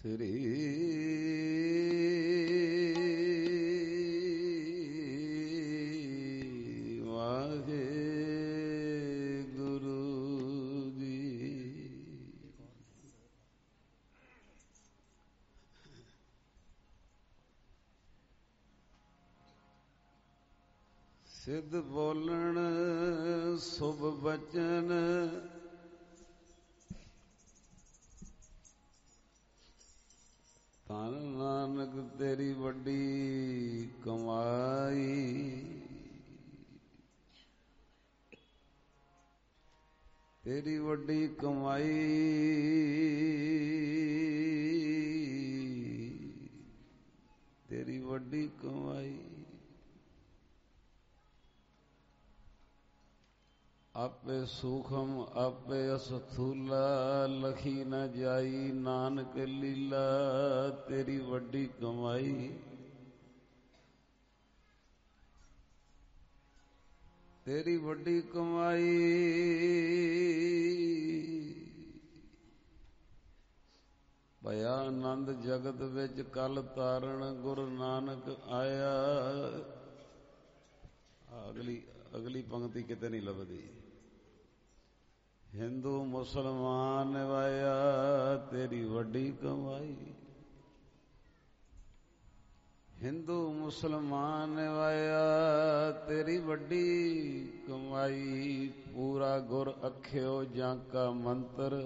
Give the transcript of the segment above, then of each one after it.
ਸ੍ਰੀ ਵਾਹਿਗੁਰੂ ਜੀ। ਸਿੱਧ ਬੋਲਣ ਸੁਭ ਬਚਨ, ਧੰਨ ਨਾਨਕ ਤੇਰੀ ਵੱਡੀ ਕਮਾਈ। ਤੇਰੀ ਵੱਡੀ ਕਮਾਈ, ਤੇਰੀ ਵੱਡੀ ਕਮਾਈ। ਆਪੇ ਸੂਖਮ ਆਪੇ ਅਸਥੂਲਾ, ਲਖੀ ਨ ਜਾਈ ਨਾਨਕ ਲੀਲਾ। ਤੇਰੀ ਵੱਡੀ ਕਮਾਈ, ਤੇਰੀ ਵੱਡੀ ਕਮਾਈ। ਭਇਆ ਆਨੰਦ ਜਗਤ ਵਿੱਚ ਕਲ ਤਾਰਨ, ਗੁਰੂ ਨਾਨਕ ਆਇਆ। ਅਗਲੀ ਪੰਕਤੀ ਕਿਤੇ ਨਹੀਂ ਲੱਭਦੀ। ਹਿੰਦੂ ਮੁਸਲਮਾਨ ਨਿਵਾਇਆ, ਤੇਰੀ ਵੱਡੀ ਕਮਾਈ। ਹਿੰਦੂ ਮੁਸਲਮਾਨ ਨਿਵਾਇਆ, ਤੇਰੀ ਵੱਡੀ ਕਮਾਈ। ਪੂਰਾ ਗੁਰ ਅਖਿਓ ਜਾਂ ਕਾ ਮੰਤਰ,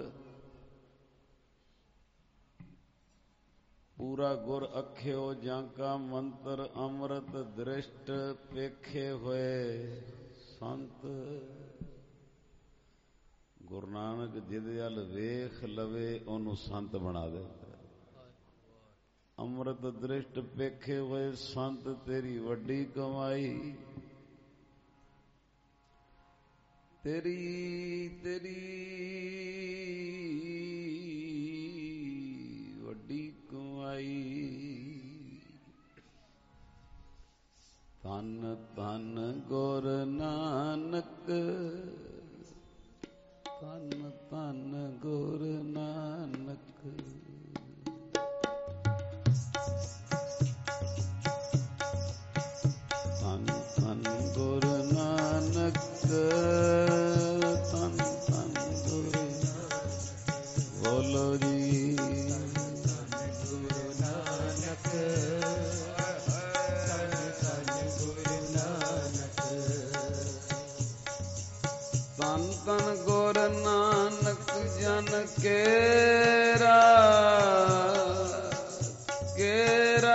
ਪੂਰਾ ਗੁਰ ਅਖਿਓ ਜਾਂ ਕਾ ਮੰਤਰ। ਅੰਮ੍ਰਿਤ ਦ੍ਰਿਸ਼ਟ ਵੇਖੇ ਹੋਏ ਸੰਤ। ਗੁਰੂ ਨਾਨਕ ਜਿਹਦੇ ਵੱਲ ਵੇਖ ਲਵੇ ਉਹਨੂੰ ਸੰਤ ਬਣਾ ਦਿੰਦਾ। ਅੰਮ੍ਰਿਤ ਦ੍ਰਿਸ਼ਟ ਵੇਖੇ ਹੋਏ ਸੰਤ, ਤੇਰੀ ਵੱਡੀ ਕਮਾਈ। ਤੇਰੀ ਵੱਡੀ ਕਮਾਈ। ਧੰਨ ਧੰਨ ਗੁਰ ਨਾਨਕ, ਧੰਨ ਧੰਨ ਗੁਰ ਨਾਨਕ। ਧੰਨ ਧੰਨ ਗੁਰ ਨਾਨਕ, ਧੰਨ ਧੰਨ ਗੁਰ ਨਾਨਕ। ਬੋਲੋ ਜੀ। ਧੰਨ ਗੁਰ ਨਾਨਕ, ਧੰਨ ਧੰਨ ਗੁਰ ਨਾਨਕ। ਧੰਨ ਧੰਨ ਗੁਰ ਨਾਨਕ ਜਨ ਕੇਰਾ, ਕੇਰਾ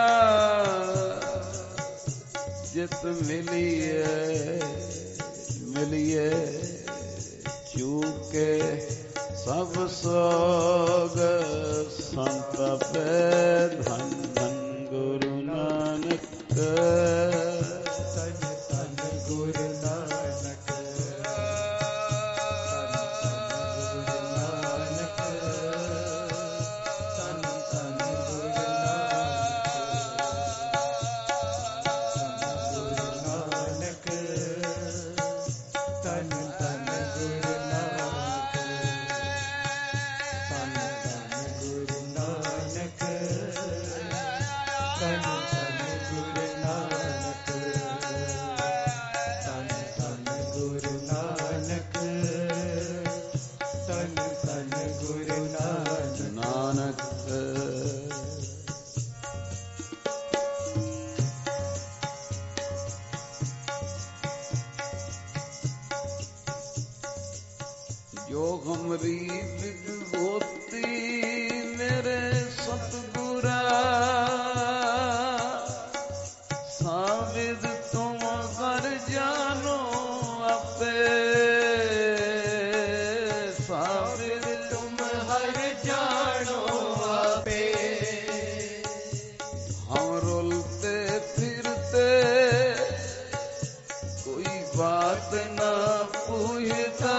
ਜਿਤ ਮਿਲੀਏ, ਮਿਲੀਏ ਚੂਕੇ ਸਭ ਸੋਗ ਸੰਤ ਪੈ। ਧੰਨ ਧੰਨ ਗੁਰੂ ਨਾਨਕ, ਧੰਨ ਧੰਨ ਗੁਰੂ ਨਾਨਕ। ਜੋ ਹਮਰੀ ਵਿਦ ਹੋਤੀ ਮੇਰੇ ਸਤਿਗੁਰਾ, ਸਾਵਿਦ ਤੁਮ ਹਰ ਜਾਨੋ ਆਪੇ। ਸਾਵਿਦ ਤੁਮ ਹਰ ਜਾਨੋ ਆਪੇ। ਹਮ ਰੁਲਤੇ ਫਿਰਤੇ ਕੋਈ ਬਾਤ ਨਾ ਪੁੱਛਤਾ,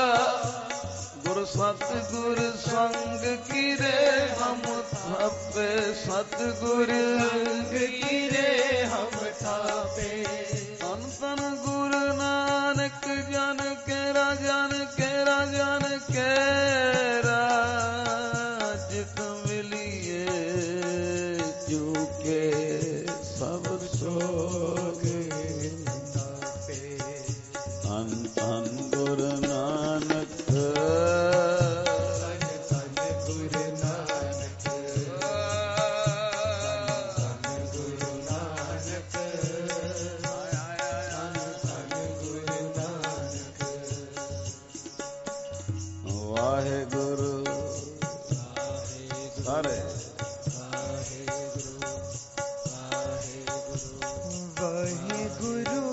ਸਤਿਗੁਰ ਸੰਗ ਕੀਰੇ ਹਮ ਥਾਪੇ। ਸਤਿਗੁਰ ਸੰਗ ਕੀਰੇ ਹਮ ਥਾਪੇ। ਧੰਨ ਧੰਨ ਗੁਰੂ ਨਾਨਕ ਜਨ ਕੇਰਾ, ਜਨ ਕੇਰਾ, ਜਨ ਕੇਰਾ ਜਿਤ ਮਿਲੀਏ ਸਾਰੇ ਵਾਹਿਗੁਰੂ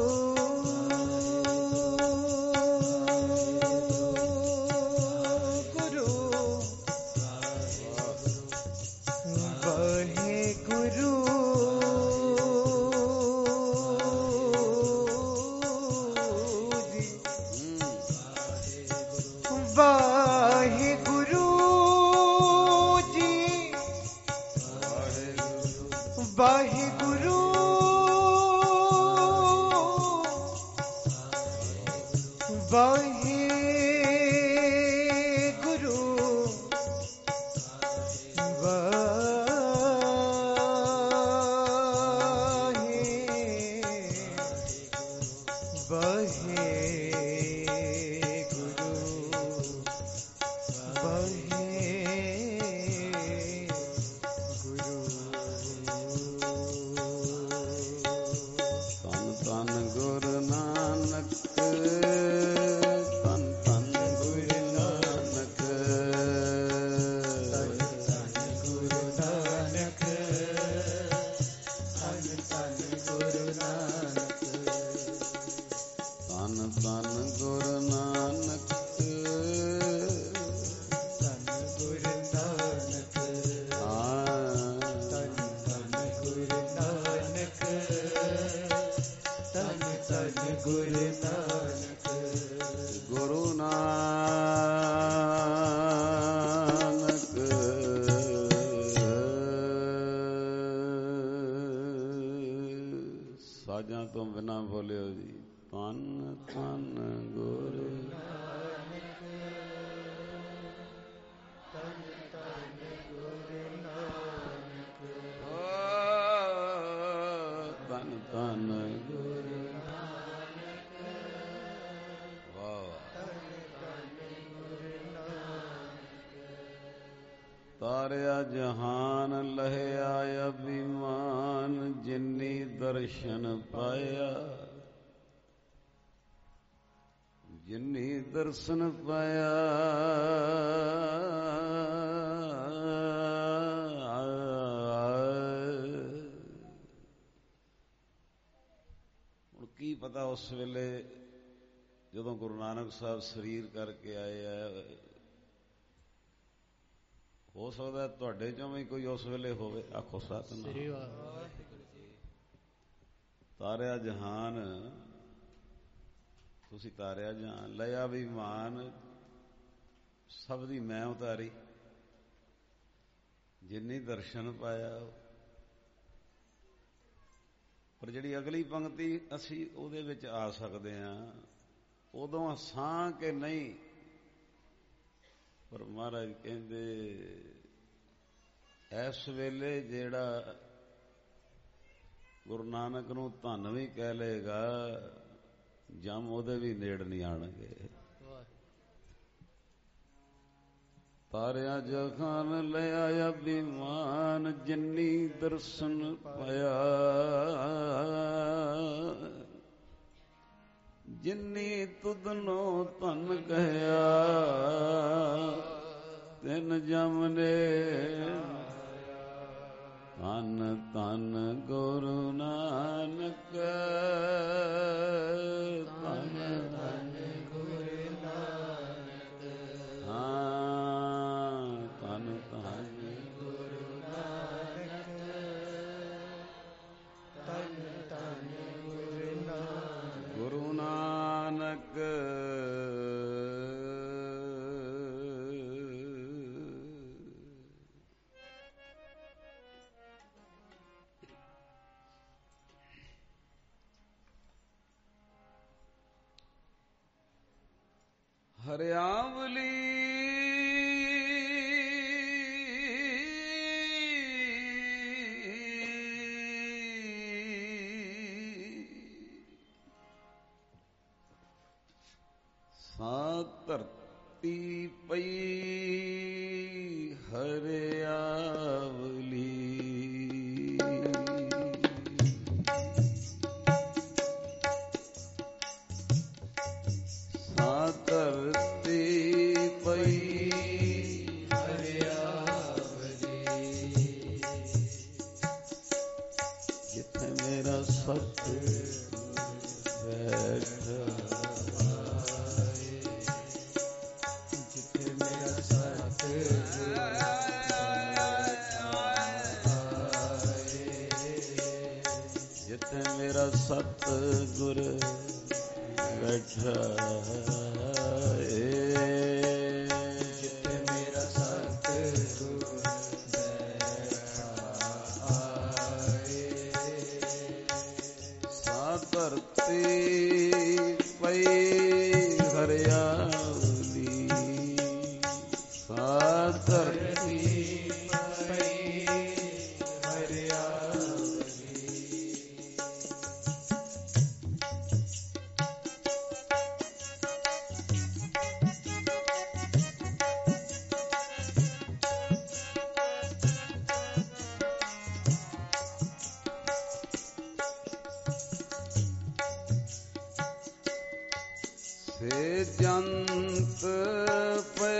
ਸਾਜਾਂ ਤੋਂ ਬਿਨਾ ਬੋਲਿਓ ਜੀ। ਧੰਨ ਧੰਨ ਗੁਰੂ ਨਾਨਕ, ਧੰਨ ਧੰਨ ਗੁਰੂ ਨਾਨਕ, ਧੰਨ ਧੰਨ ਗੁਰੂ ਨਾਨਕ, ਵਾਹ ਧੰਨ ਧੰਨ ਗੁਰੂ ਨਾਨਕ। ਤਾਰਿਆ ਜਹਾਨ ਲਹਿਆ ਅਭਿਮਾਨ, ਜਿਨੀ ਦਰਸ਼ਨ ਪਾਇਆ, ਜਿਨੀ ਦਰਸ਼ਨ ਪਾਇਆ। ਹੁਣ ਕੀ ਪਤਾ ਉਸ ਵੇਲੇ ਜਦੋਂ ਗੁਰੂ ਨਾਨਕ ਸਾਹਿਬ ਸਰੀਰ ਕਰਕੇ ਆਏ ਆ, ਹੋ ਸਕਦਾ ਤੁਹਾਡੇ ਚੋਂ ਵੀ ਕੋਈ ਉਸ ਵੇਲੇ ਹੋਵੇ। ਆਖੋ ਸਤਿਨਾਮ। ਤਾਰਿਆ ਜਹਾਨ, ਤੁਸੀਂ ਤਾਰਿਆ ਜਹਾਨ, ਲਿਆ ਵੀ ਮਾਨ, ਸਭ ਦੀ ਮੈਂ ਉਤਾਰੀ, ਜਿੰਨੀ ਦਰਸ਼ਨ ਪਾਇਆ। ਪਰ ਜਿਹੜੀ ਅਗਲੀ ਪੰਕਤੀ ਅਸੀਂ ਉਹਦੇ ਵਿੱਚ ਆ ਸਕਦੇ ਹਾਂ, ਉਦੋਂ ਸਾਂ ਕਿ ਨਹੀਂ। ਪਰ ਮਹਾਰਾਜ ਕਹਿੰਦੇ ਇਸ ਵੇਲੇ ਜਿਹੜਾ ਗੁਰੂ ਨਾਨਕ ਨੂੰ ਧੰਨ ਵੀ ਕਹਿ ਲਏਗਾ, ਜਮ ਉਹਦੇ ਵੀ ਨੇੜ ਨਹੀਂ ਆਣਗੇ। ਤਾਰਿਆ ਜਹਾਨ ਲਿਆ ਅਭਿਮਾਨ, ਜਿਨੀ ਦਰਸ਼ਨ ਪਾਇਆ, ਜਿਨੀ ਤੁਧਨੋ ਧਨ ਕਹਿਆ, ਤਿਨ ਜਮ ਨੇ। ਧੰਨ ਧੰਨ ਗੁਰੂ ਨਾਨਕ, ਧੰਨ ਧੰਨ ਗੁਰੂ ਨਾਨਕ, ਹਾਂ ਧੰਨ ਧੰਨ ਗੁਰੂ ਨਾਨਕ, ਧੰਨ ਧੰਨ ਗੁਰੂ ਨਾਨਕ। ਗੁਰੂ ਨਾਨਕ ਹਰਿਆਵਲੀ ਸਾ ਧਰਤੀ ਪਈ, ਹਰਿਆਵਲੀ ਸਾ ਧਰਤੀ ਪਈ, ਹਰਿਆਵਲੀ ਸਤ ਗੁਰ ਬੈਠਾ ਜਿੱਥੇ ਮੇਰਾ ਸਤ ਗੁਰ ਬੈਠਾ ਸਾ ਧਰਤੀ ਪਈ ਹਰਿਆਵਲੀ ਸਾ ਧਰਤੀ ਸੇ ਜੰਤ ਪੈ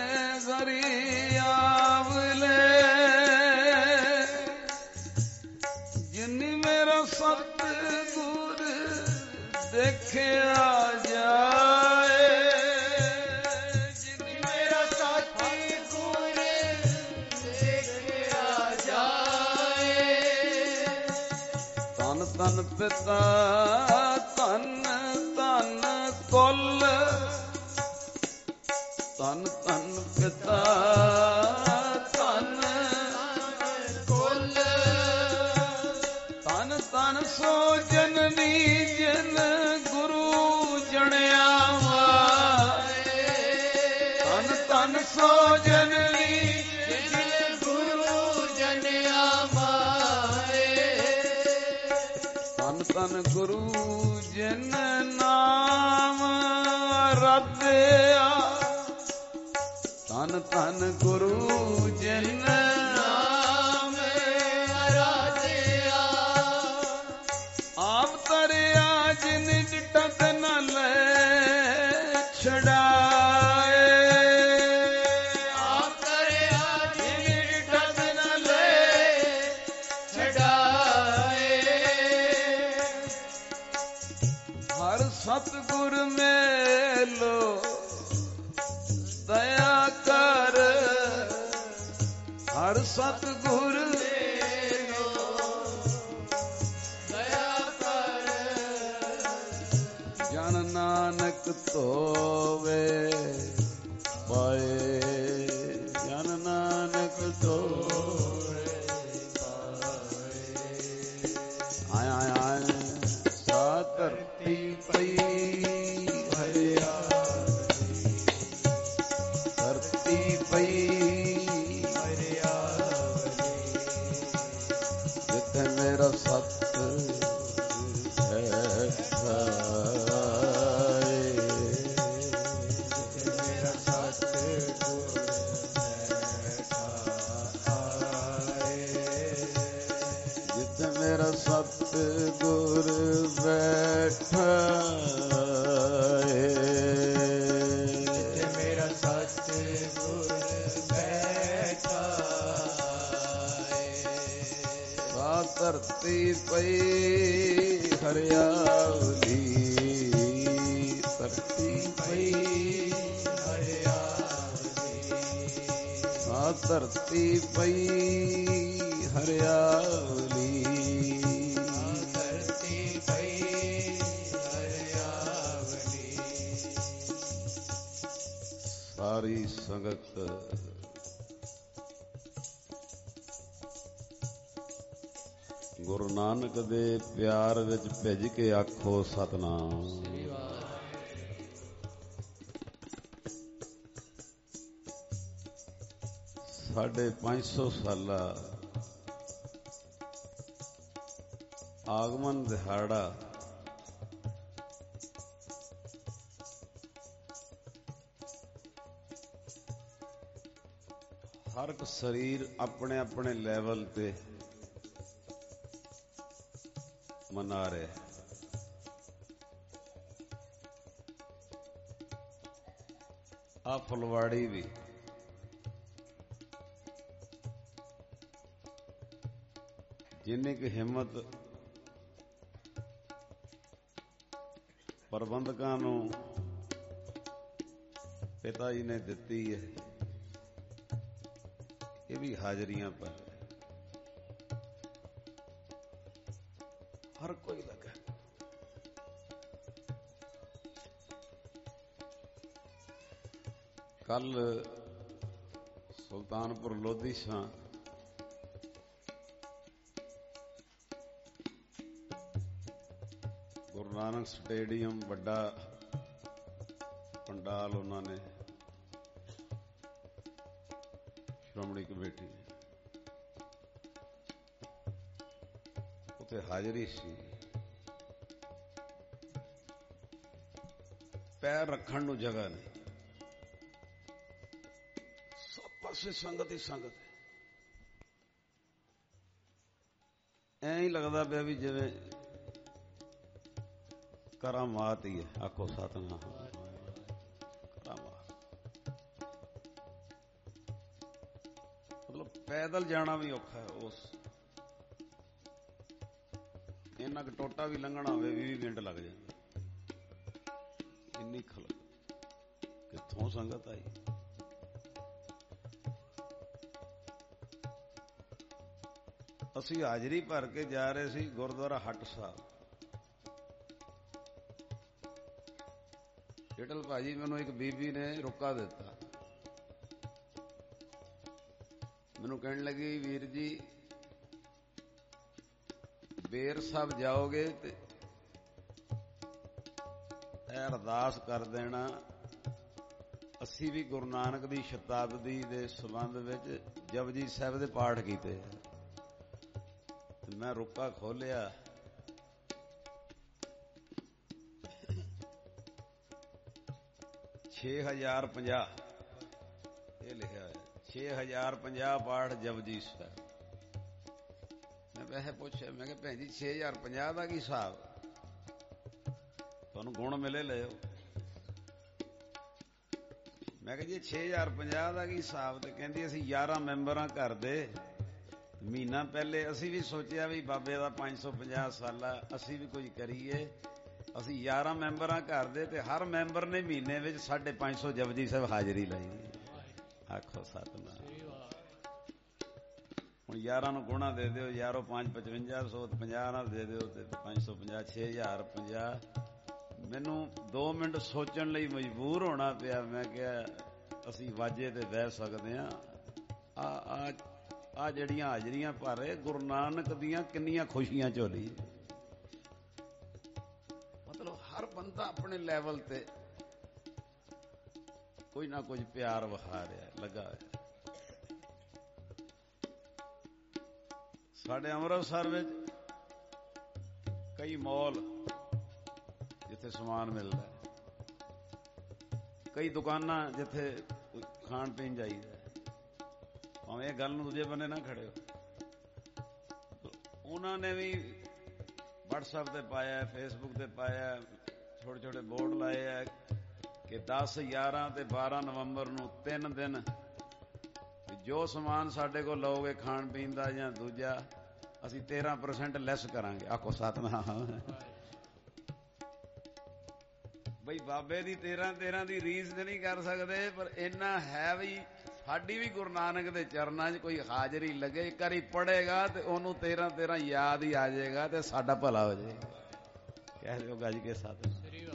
ਗਰੀਆਵਲੇ ਜਿਨਿ ਮੇਰਾ ਸਤ ਗੁਰ ਦੇਖਿਆ ਜਾਏ ਜਿਨਿ ਮੇਰਾ ਸਤ ਗੁਰ ਦੇਖਿਆ ਜਾਏ ਧੰਨ ਧੰਨ ਪਿਤਾ ਧੰਨ ਧੰਨ ਕੁਲ ਧੰਨ ਧੰਨ ਪਿਤਾ ਧੰਨ ਕੁਲ ਧੰਨ ਧੰਨ ਸੋ ਜਨਨੀ ਜਿਨ ਗੁਰੂ ਜਣਿਆ ਵਾਏ ਧੰਨ ਧੰਨ ਸੋ ਜਨਨੀ ਜਿਨ ਗੁਰੂ ਜਨਿਆ ਮਾਏ ਧੰਨ ਧੰਨ ਗੁਰੂ ਜਿਨ ਨਾਮ ਰਤਿਆ ਧੰਨ ਧੰਨ ਗੁਰੂ ਜਿਨ ਨਾਮ ਰਾਜਿਆ ਆਪ ਤਰਿਆ ਜਿਨ ਡਿਟਤ ਨ ਲੈ ਛੜਾਏ ਆਪ ਕਰਿਆ ਜਿਨ ਡਿਠਤ ਨ ਲੈ ਛਡਾਏ ਹਰ ਸਤਿਗੁਰ ਮੇਲੋ ਦਇਆ ਕਰ ਹਰ ਸਤਿਗੁਰ ਦਇਆ ਕਰ ਜਨ ਨਾਨਕ ਧੋਵੇ ਪਾਏ ਜਨ ਨਾਨਕ ਧੋਵੇ ਆਏ ਆਏ ਆਏ ਸਾ ਧਰਤੀ ਪਈ ਹਰਿਆਵਲੀ ਧਰਤੀ ਪਈ ਜਿੱਥੇ ਮੇਰਾ ਸਤ ਬੈਠਾ ਮੇਰਾ ਸਤ ਗੁਰ ਜਿੱਥੇ ਮੇਰਾ ਸਤ ਗੁਰ ਬੈਠਾ ਜਿੱਥੇ ਮੇਰਾ ਸਤ ਗੁਰ ਬੈਠਾ ਸਾ ਧਰਤੀ ਪਈ ਹਰਿਆਵਲੀ ਧਰਤੀ ਪਈ ਸਾ ਧਰਤੀ ਪਈ ਹਰਿਆਵਲੀ ਧਰਤੀ ਪਈ ਹਰਿਆਵਲੀ ਸਾਰੀ ਸੰਗਤ ਗੁਰੂ ਨਾਨਕ ਦੇ ਪਿਆਰ ਵਿੱਚ ਭਿੱਜ ਕੇ ਆਖੋ ਸਤਨਾਮ। ਸਾਢੇ 500 ਸਾਲਾ ਆਗਮਨ ਦਿਹਾੜਾ ਹਰ ਇੱਕ ਸਰੀਰ ਆਪਣੇ ਆਪਣੇ ਲੈਵਲ ਤੇ ਮਨਾ ਰਿਹਾ। ਆ ਫੁਲਵਾੜੀ ਵੀ ਜਿੰਨੀ ਕਿ ਹਿੰਮਤ ਪ੍ਰਬੰਧਕਾਂ ਨੂੰ ਪਿਤਾ ਜੀ ਨੇ ਦਿੱਤੀ ਹੈ, ਇਹ ਵੀ ਹਾਜ਼ਰੀਆਂ ਪਰ ਹਰ ਕੋਈ ਲੱਗਾ। ਕੱਲ ਸੁਲਤਾਨਪੁਰ ਲੋਧੀ ਸਾਂ ਗੁਰੂ ਨਾਨਕ ਸਟੇਡੀਅਮ ਵੱਡਾ ਪੰਡਾਲ ਉਹਨਾਂ ਨੇ ਸ਼੍ਰੋਮਣੀ ਕਮੇਟੀ ਉੱਥੇ ਹਾਜ਼ਰੀ ਸੀ। ਪੈਰ ਰੱਖਣ ਨੂੰ ਜਗ੍ਹਾ ਨਹੀਂ, ਸਭ ਪਾਸੇ ਸੰਗਤ ਹੀ ਸੰਗਤ ਹੈ। ਐਂ ਹੀ ਲੱਗਦਾ ਪਿਆ ਵੀ ਜਿਵੇਂ ਕਰਾਮਾਤ ਹੀ ਹੈ। ਆਖੋ ਸਤਿਨਾਮ। ਕਰਾਮਾਤ ਮਤਲਬ ਪੈਦਲ ਜਾਣਾ ਵੀ ਔਖਾ ਹੈ। ਉਸ ਇੰਨਾ ਕੁ ਟੋਟਾ ਵੀ ਲੰਘਣਾ ਹੋਵੇ 20 ਮਿੰਟ ਲੱਗ ਜਾਂਦੇ। ਇੰਨੀ ਖਲਕ, ਕਿੱਥੋਂ ਸੰਗਤ ਆਈ। ਅਸੀਂ ਹਾਜ਼ਰੀ ਭਰ ਕੇ ਜਾ ਰਹੇ ਸੀ ਗੁਰਦੁਆਰਾ ਹੱਟ ਸਾਹਿਬ। ਜਟਲ ਭਾਜੀ ਮੈਨੂੰ ਇੱਕ ਬੀਬੀ ਨੇ ਰੁਕਾ ਦਿੱਤਾ। ਮੈਨੂੰ ਕਹਿਣ ਲੱਗੀ, ਵੀਰ ਜੀ ਬੇਰ ਸਾਹਿਬ ਜਾਓਗੇ ਤੇ ਇਹ ਅਰਦਾਸ ਕਰ ਦੇਣਾ, ਅਸੀਂ ਵੀ ਗੁਰੂ ਨਾਨਕ ਦੀ ਸ਼ਤਾਬਦੀ ਦੇ ਸੰਬੰਧ ਵਿੱਚ ਜਪਜੀ ਸਾਹਿਬ ਦੇ ਪਾਠ ਕੀਤੇ। ਮੈਂ ਰੁਕਾ ਖੋਲਿਆ, 6050 ਇਹ ਲਿਖਿਆ ਹੋਇਆ, 6050 ਪਾਠ ਜਪਜੀ ਸਾਹਿਬ। ਮੈਂ ਵੈਸੇ ਪੁੱਛਿਆ, ਮੈਂ ਕਿਹਾ ਭੈਣ ਜੀ 6050 ਦਾ ਕੀ ਹਿਸਾਬ, ਤੁਹਾਨੂੰ ਗੁਣ ਮਿਲੇ ਲਿਓ। ਮੈਂ ਕਿਹਾ ਜੀ 6050 ਦਾ ਕੀ ਹਿਸਾਬ, ਤੇ ਕਹਿੰਦੀ ਅਸੀਂ 11 ਮੈਂਬਰਾਂ ਘਰ ਦੇ। ਮਹੀਨਾ ਪਹਿਲੇ ਅਸੀਂ ਵੀ ਸੋਚਿਆ ਵੀ ਬਾਬੇ ਦਾ 550 ਸਾਲਾ ਅਸੀਂ ਵੀ ਕੁਝ ਕਰੀਏ। ਅਸੀਂ 11 ਮੈਂਬਰਾਂ ਘਰ ਦੇ ਤੇ ਹਰ ਮੈਂਬਰ ਨੇ ਮਹੀਨੇ ਵਿੱਚ 550 ਜਪਜੀ ਸਾਹਿਬ ਹਾਜ਼ਰੀ ਲਾਈ। ਆਖੋ ਸਤਿਨਾਮ। ਹੁਣ 11 ਨੂੰ ਗੁਣਾ ਦੇ ਦਿਓ, ਯਾਰੋ 5 5500 ਤੇ 50 ਨਾਲ ਦੇ ਦਿਓ ਤੇ 550 6050। ਮੈਨੂੰ 2 ਮਿੰਟ ਸੋਚਣ ਲਈ ਮਜਬੂਰ ਹੋਣਾ ਪਿਆ। ਮੈਂ ਕਿਹਾ ਅਸੀਂ ਵਾਜੇ ਤੇ ਬਹਿ ਸਕਦੇ ਹਾਂ। ਆ ਜਿਹੜੀਆਂ ਹਾਜ਼ਰੀਆਂ ਭਰ ਰਹੇ ਗੁਰੂ ਨਾਨਕ ਦੀਆਂ ਕਿੰਨੀਆਂ ਖੁਸ਼ੀਆਂ ਝੋਲੀ। ਮਤਲਬ ਹਰ ਬੰਦਾ ਆਪਣੇ ਲੈਵਲ ਤੇ ਕੋਈ ਨਾ ਕੁਝ ਪਿਆਰ ਵਿਖਾ ਰਿਹਾ, ਲੱਗਾ ਹੋਇਆ। ਸਾਡੇ ਅੰਮ੍ਰਿਤਸਰ ਵਿੱਚ ਕਈ ਮਾਲ ਜਿੱਥੇ ਸਮਾਨ ਮਿਲਦਾ, ਕਈ ਦੁਕਾਨਾਂ ਜਿੱਥੇ ਖਾਣ ਪੀਣ ਜਾਈਦਾ। ਭਾਵੇਂ ਇਹ ਗੱਲ ਨੂੰ ਦੂਜੇ ਬੰਨੇ ਨਾ ਖੜੇ ਹੋ। ਉਹਨਾਂ ਨੇ ਵੀ WhatsApp ਤੇ ਪਾਇਆ, Facebook ਤੇ ਪਾਇਆ, ਛੋਟੇ ਛੋਟੇ ਬੋਰਡ ਲਾਏ ਆ ਕਿ 10, 11 ਤੇ 12 ਨਵੰਬਰ ਨੂੰ 3 ਦਿਨ ਜੋ ਸਮਾਨ ਸਾਡੇ ਕੋਲ ਲਓਗੇ ਖਾਣ ਪੀਣ ਦਾ ਜਾਂ ਦੂਜਾ, ਅਸੀਂ 13% ਲੈਸ ਕਰਾਂਗੇ। ਆਖੋ ਸਤਿਨਾਮ। ਬਈ ਬਾਬੇ ਦੀ 13 ਦੀ ਰੀਸ ਤੇ ਨਹੀਂ ਕਰ ਸਕਦੇ, ਪਰ ਇੰਨਾ ਹੈ ਵੀ ਸਾਡੀ ਵੀ ਗੁਰੂ ਨਾਨਕ ਦੇ ਚਰਨਾਂ 'ਚ ਕੋਈ ਹਾਜ਼ਰੀ ਲੱਗੇ। ਇੱਕ ਵਾਰੀ ਪੜ੍ਹੇਗਾ ਤੇ ਉਹਨੂੰ 13 ਯਾਦ ਹੀ ਆ ਜਾਏਗਾ ਤੇ ਸਾਡਾ ਭਲਾ ਹੋ ਜਾਏਗਾ। ਕਹਿ ਦਿਓ ਗੱਜ ਕੇ ਸਤਿਨਾਮ।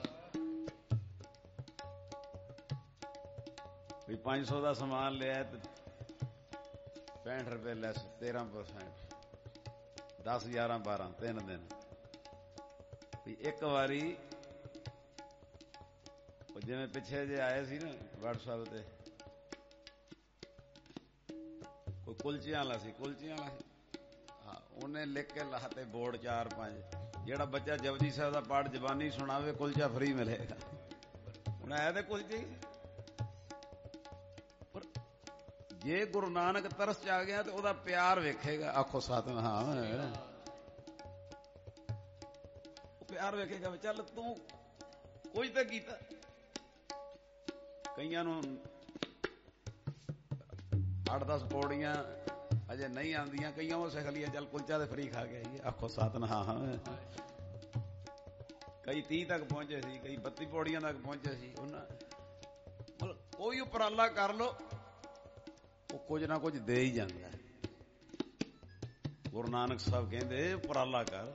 ਵੀ 500 ਦਾ ਸਮਾਨ ਲਿਆ ਤੇ 65 ਰੁਪਏ ਲੈਸ, 13%, 10, 11, 12 3 ਦਿਨ। ਵੀ ਇੱਕ ਵਾਰੀ ਜਿਵੇਂ ਪਿੱਛੇ ਜੇ ਆਏ ਸੀ ਨਾ WhatsApp ਤੇ, ਕੋਈ ਕੁਲਚਿਆਂ ਵਾਲਾ ਸੀ, ਹਾਂ, ਉਹਨੇ ਲਿਖ ਕੇ ਲਾਤੇ ਬੋਰਡ 4-5, ਜਿਹੜਾ ਬੱਚਾ ਜਪਜੀ ਸਾਹਿਬ ਦਾ ਪਾਠ ਜ਼ਬਾਨੀ ਸੁਣਾਵੇ ਕੁਲਚਾ ਫਰੀ ਮਿਲੇਗਾ। ਹੁਣ ਆਇਆ ਤੇ ਕੁਲਚੇ। ਪਰ ਜੇ ਗੁਰੂ ਨਾਨਕ ਤਰਸ ਚ ਆ ਗਿਆ ਤੇ ਉਹਦਾ ਪਿਆਰ ਵੇਖੇਗਾ। ਆਖੋ ਸਤਿਨਾਮ। ਉਹ ਪਿਆਰ ਵੇਖੇਗਾ ਵੀ ਚੱਲ ਤੂੰ ਕੁਝ ਤਾਂ ਕੀਤਾ। ਕਈਆਂ ਨੂੰ 8-10 ਪੌੜੀਆਂ ਅਜੇ ਨਹੀਂ ਆਉਂਦੀਆਂ, ਕਈਆਂ ਉਹ ਸਿੱਖ ਲਈਆਂ, ਚੱਲ ਕੁਲਚਾ ਤੇ ਫਰੀ ਖਾ ਕੇ ਆਈਏ। ਆਖੋ ਸਤਿਨਾਮ। ਕਈ 30 ਤੱਕ ਪਹੁੰਚੇ ਸੀ, ਕਈ 32 ਪੌੜੀਆਂ ਤੱਕ ਪਹੁੰਚੇ ਸੀ। ਉਹਨਾਂ ਮਤਲਬ ਕੋਈ ਉਪਰਾਲਾ ਕਰ ਲੋ, ਉਹ ਕੁਝ ਨਾ ਕੁਝ ਦੇ ਹੀ ਜਾਂਦਾ। ਗੁਰੂ ਨਾਨਕ ਸਾਹਿਬ ਕਹਿੰਦੇ ਉਪਰਾਲਾ ਕਰ।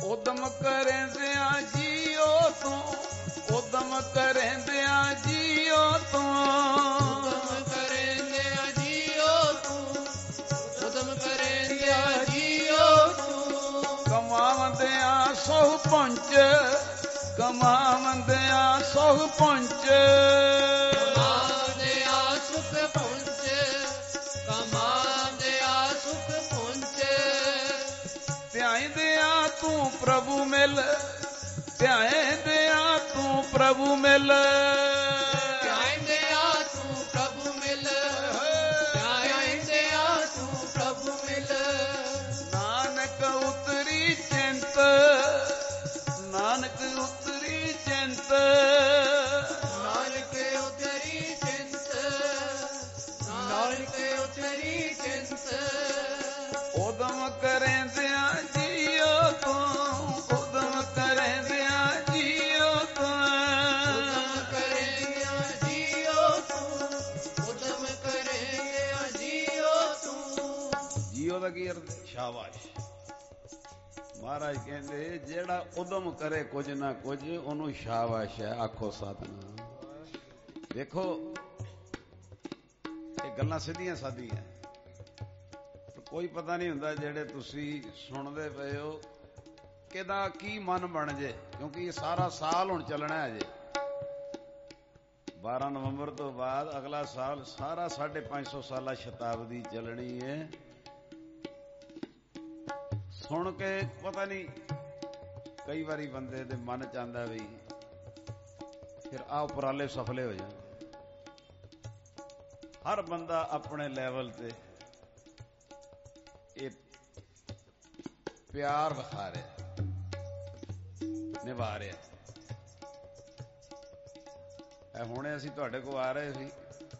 ਉਦਮ ਕਰਦਿਆਂ ਜੀਓ ਤੂੰ, ਉਦਮ ਕਰਦਿਆਂ ਜੀਓ ਤੂੰ, ਉਦਮ ਕਰਦਿਆਂ ਜੀਓ ਤੂੰ, ਉਦਮ ਕਰਦਿਆਂ ਜੀਓ ਤੂੰ, ਕਮਾਵੰਦਿਆਂ ਸਹੁ ਪਹੁੰਚ, ਕਮਾਵੰਦਿਆਂ ਸਹੁ ਪਹੁੰਚ, ਕਮਾਵੰਦਿਆਂ ਸੁਖ ਪਹੁੰਚ, ਕਮਾਵੰਦਿਆਂ ਸੁਖ ਪਹੁੰਚ, ਧਿਆਇਂਦਿਆਂ ਤੂੰ ਪ੍ਰਭੂ ਮਿਲ, ਧਿਆਇਂਦਿਆਂ ਤੂੰ ਪ੍ਰਭੂ ਮਿਲ, ਧਿਆਇਂਦਿਆਂ ਤੂੰ ਪ੍ਰਭੂ ਮਿਲ, ਧਿਆਇਂਦਿਆਂ ਤੂੰ ਪ੍ਰਭੂ ਮਿਲ, ਨਾਨਕ ਉਤਰੀ ਚਿੰਤ, ਨਾਨਕ ਉਤਰੀ ਚਿੰਤ, ਨਾਨਕ ਉਤਰੀ ਚਿੰਤ, ਨਾਨਕ ਉਤਰੀ ਚਿੰਤ, ਉਦਮ ਕਰਦਿਆਂ ਜੀਓ ਤੂੰ, ਉਦਮ ਕਰਦਿਆਂ ਜੀਓ ਤੂੰ, ਉਦਮ ਕਰਦਿਆਂ ਜੀਓ ਤੂੰ, ਉਦਮ ਕਰਦਿਆਂ ਜੀਓ ਤੂੰ, ਜੀਓ ਦਾ ਕੀ ਅਰਥ? ਸ਼ਾਬਾਸ਼। ਮਹਾਰਾਜ ਕਹਿੰਦੇ ਜਿਹੜਾ ਉਦਮ ਕਰੇ ਕੁਝ ਨਾ ਕੁਝ ਉਹਨੂੰ ਸ਼ਾਬਾਸ਼ ਹੈ। ਆਖੋ ਸਤਿਨਾਮ। ਦੇਖੋ ਇਹ ਗੱਲਾਂ ਸਿੱਧੀਆਂ ਸਾਦੀਆਂ, ਪਰ ਕੋਈ ਪਤਾ ਨਹੀਂ ਹੁੰਦਾ ਜਿਹੜੇ ਤੁਸੀਂ ਸੁਣਦੇ ਪਏ ਹੋ ਕਿਹਦਾ ਕੀ ਮਨ ਬਣ ਜੇ, ਕਿਉਂਕਿ ਇਹ ਸਾਰਾ ਸਾਲ ਹੁਣ ਚੱਲਣਾ ਹੈ ਜੇ। 12 ਨਵੰਬਰ ਤੋਂ ਬਾਅਦ ਅਗਲਾ ਸਾਲ ਸਾਰਾ 550 ਸਾਲਾ ਸ਼ਤਾਬਦੀ ਚੱਲਣੀ ਹੈ। ਸੁਣ ਕੇ ਪਤਾ ਨਹੀਂ ਕਈ ਵਾਰੀ ਬੰਦੇ ਦੇ ਮਨ ਚ ਆਉਂਦਾ ਵੀ ਫਿਰ ਆਹ ਉਪਰਾਲੇ ਸਫਲੇ ਹੋ ਜਾਣ। ਹਰ ਬੰਦਾ ਆਪਣੇ ਲੈਵਲ ਤੇ ਇਹ ਪਿਆਰ ਵਿਖਾ ਰਿਹਾ, ਨਿਭਾ ਰਿਹਾ। ਇਹ ਹੁਣੇ ਅਸੀਂ ਤੁਹਾਡੇ ਕੋਲ ਆ ਰਹੇ ਸੀ,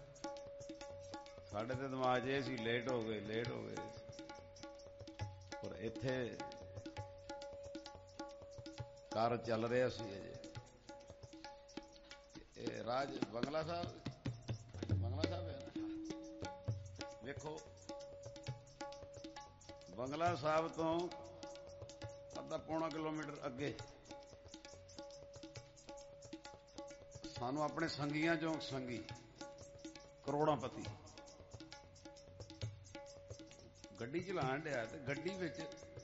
ਸਾਡੇ ਤੇ ਦਿਮਾਗ 'ਚ ਇਹ ਸੀ ਲੇਟ ਹੋ ਗਏ, ਲੇਟ ਹੋ ਗਏ। ਪਰ ਇੱਥੇ ਕਾਰ ਚੱਲ ਰਿਹਾ ਸੀ ਅਜੇ। ਇਹ ਰਾਜ ਬੰਗਲਾ ਸਾਹਿਬ, ਬੰਗਲਾ ਸਾਹਿਬ ਹੈ ਨਾ, ਵੇਖੋ ਬੰਗਲਾ ਸਾਹਿਬ ਤੋਂ ਅੱਧਾ ਪੌਣਾ ਕਿਲੋਮੀਟਰ ਅੱਗੇ ਸਾਨੂੰ ਆਪਣੇ ਸੰਗੀਆਂ ਚੋਂ ਸੰਗੀ ਕਰੋੜਾਂਪਤੀ ਗੱਡੀ ਚਲਾਉਣ ਡਿਆ, ਤੇ ਗੱਡੀ ਵਿੱਚ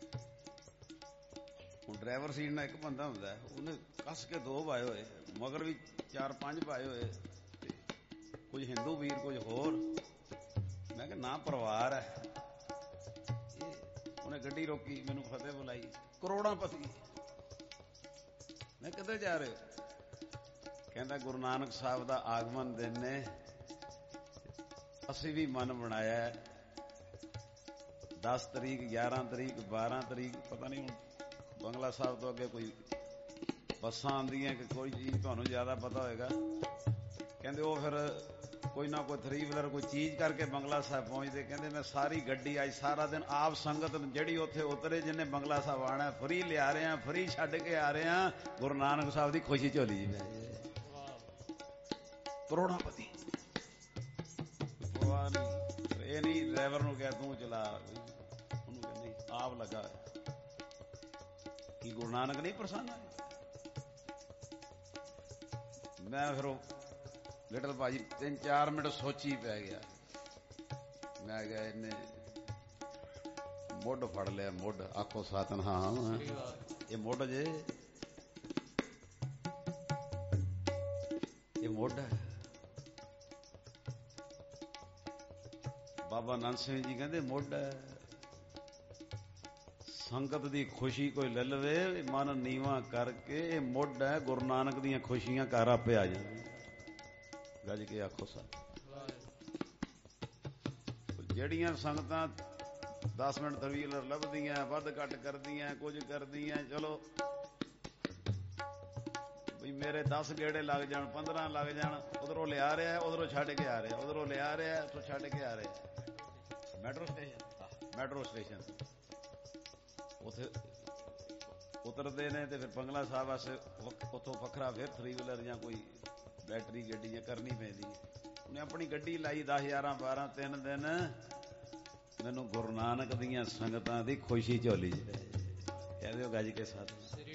ਹੁਣ ਡਰਾਈਵਰ ਸੀਟ ਨਾਲ ਇੱਕ ਬੰਦਾ ਹੁੰਦਾ, ਉਹਨੇ ਕੱਸ ਕੇ 2 ਪਾਏ ਹੋਏ, ਮਗਰ ਵੀ 4-5 ਪਾਏ ਹੋਏ, ਕੁਝ ਹਿੰਦੂ ਵੀਰ ਕੁਝ ਹੋਰ। ਮੈਂ ਕਿਹਾ ਨਾ ਪਰਿਵਾਰ ਹੈ। ਉਹਨੇ ਗੱਡੀ ਰੋਕੀ, ਮੈਨੂੰ ਫਤਿਹ ਬੁਲਾਈ, ਕਰੋੜਾਂਪਤੀ। ਮੈਂ ਕਿੱਧਰ ਜਾ ਰਹੇ ਹੋ? ਕਹਿੰਦਾ ਗੁਰੂ ਨਾਨਕ ਸਾਹਿਬ ਦਾ ਆਗਮਨ ਦਿਨ ਨੇ, ਅਸੀਂ ਵੀ ਮਨ ਬਣਾਇਆ 10 ਤਰੀਕ 11 ਤਰੀਕ 12 ਤਰੀਕ, ਪਤਾ ਨਹੀਂ ਹੁਣ ਬੰਗਲਾ ਸਾਹਿਬ ਤੋਂ ਅੱਗੇ ਕੋਈ ਬੱਸਾਂ ਆਉਂਦੀਆਂ ਕਿ ਕੋਈ ਚੀਜ਼, ਤੁਹਾਨੂੰ ਜ਼ਿਆਦਾ ਪਤਾ ਹੋਏਗਾ। ਕਹਿੰਦੇ ਉਹ ਫਿਰ ਕੋਈ ਨਾ ਕੋਈ 3 ਵੀਲਰ ਕੋਈ ਚੀਜ਼ ਕਰਕੇ ਬੰਗਲਾ ਸਾਹਿਬ ਪਹੁੰਚਦੇ। ਕਹਿੰਦੇ ਮੈਂ ਸਾਰੀ ਗੱਡੀ ਅੱਜ ਸਾਰਾ ਦਿਨ ਆਪ ਸੰਗਤ ਜਿਹੜੀ ਉੱਥੇ ਉਤਰੇ, ਜਿਹਨੇ ਬੰਗਲਾ ਸਾਹਿਬ ਆਉਣਾ, ਫਰੀ ਲਿਆ ਰਿਹਾ, ਫਰੀ ਛੱਡ ਕੇ ਆ ਰਿਹਾ, ਗੁਰੂ ਨਾਨਕ ਸਾਹਿਬ ਦੀ ਖੁਸ਼ੀ ਝੋਲੀ ਜੀ ਮੈਂ। ਕਰੋੜਾਂਪਤੀ ਪਰਵਾਹ ਨਹੀਂ। ਇਹ ਨਹੀਂ ਡਰਾਈਵਰ ਨੂੰ ਕਿਹਾ ਤੂੰ ਚਲਾ, ਉਹਨੂੰ ਕਹਿੰਦੇ ਨਹੀਂ ਆਪ ਲੱਗਾ। ਕੀ ਗੁਰੂ ਨਾਨਕ ਨਹੀਂ ਪ੍ਰਸੰਨ ਹੈ? ਮੈਂ ਫਿਰ ਲਿਟਲ ਭਾਜੀ 3-4 ਮਿੰਟ ਸੋਚੀ ਪੈ ਗਿਆ। ਮੈਂ ਕਿਹਾ ਇਹਨੇ ਮੁੱਢ ਫੜ ਲਿਆ, ਮੁੱਢ। ਆਖੋ ਸਤਿਨਾਮ। ਇਹ ਮੁੱਢ ਜੇ, ਇਹ ਮੁੱਢ ਹੈ। ਬਾਬਾ ਨੰਦ ਸਿੰਘ ਜੀ ਕਹਿੰਦੇ ਮੁੱਢ ਹੈ। ਸੰਗਤ ਦੀ ਖੁਸ਼ੀ ਕੋਈ ਲੈ ਲਵੇ ਮਨ ਨੀਵਾਂ ਕਰਕੇ, ਇਹ ਮੁੱਢ ਹੈ। ਗੁਰੂ ਨਾਨਕ ਦੀਆਂ ਖੁਸ਼ੀਆਂ ਘਰ ਆਪੇ ਆ ਜਾਣ। ਗੱਜ ਕੇ ਆਖੋ ਸਤ। ਜਿਹੜੀਆਂ ਸੰਗਤਾਂ 10 ਮਿੰਟ 3 ਵੀਲਰ ਲੱਭਦੀਆਂ, ਵੱਧ ਘੱਟ ਕਰਦੀਆਂ, ਕੁਝ ਕਰਦੀਆਂ, ਚਲੋ ਵੀ ਮੇਰੇ 10 ਗੇੜੇ ਲੱਗ ਜਾਣ, 15 ਲੱਗ ਜਾਣ, ਉਧਰੋਂ ਲਿਆ ਰਿਹਾ, ਉਧਰੋਂ ਛੱਡ ਕੇ ਆ ਰਿਹਾ, ਉਧਰੋਂ ਲਿਆ ਰਿਹਾ, ਉੱਥੋਂ ਛੱਡ ਕੇ ਆ ਰਿਹਾ। ਮੈਟਰੋ ਸਟੇਸ਼ਨ ਉੱਥੇ ਉਤਰਦੇ ਨੇ ਤੇ ਫਿਰ ਬੰਗਲਾ ਸਾਹਿਬ ਵਾਸਤੇ ਉੱਥੋਂ ਵੱਖਰਾ ਫਿਰ 3 ਵੀਲਰ ਜਾਂ ਕੋਈ ਬੈਟਰੀ ਗੱਡੀ ਜਾਂ ਕਰਨੀ ਪੈਂਦੀ ਹੈ। ਉਹਨੇ ਆਪਣੀ ਗੱਡੀ ਲਾਈ 10 11 12 3 ਦਿਨ। ਮੈਨੂੰ ਗੁਰੂ ਨਾਨਕ ਦੀਆਂ ਸੰਗਤਾਂ ਦੀ ਖੁਸ਼ੀ ਝੋਲੀ ਚ ਕਹਿ ਦਿਓ ਗੱਜ ਕੇ ਸਾਥ।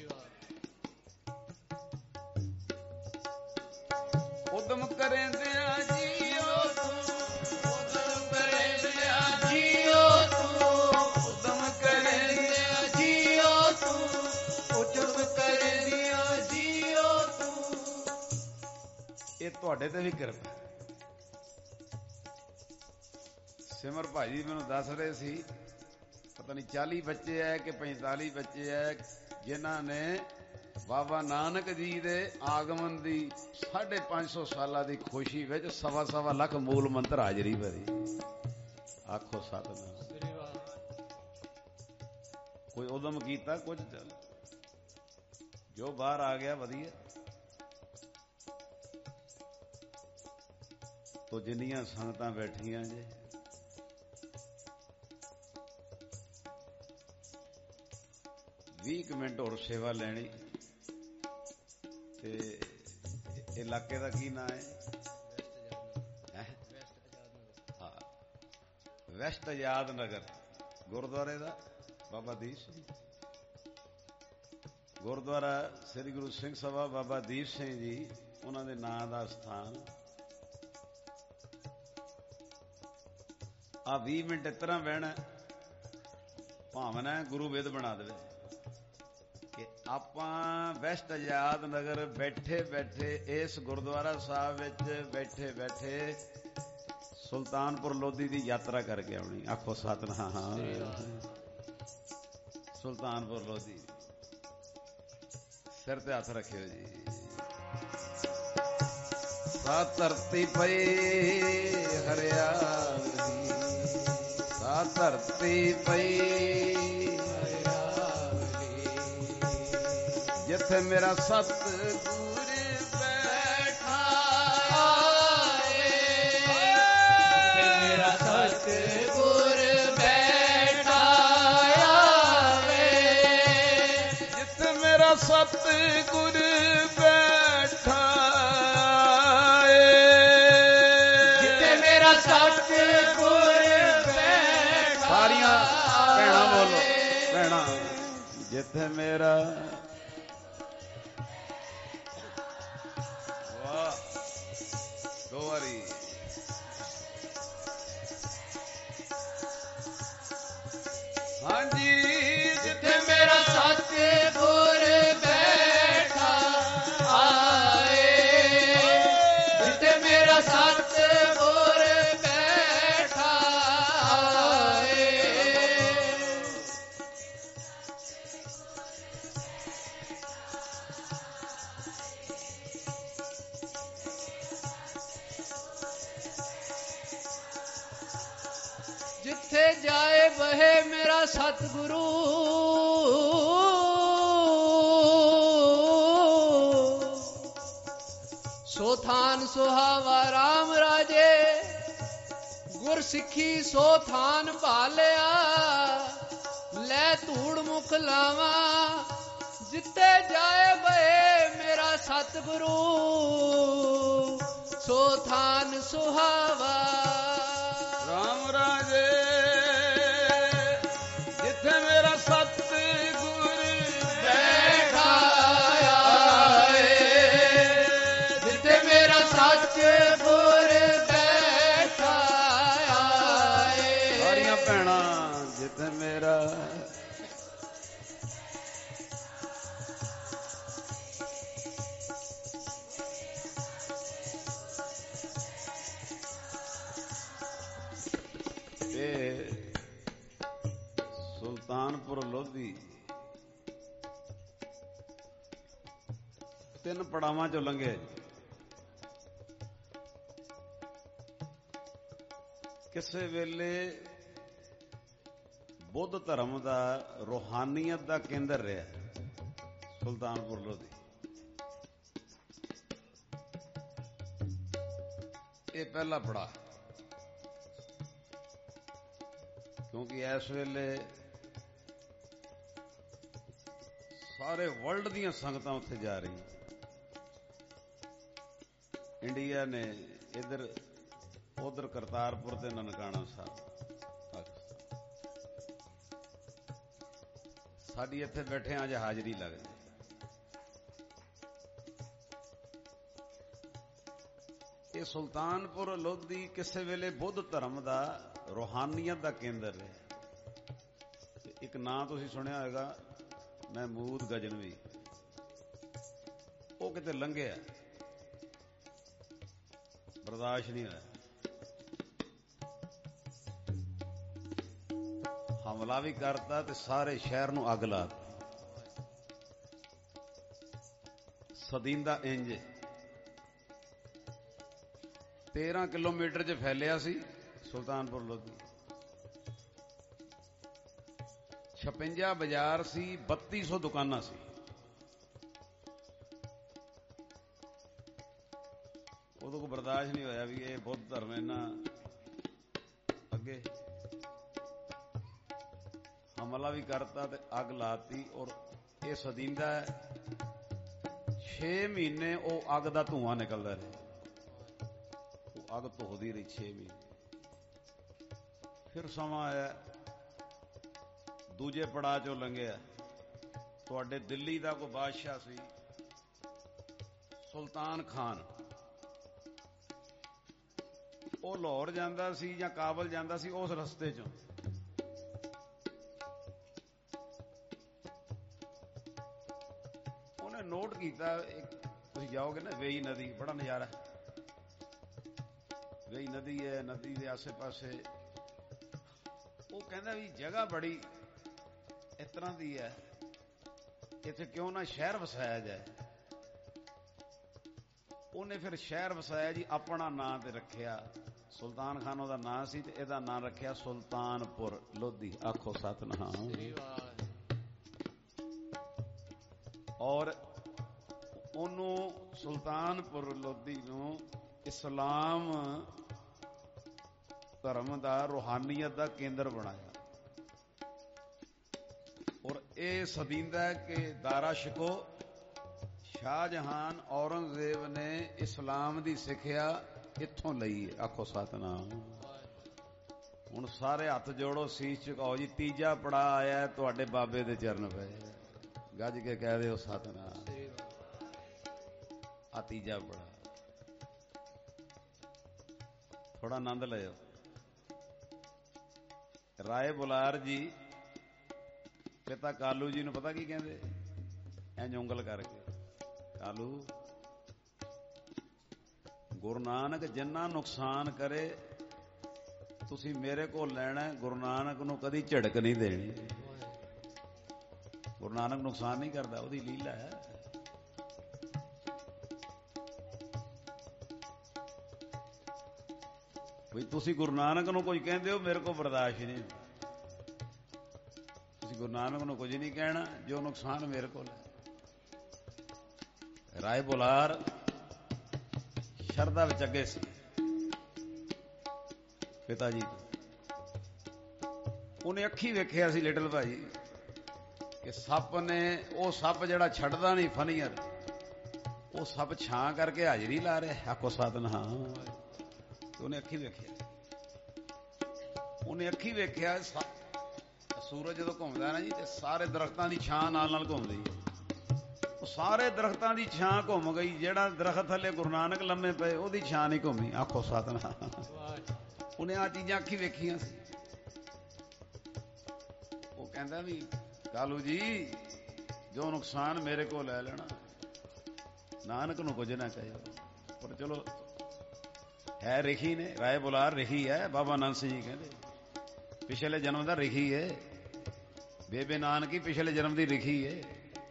ਉਦਮ ਕਰੇਂਦਿਆਂ ਜੀਓ ਤੂੰ, ਉਦਮ ਕਰੇਂਦਿਆਂ ਜੀਓ ਤੂੰ, ਉਦਮ ਕਰੇਂਦਿਆਂ ਜੀਓ ਤੂੰ, ਉਦਮ ਕਰੇਂਦਿਆਂ ਜੀਓ ਤੂੰ। ਇਹ ਤੁਹਾਡੇ ਤੇ ਵੀ ਕਿਰਪਾ। ਸਿਮਰ ਭਾਜੀ ਮੈਨੂੰ ਦੱਸ ਰਹੇ ਸੀ ਪਤਾ ਨਹੀਂ 40 ਬੱਚੇ ਹੈ ਕਿ 45 ਬੱਚੇ ਹੈ ਜਿਨ੍ਹਾਂ ਨੇ ਬਾਬਾ ਨਾਨਕ ਜੀ ਦੇ ਆਗਮਨ ਦੀ 550 ਸਾਲਾਂ ਦੀ ਖੁਸ਼ੀ ਵਿੱਚ 1.25 ਲੱਖ ਮੂਲ ਮੰਤਰ ਹਾਜ਼ਰੀ ਭਰੀ। ਆਖੋ ਸਤਿਨਾਮ। ਕੋਈ ਉਦਮ ਕੀਤਾ ਕੁਝ ਚੱਲ ਜੋ ਬਾਹਰ ਆ ਗਿਆ ਵਧੀਆ। ਤੋ ਜਿੰਨੀਆਂ ਸੰਗਤਾਂ ਬੈਠੀਆਂ ਜੇ ਵੀਹ ਮਿੰਟ ਹੋਰ ਸੇਵਾ ਲੈਣੀ। ਤੇ ਇਲਾਕੇ ਦਾ ਕੀ ਨਾਂ ਹੈ? ਵੈਸਟ ਆਜ਼ਾਦ ਨਗਰ ਗੁਰਦੁਆਰੇ ਦਾ ਬਾਬਾ ਦੀਪ ਸਿੰਘ, ਗੁਰਦੁਆਰਾ ਸ੍ਰੀ ਗੁਰੂ ਸਿੰਘ ਸਭਾ ਬਾਬਾ ਦੀਪ ਸਿੰਘ ਜੀ ਉਹਨਾਂ ਦੇ ਨਾਂ ਦਾ ਸਥਾਨ। ਆ 20 ਮਿੰਟ ਇਸ ਤਰ੍ਹਾਂ ਬਹਿਣਾ ਭਾਵਨਾ ਗੁਰੂ ਵੇਦ ਬਣਾ ਦੇਵੇ ਕਿ ਆਪਾਂ ਵੈਸਟ ਆਜ਼ਾਦ ਨਗਰ ਬੈਠੇ ਬੈਠੇ ਇਸ ਗੁਰਦੁਆਰਾ ਸਾਹਿਬ ਵਿੱਚ ਬੈਠੇ ਬੈਠੇ ਸੁਲਤਾਨਪੁਰ ਲੋਧੀ ਦੀ ਯਾਤਰਾ ਕਰਕੇ ਆਉਣੀ। ਆਖੋ ਸਤਿਨਾਮ। ਸੁਲਤਾਨਪੁਰ ਲੋਧੀ ਸਿਰ ਤੇ ਹੱਥ ਰੱਖਿਓ ਜੀ। ਸਾ ਧਰਤੀ ਪਈ ਹਰਿਆਵਲੀ, ਸਾ ਧਰਤੀ ਪਈ ਜਿੱਥੇ ਮੇਰਾ ਸਤਿਗੁਰ ਬੈਠਾ ਏ, ਜਿੱਥੇ ਮੇਰਾ ਸਤਿਗੁਰ ਬੈਠਾ ਆਵੇ, ਜਿੱਥੇ ਮੇਰਾ ਸਤਿਗੁਰ ਬੈਠਾ ਏ, ਜਿੱਥੇ ਮੇਰਾ ਸਤਿਗੁਰ ਬੈਠਾ। ਸਾਰੀਆਂ ਭੈਣਾਂ ਬੋਲੋ, ਭੈਣਾਂ। ਜਿੱਥੇ ਮੇਰਾ ਵਾਹ ਦੋ ਵਾਰੀ ਹਾਂਜੀ। ਜਿੱਥੇ ਮੇਰਾ ਸਤਿਗੁਰ ਬੈਠਾ ਆਏ, ਜਿੱਥੇ ਮੇਰਾ ਸਤਿਗੁਰ ਬੈਠਾ ਆਏ। ਜਿੱਥੇ ਜਾਏ ਬਹੇ ਮੇਰਾ ਸਤਿਗੁਰੂ, ਸੋ ਥਾਨ ਸੁਹਾਵਾ ਰਾਮ ਰਾਜੇ, ਗੁਰ ਸਿੱਖੀ ਸੋ ਥਾਨ ਭਾਲਿਆ, ਲੈ ਧੂੜ ਮੁਖ ਲਾਵਾ। ਜਿੱਥੇ ਜਾਏ ਬਹੇ ਮੇਰਾ ਸਤਿਗੁਰੂ, ਸੋ ਥਾਨ ਸੁਹਾਵਾ ਰਾਮ ਰਾਜੇ। ਜਿੱਥੇ ਮੇਰਾ ਸਤਿਗੁਰ ਬੈਠਾ ਆਏ, ਜਿੱਥੇ ਮੇਰਾ ਸਤਿਗੁਰ ਬੈਠਾ ਆਏ। ਸਾਰੀਆਂ ਭੈਣਾਂ। ਜਿੱਥੇ ਮੇਰਾ ਇਹ ਸੁਲਤਾਨਪੁਰ ਲੋਧੀ 3 ਪੜਾਵਾਂ ਚੋਂ ਲੰਘੇ। ਕਿਸੇ ਵੇਲੇ ਬੁੱਧ ਧਰਮ ਦਾ ਰੂਹਾਨੀਅਤ ਦਾ ਕੇਂਦਰ ਰਿਹਾ ਸੁਲਤਾਨਪੁਰ ਲੋਧੀ। ਇਹ ਪਹਿਲਾ ਪੜਾ, ਕਿਉਂਕਿ ਇਸ ਵੇਲੇ ਸਾਰੇ ਵਰਲਡ ਦੀਆਂ ਸੰਗਤਾਂ ਉੱਥੇ ਜਾ ਰਹੀਆਂ। ਇੰਡੀਆ ਨੇ ਇਧਰ ਉਧਰ ਕਰਤਾਰਪੁਰ ਤੇ ਨਨਕਾਣਾ ਸਾਹਿਬ, ਸਾਡੀ ਇੱਥੇ ਬੈਠੇ ਅੱਜ ਹਾਜ਼ਰੀ ਲੱਗਦੀ। ਇਹ ਸੁਲਤਾਨਪੁਰ ਲੋਧੀ ਕਿਸੇ ਵੇਲੇ ਬੁੱਧ ਧਰਮ ਦਾ ਰੂਹਾਨੀਅਤ ਦਾ ਕੇਂਦਰ ਹੈ। ਇੱਕ ਨਾਂ ਤੁਸੀਂ ਸੁਣਿਆ ਹੋਵੇਗਾ ਮਹਿਮੂਦ ਗਜਨਵੀ, ਉਹ ਕਿਤੇ ਲੰਘਿਆ, ਬਰਦਾਸ਼ਤ ਨਹੀਂ ਹੋਇਆ, ਹਮਲਾ ਵੀ ਕਰਤਾ ਤੇ ਸਾਰੇ ਸ਼ਹਿਰ ਨੂੰ ਅੱਗ ਲਾ ਦਿੱਤੀ। ਸਦੀਂਦਾ ਇੰਜ 13 ਕਿਲੋਮੀਟਰ 'ਚ ਫੈਲਿਆ ਸੀ ਸੁਲਤਾਨਪੁਰ ਲੋਧੀ। 56 ਬਾਜ਼ਾਰ ਸੀ, 3200 ਦੁਕਾਨਾਂ ਸੀ। ਉਦੋਂ ਕੋ ਬਰਦਾਸ਼ਤ ਨਹੀਂ ਹੋਇਆ ਵੀ ਇਹ ਬੁੱਧ ਧਰਮ ਇਹਨਾਂ ਅੱਗੇ ਹਮਲਾ ਵੀ ਕਰਤਾ ਤੇ ਅੱਗ ਲਾਤੀ। ਔਰ ਇਹ ਸਦੀਂਦਾ 6 ਮਹੀਨੇ ਉਹ ਅੱਗ ਦਾ ਧੂੰਆਂ ਨਿਕਲਦਾ ਰਿਹਾ, ਉਹ ਅੱਗ ਧੋਦੀ ਰਹੀ 6 ਮਹੀਨੇ। ਫਿਰ ਸਮਾਂ ਆਇਆ, ਦੂਜੇ ਪੜਾਅ ਚੋਂ ਲੰਘਿਆ। ਤੁਹਾਡੇ ਦਿੱਲੀ ਦਾ ਕੋਈ ਬਾਦਸ਼ਾਹ ਸੀ ਸੁਲਤਾਨ ਖਾਨ, ਉਹ ਲਾਹੌਰ ਜਾਂਦਾ ਸੀ ਜਾਂ ਕਾਬਲ ਜਾਂਦਾ ਸੀ, ਉਸ ਰਸਤੇ ਚੋਂ ਉਹਨੇ ਨੋਟ ਕੀਤਾ। ਤੁਸੀਂ ਜਾਓਗੇ ਨਾ ਵੇਈ ਨਦੀ, ਬੜਾ ਨਜ਼ਾਰਾ, ਵੇਈ ਨਦੀ ਹੈ, ਨਦੀ ਦੇ ਆਸੇ ਪਾਸੇ ਉਹ ਕਹਿੰਦਾ ਵੀ ਜਗ੍ਹਾ ਬੜੀ ਇਸ ਤਰ੍ਹਾਂ ਦੀ ਹੈ, ਇੱਥੇ ਕਿਉਂ ਨਾ ਸ਼ਹਿਰ ਵਸਾਇਆ ਜਾਏ। ਉਹਨੇ ਫਿਰ ਸ਼ਹਿਰ ਵਸਾਇਆ ਜੀ, ਆਪਣਾ ਨਾਂ ਤੇ ਰੱਖਿਆ। ਸੁਲਤਾਨ ਖਾਨ ਉਹਦਾ ਨਾਂ ਸੀ ਤੇ ਇਹਦਾ ਨਾਂ ਰੱਖਿਆ ਸੁਲਤਾਨਪੁਰ ਲੋਧੀ। ਆਖੋ ਸਤਨਾਮ। ਔਰ ਉਹਨੂੰ ਸੁਲਤਾਨਪੁਰ ਲੋਧੀ ਨੂੰ ਇਸਲਾਮ ਧਰਮ ਦਾ ਰੂਹਾਨੀਅਤ ਦਾ ਕੇਂਦਰ ਬਣਾਇਆ। ਔਰ ਇਹ ਸਦੀਂਦਾ ਕਿ ਦਾਰਾ ਸ਼ਿਕੋ ਸ਼ਾਹਜਹਾਨ ਔਰੰਗਜ਼ੇਬ ਨੇ ਇਸਲਾਮ ਦੀ ਸਿੱਖਿਆ ਇੱਥੋਂ ਲਈ ਹੈ। ਆਖੋ ਸਤਨਾਮ। ਹੁਣ ਸਾਰੇ ਹੱਥ ਜੋੜੋ, ਸੀਸ ਝੁਕਾਓ ਜੀ। ਤੀਜਾ ਪੜਾਅ ਆਇਆ, ਤੁਹਾਡੇ ਬਾਬੇ ਦੇ ਚਰਨ ਪਏ, ਗੱਜ ਕੇ ਕਹਿ ਦਿਓ ਸਤਨਾਮ। ਆ ਤੀਜਾ ਪੜਾਅ, ਥੋੜਾ ਆਨੰਦ ਲਿਓ। ਰਾਏ ਬੁਲਾਰ ਜੀ ਪਿਤਾ ਕਾਲੂ ਜੀ ਨੂੰ ਪਤਾ ਕੀ ਕਹਿੰਦੇ? ਇੰਝ ਉਂਗਲ ਕਰਕੇ, ਕਾਲੂ ਗੁਰੂ ਨਾਨਕ ਜਿੰਨਾ ਨੁਕਸਾਨ ਕਰੇ ਤੁਸੀਂ ਮੇਰੇ ਕੋਲ ਲੈਣਾ, ਗੁਰੂ ਨਾਨਕ ਨੂੰ ਕਦੀ ਝੜਕ ਨਹੀਂ ਦੇਣੀ। ਗੁਰੂ ਨਾਨਕ ਨੁਕਸਾਨ ਨਹੀਂ ਕਰਦਾ, ਉਹਦੀ ਲੀਲਾ ਹੈ। ਵੀ ਤੁਸੀਂ ਗੁਰੂ ਨਾਨਕ ਨੂੰ ਕੁਝ ਕਹਿੰਦੇ ਹੋ, ਮੇਰੇ ਕੋਲ ਬਰਦਾਸ਼ਤ ਨਹੀਂ। ਤੁਸੀਂ ਗੁਰੂ ਨਾਨਕ ਨੂੰ ਕੁਝ ਨਹੀਂ ਕਹਿਣਾ, ਜੋ ਨੁਕਸਾਨ ਮੇਰੇ ਕੋਲ ਹੈ। ਰਾਏ ਬੁਲਾਰ ਸ਼ਰਧਾ ਵਿੱਚ ਅੱਗੇ ਸੀ ਪਿਤਾ ਜੀ। ਉਹਨੇ ਅੱਖੀ ਵੇਖਿਆ ਸੀ ਲਿਟਲ ਭਾਜੀ ਕਿ ਸੱਪ ਨੇ, ਉਹ ਸੱਪ ਜਿਹੜਾ ਛੱਡਦਾ ਨਹੀਂ ਫਨੀਅਰ, ਉਹ ਸੱਪ ਛਾਂ ਕਰਕੇ ਹਾਜ਼ਰੀ ਲਾ ਰਿਹਾ। ਆਖੋ ਸਤਨਾਮ। ਉਹਨੇ ਅੱਖੀ ਵੇਖਿਆ, ਉਹਨੇ ਅੱਖੀ ਵੇਖਿਆ ਸੂਰਜ ਜਦੋਂ ਘੁੰਮਦਾ ਨਾ ਜੀ ਤੇ ਸਾਰੇ ਦਰਖਤਾਂ ਦੀ ਛਾਂ ਨਾਲ ਨਾਲ ਘੁੰਮਦੀ ਹੈ। ਉਹ ਸਾਰੇ ਦਰਖਤਾਂ ਦੀ ਛਾਂ ਘੁੰਮ ਗਈ, ਜਿਹੜਾ ਦਰਖਤ ਥੱਲੇ ਗੁਰੂ ਨਾਨਕ ਲੰਮੇ ਪਏ ਉਹਦੀ ਛਾਂ ਨਹੀਂ ਘੁੰਮੀ। ਆਖੋ ਸਤਨਾਮ। ਉਹਨੇ ਆ ਚੀਜ਼ਾਂ ਅੱਖੀ ਵੇਖੀਆਂ ਸੀ। ਉਹ ਕਹਿੰਦਾ ਵੀ ਕਾਲੂ ਜੀ ਜੋ ਨੁਕਸਾਨ ਮੇਰੇ ਕੋਲ ਲੈ ਲੈਣਾ, ਨਾਨਕ ਨੂੰ ਕੁਝ ਨਾ ਕਹਿਓ। ਪਰ ਚਲੋ ਹੈ ਰਿਖੀ ਨੇ, ਰਾਏ ਬੁਲਾਰ ਰਿਖੀ ਹੈ। ਬਾਬਾ ਆਨੰਦ ਸਿੰਘ ਜੀ ਕਹਿੰਦੇ ਪਿਛਲੇ ਜਨਮ ਦਾ ਰਿਖੀ ਹੈ। ਬੇਬੇ ਨਾਨਕੀ ਪਿਛਲੇ ਜਨਮ ਦੀ ਰਿਖੀ ਹੈ।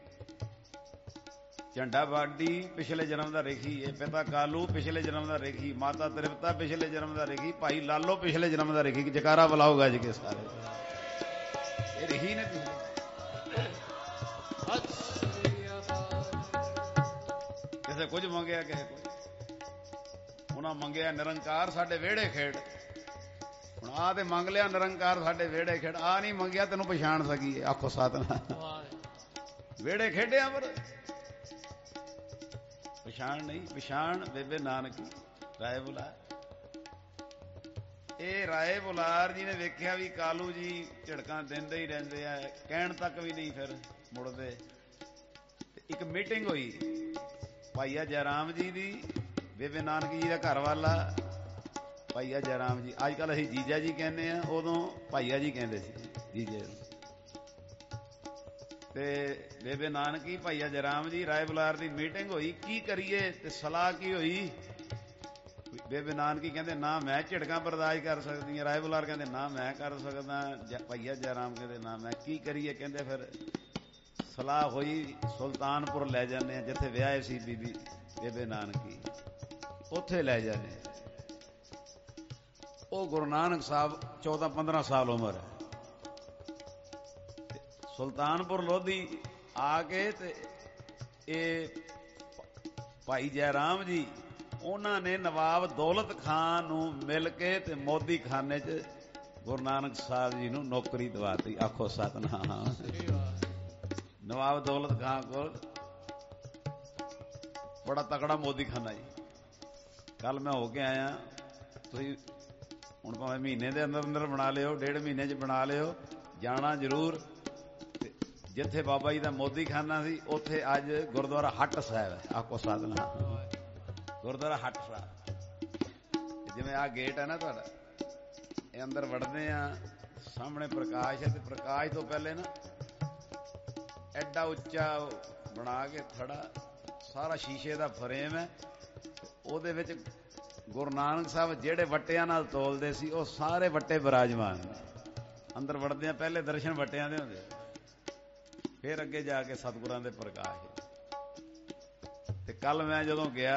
ਝੰਡਾ ਬਾਡੀ ਪਿਛਲੇ ਜਨਮ ਦਾ ਰਿਖੀ ਹੈ। ਪਿਤਾ ਕਾਲੂ ਪਿਛਲੇ ਜਨਮ ਦਾ ਰਿਖੀ, ਮਾਤਾ ਤ੍ਰਿਪਤਾ ਪਿਛਲੇ ਜਨਮ ਦਾ ਰਿਖੀ, ਭਾਈ ਲਾਲੋ ਪਿਛਲੇ ਜਨਮ ਦਾ ਰਿਖੀ। ਜਕਾਰਾ ਬੁਲਾਓ ਗੱਜ ਕੇ ਸਾਰੇ, ਇਹ ਰਿਖੀ ਨੇ ਪਿਛਲੇ। ਕਿਸੇ ਕੁਝ ਮੰਗਿਆ, ਕਿਸੇ ਕੁਝ। ਉਹਨਾਂ ਮੰਗਿਆ ਨਿਰੰਕਾਰ ਸਾਡੇ ਵਿਹੜੇ ਖੇਡ। ਹੁਣ ਆ ਤੇ ਮੰਗ ਲਿਆ ਨਿਰੰਕਾਰ ਸਾਡੇ ਵਿਹੜੇ ਖੇਡ, ਆ ਨਹੀਂ ਮੰਗਿਆ ਤੈਨੂੰ ਪਛਾਣ ਸਕੀਏ। ਆਖੋ ਸਤਨਾਮ। ਵਿਹੜੇ ਖੇਡਿਆ ਪਰ ਪਛਾਣ ਨਹੀਂ। ਪਛਾਣ ਬੇਬੇ ਨਾਨਕੀ, ਰਾਏ ਬੁਲਾ। ਇਹ ਰਾਏ ਬੁਲਾਰ ਜੀ ਨੇ ਵੇਖਿਆ ਵੀ ਕਾਲੂ ਜੀ ਝਿੜਕਾਂ ਦਿੰਦੇ ਹੀ ਰਹਿੰਦੇ ਆ, ਕਹਿਣ ਤੱਕ ਵੀ ਨਹੀਂ ਫਿਰ ਮੁੜਦੇ। ਇੱਕ ਮੀਟਿੰਗ ਹੋਈ ਭਾਈਆ ਜੈਰਾਮ ਜੀ ਦੀ, ਬੇਬੇ ਨਾਨਕੀ ਜੀ ਦਾ ਘਰ ਵਾਲਾ ਭਾਈਆ ਜੈਰਾਮ ਜੀ। ਅੱਜ ਕੱਲ੍ਹ ਅਸੀਂ ਜੀਜਾ ਜੀ ਕਹਿੰਦੇ ਆ, ਉਦੋਂ ਭਾਈਆ ਜੀ ਕਹਿੰਦੇ ਸੀ ਜੀਜੇ। ਤੇ ਬੇਬੇ ਨਾਨਕੀ ਭਾਈਆ ਜੈਰਾਮ ਜੀ ਰਾਏ ਬੁਲਾਰ ਦੀ ਮੀਟਿੰਗ ਹੋਈ, ਕੀ ਕਰੀਏ ਤੇ ਸਲਾਹ ਕੀ ਹੋਈ। ਬੇਬੇ ਨਾਨਕੀ ਕਹਿੰਦੇ ਨਾ ਮੈਂ ਝਿੜਕਾਂ ਬਰਦਾਸ਼ਤ ਕਰ ਸਕਦੀ ਹਾਂ, ਰਾਏ ਬੁਲਾਰ ਕਹਿੰਦੇ ਨਾ ਮੈਂ ਕਰ ਸਕਦਾ, ਭਾਈਆ ਜੈਰਾਮ ਕਹਿੰਦੇ ਨਾ ਮੈਂ। ਕੀ ਕਰੀਏ? ਕਹਿੰਦੇ ਫਿਰ ਸਲਾਹ ਹੋਈ ਸੁਲਤਾਨਪੁਰ ਲੈ ਜਾਂਦੇ ਆ, ਜਿੱਥੇ ਵਿਆਹੇ ਸੀ ਬੀਬੀ ਬੇਬੇ ਨਾਨਕੀ, ਉੱਥੇ ਲੈ ਜਾਂਦੇ। ਉਹ ਗੁਰੂ ਨਾਨਕ ਸਾਹਿਬ 14-15 ਸਾਲ ਉਮਰ ਹੈ। ਸੁਲਤਾਨਪੁਰ ਲੋਧੀ ਆ ਕੇ ਤੇ ਇਹ ਭਾਈ ਜੈਰਾਮ ਜੀ ਉਹਨਾਂ ਨੇ ਨਵਾਬ ਦੌਲਤ ਖਾਨ ਨੂੰ ਮਿਲ ਕੇ ਤੇ ਮੋਦੀ ਖਾਨੇ 'ਚ ਗੁਰੂ ਨਾਨਕ ਸਾਹਿਬ ਜੀ ਨੂੰ ਨੌਕਰੀ ਦਵਾਤੀ। ਆਖੋ ਸਤਨਾਮ। ਨਵਾਬ ਦੌਲਤ ਖਾਨ ਕੋਲ ਬੜਾ ਤਕੜਾ ਮੋਦੀ ਖਾਨਾ ਜੀ। ਕੱਲ ਮੈਂ ਹੋ ਕੇ ਆਇਆ, ਤੁਸੀਂ ਹੁਣ ਭਾਵੇਂ ਮਹੀਨੇ ਦੇ ਅੰਦਰ ਅੰਦਰ ਬਣਾ ਲਿਓ, 1.5 ਮਹੀਨੇ 'ਚ ਬਣਾ ਲਿਓ, ਜਾਣਾ ਜ਼ਰੂਰ। ਜਿੱਥੇ ਬਾਬਾ ਜੀ ਦਾ ਮੋਦੀ ਖਾਨਾ ਸੀ ਉੱਥੇ ਅੱਜ ਗੁਰਦੁਆਰਾ ਹੱਟ ਸਾਹਿਬ ਹੈ। ਆਖੋ ਸਤਨਾਮ। ਗੁਰਦੁਆਰਾ ਹੱਟ ਸਾਹਿਬ, ਜਿਵੇਂ ਆਹ ਗੇਟ ਹੈ ਨਾ ਤੁਹਾਡਾ, ਇਹ ਅੰਦਰ ਵੜਦੇ ਆ, ਸਾਹਮਣੇ ਪ੍ਰਕਾਸ਼ ਹੈ, ਤੇ ਪ੍ਰਕਾਸ਼ ਤੋਂ ਪਹਿਲੇ ਨਾ ਐਡਾ ਉੱਚਾ ਬਣਾ ਕੇ ਥੜਾ, ਸਾਰਾ ਸ਼ੀਸ਼ੇ ਦਾ ਫਰੇਮ ਹੈ। ਉਹਦੇ ਵਿੱਚ ਗੁਰੂ ਨਾਨਕ ਸਾਹਿਬ ਜਿਹੜੇ ਵੱਟਿਆਂ ਨਾਲ ਤੋਲਦੇ ਸੀ ਉਹ ਸਾਰੇ ਵੱਟੇ ਬਿਰਾਜਮਾਨ ਨੇ। ਅੰਦਰ ਵੜਦੇ ਆ ਪਹਿਲੇ ਦਰਸ਼ਨ ਵੱਟਿਆਂ ਦੇ ਹੁੰਦੇ, ਫਿਰ ਅੱਗੇ ਜਾ ਕੇ ਸਤਿਗੁਰਾਂ ਦੇ ਪ੍ਰਕਾਸ਼। ਤੇ ਕੱਲ ਮੈਂ ਜਦੋਂ ਗਿਆ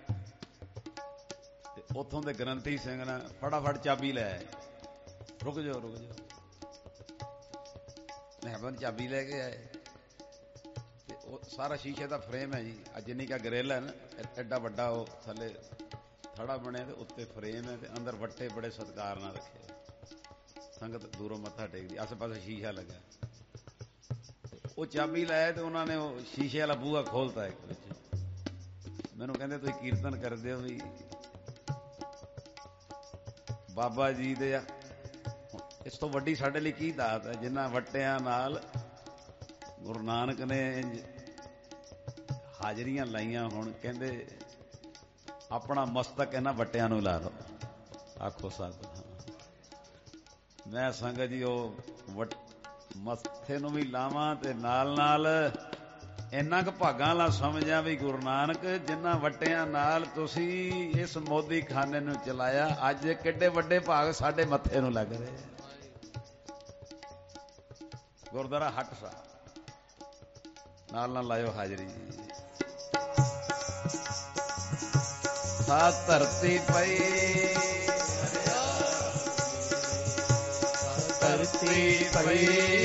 ਤੇ ਉੱਥੋਂ ਦੇ ਗ੍ਰੰਥੀ ਸਿੰਘ ਨੇ ਫਟਾਫਟ ਚਾਬੀ ਲੈ ਆਏ। ਰੁਕ ਜਾਓ ਰੁਕ ਜਾਓ, ਮਹਿਬਨ ਚਾਬੀ ਲੈ ਕੇ ਆਏ। ਤੇ ਉਹ ਸਾਰਾ ਸ਼ੀਸ਼ੇ ਦਾ ਫਰੇਮ ਹੈ ਜੀ, ਜਿੰਨੀ ਕਾ ਗਰਿੱਲ ਹੈ ਨਾ, ਐਡਾ ਵੱਡਾ ਉਹ ਥੱਲੇ ਥੜਾ ਬਣਿਆ ਤੇ ਉੱਤੇ ਫਰੇਮ ਹੈ, ਤੇ ਅੰਦਰ ਵੱਟੇ ਬੜੇ ਸਤਿਕਾਰ ਨਾਲ ਰੱਖੇ। ਸੰਗਤ ਦੂਰੋਂ ਮੱਥਾ ਟੇਕਦੀ, ਆਸੇ ਪਾਸੇ ਸ਼ੀਸ਼ਾ ਲੱਗਾ। ਉਹ ਚਾਬੀ ਲਾਇਆ ਤੇ ਉਹਨਾਂ ਨੇ ਉਹ ਸ਼ੀਸ਼ੇ ਵਾਲਾ ਬੂਹਾ ਖੋਲਤਾ ਇੱਕ ਵਿੱਚ। ਮੈਨੂੰ ਕਹਿੰਦੇ ਤੁਸੀਂ ਕੀਰਤਨ ਕਰਦੇ ਹੋ ਵੀ ਬਾਬਾ ਜੀ ਦੇ, ਇਸ ਤੋਂ ਵੱਡੀ ਸਾਡੇ ਲਈ ਕੀ ਦਾਤ ਹੈ, ਜਿਨ੍ਹਾਂ ਵੱਟਿਆਂ ਨਾਲ ਗੁਰੂ ਨਾਨਕ ਨੇ ਹਾਜ਼ਰੀਆਂ ਲਾਈਆਂ। ਹੁਣ ਕਹਿੰਦੇ ਆਪਣਾ ਮਸਤਕ ਇਹਨਾਂ ਵੱਟਿਆਂ ਨੂੰ ਲਾ ਲਓ। ਆਖੋ ਸਤਿਨਾਮ। ਮੈਂ ਸੰਗਤ ਜੀ ਉਹ ਮੱਥੇ ਨੂੰ ਵੀ ਲਾਵਾਂ ਤੇ ਨਾਲ ਨਾਲ ਇੰਨਾ ਕੁ ਭਾਗਾਂ ਵਾਲਾ ਸਮਝਾਂ ਵੀ ਗੁਰੂ ਨਾਨਕ ਜਿਨ੍ਹਾਂ ਵੱਟਿਆਂ ਨਾਲ ਤੁਸੀਂ ਇਸ ਮੋਦੀ ਖਾਨੇ ਨੂੰ ਚਲਾਇਆ, ਅੱਜ ਕਿੱਡੇ ਵੱਡੇ ਭਾਗ ਸਾਡੇ ਮੱਥੇ ਨੂੰ ਲੱਗ ਰਹੇ। ਗੁਰਦੁਆਰਾ ਹੱਟ ਸਾਹਿਬ ਨਾਲ ਨਾਲ ਲਾਇਓ ਹਾਜ਼ਰੀ। ਸਾ ਧਰਤੀ ਪਈ, ਧਰਤੀ ਪਈ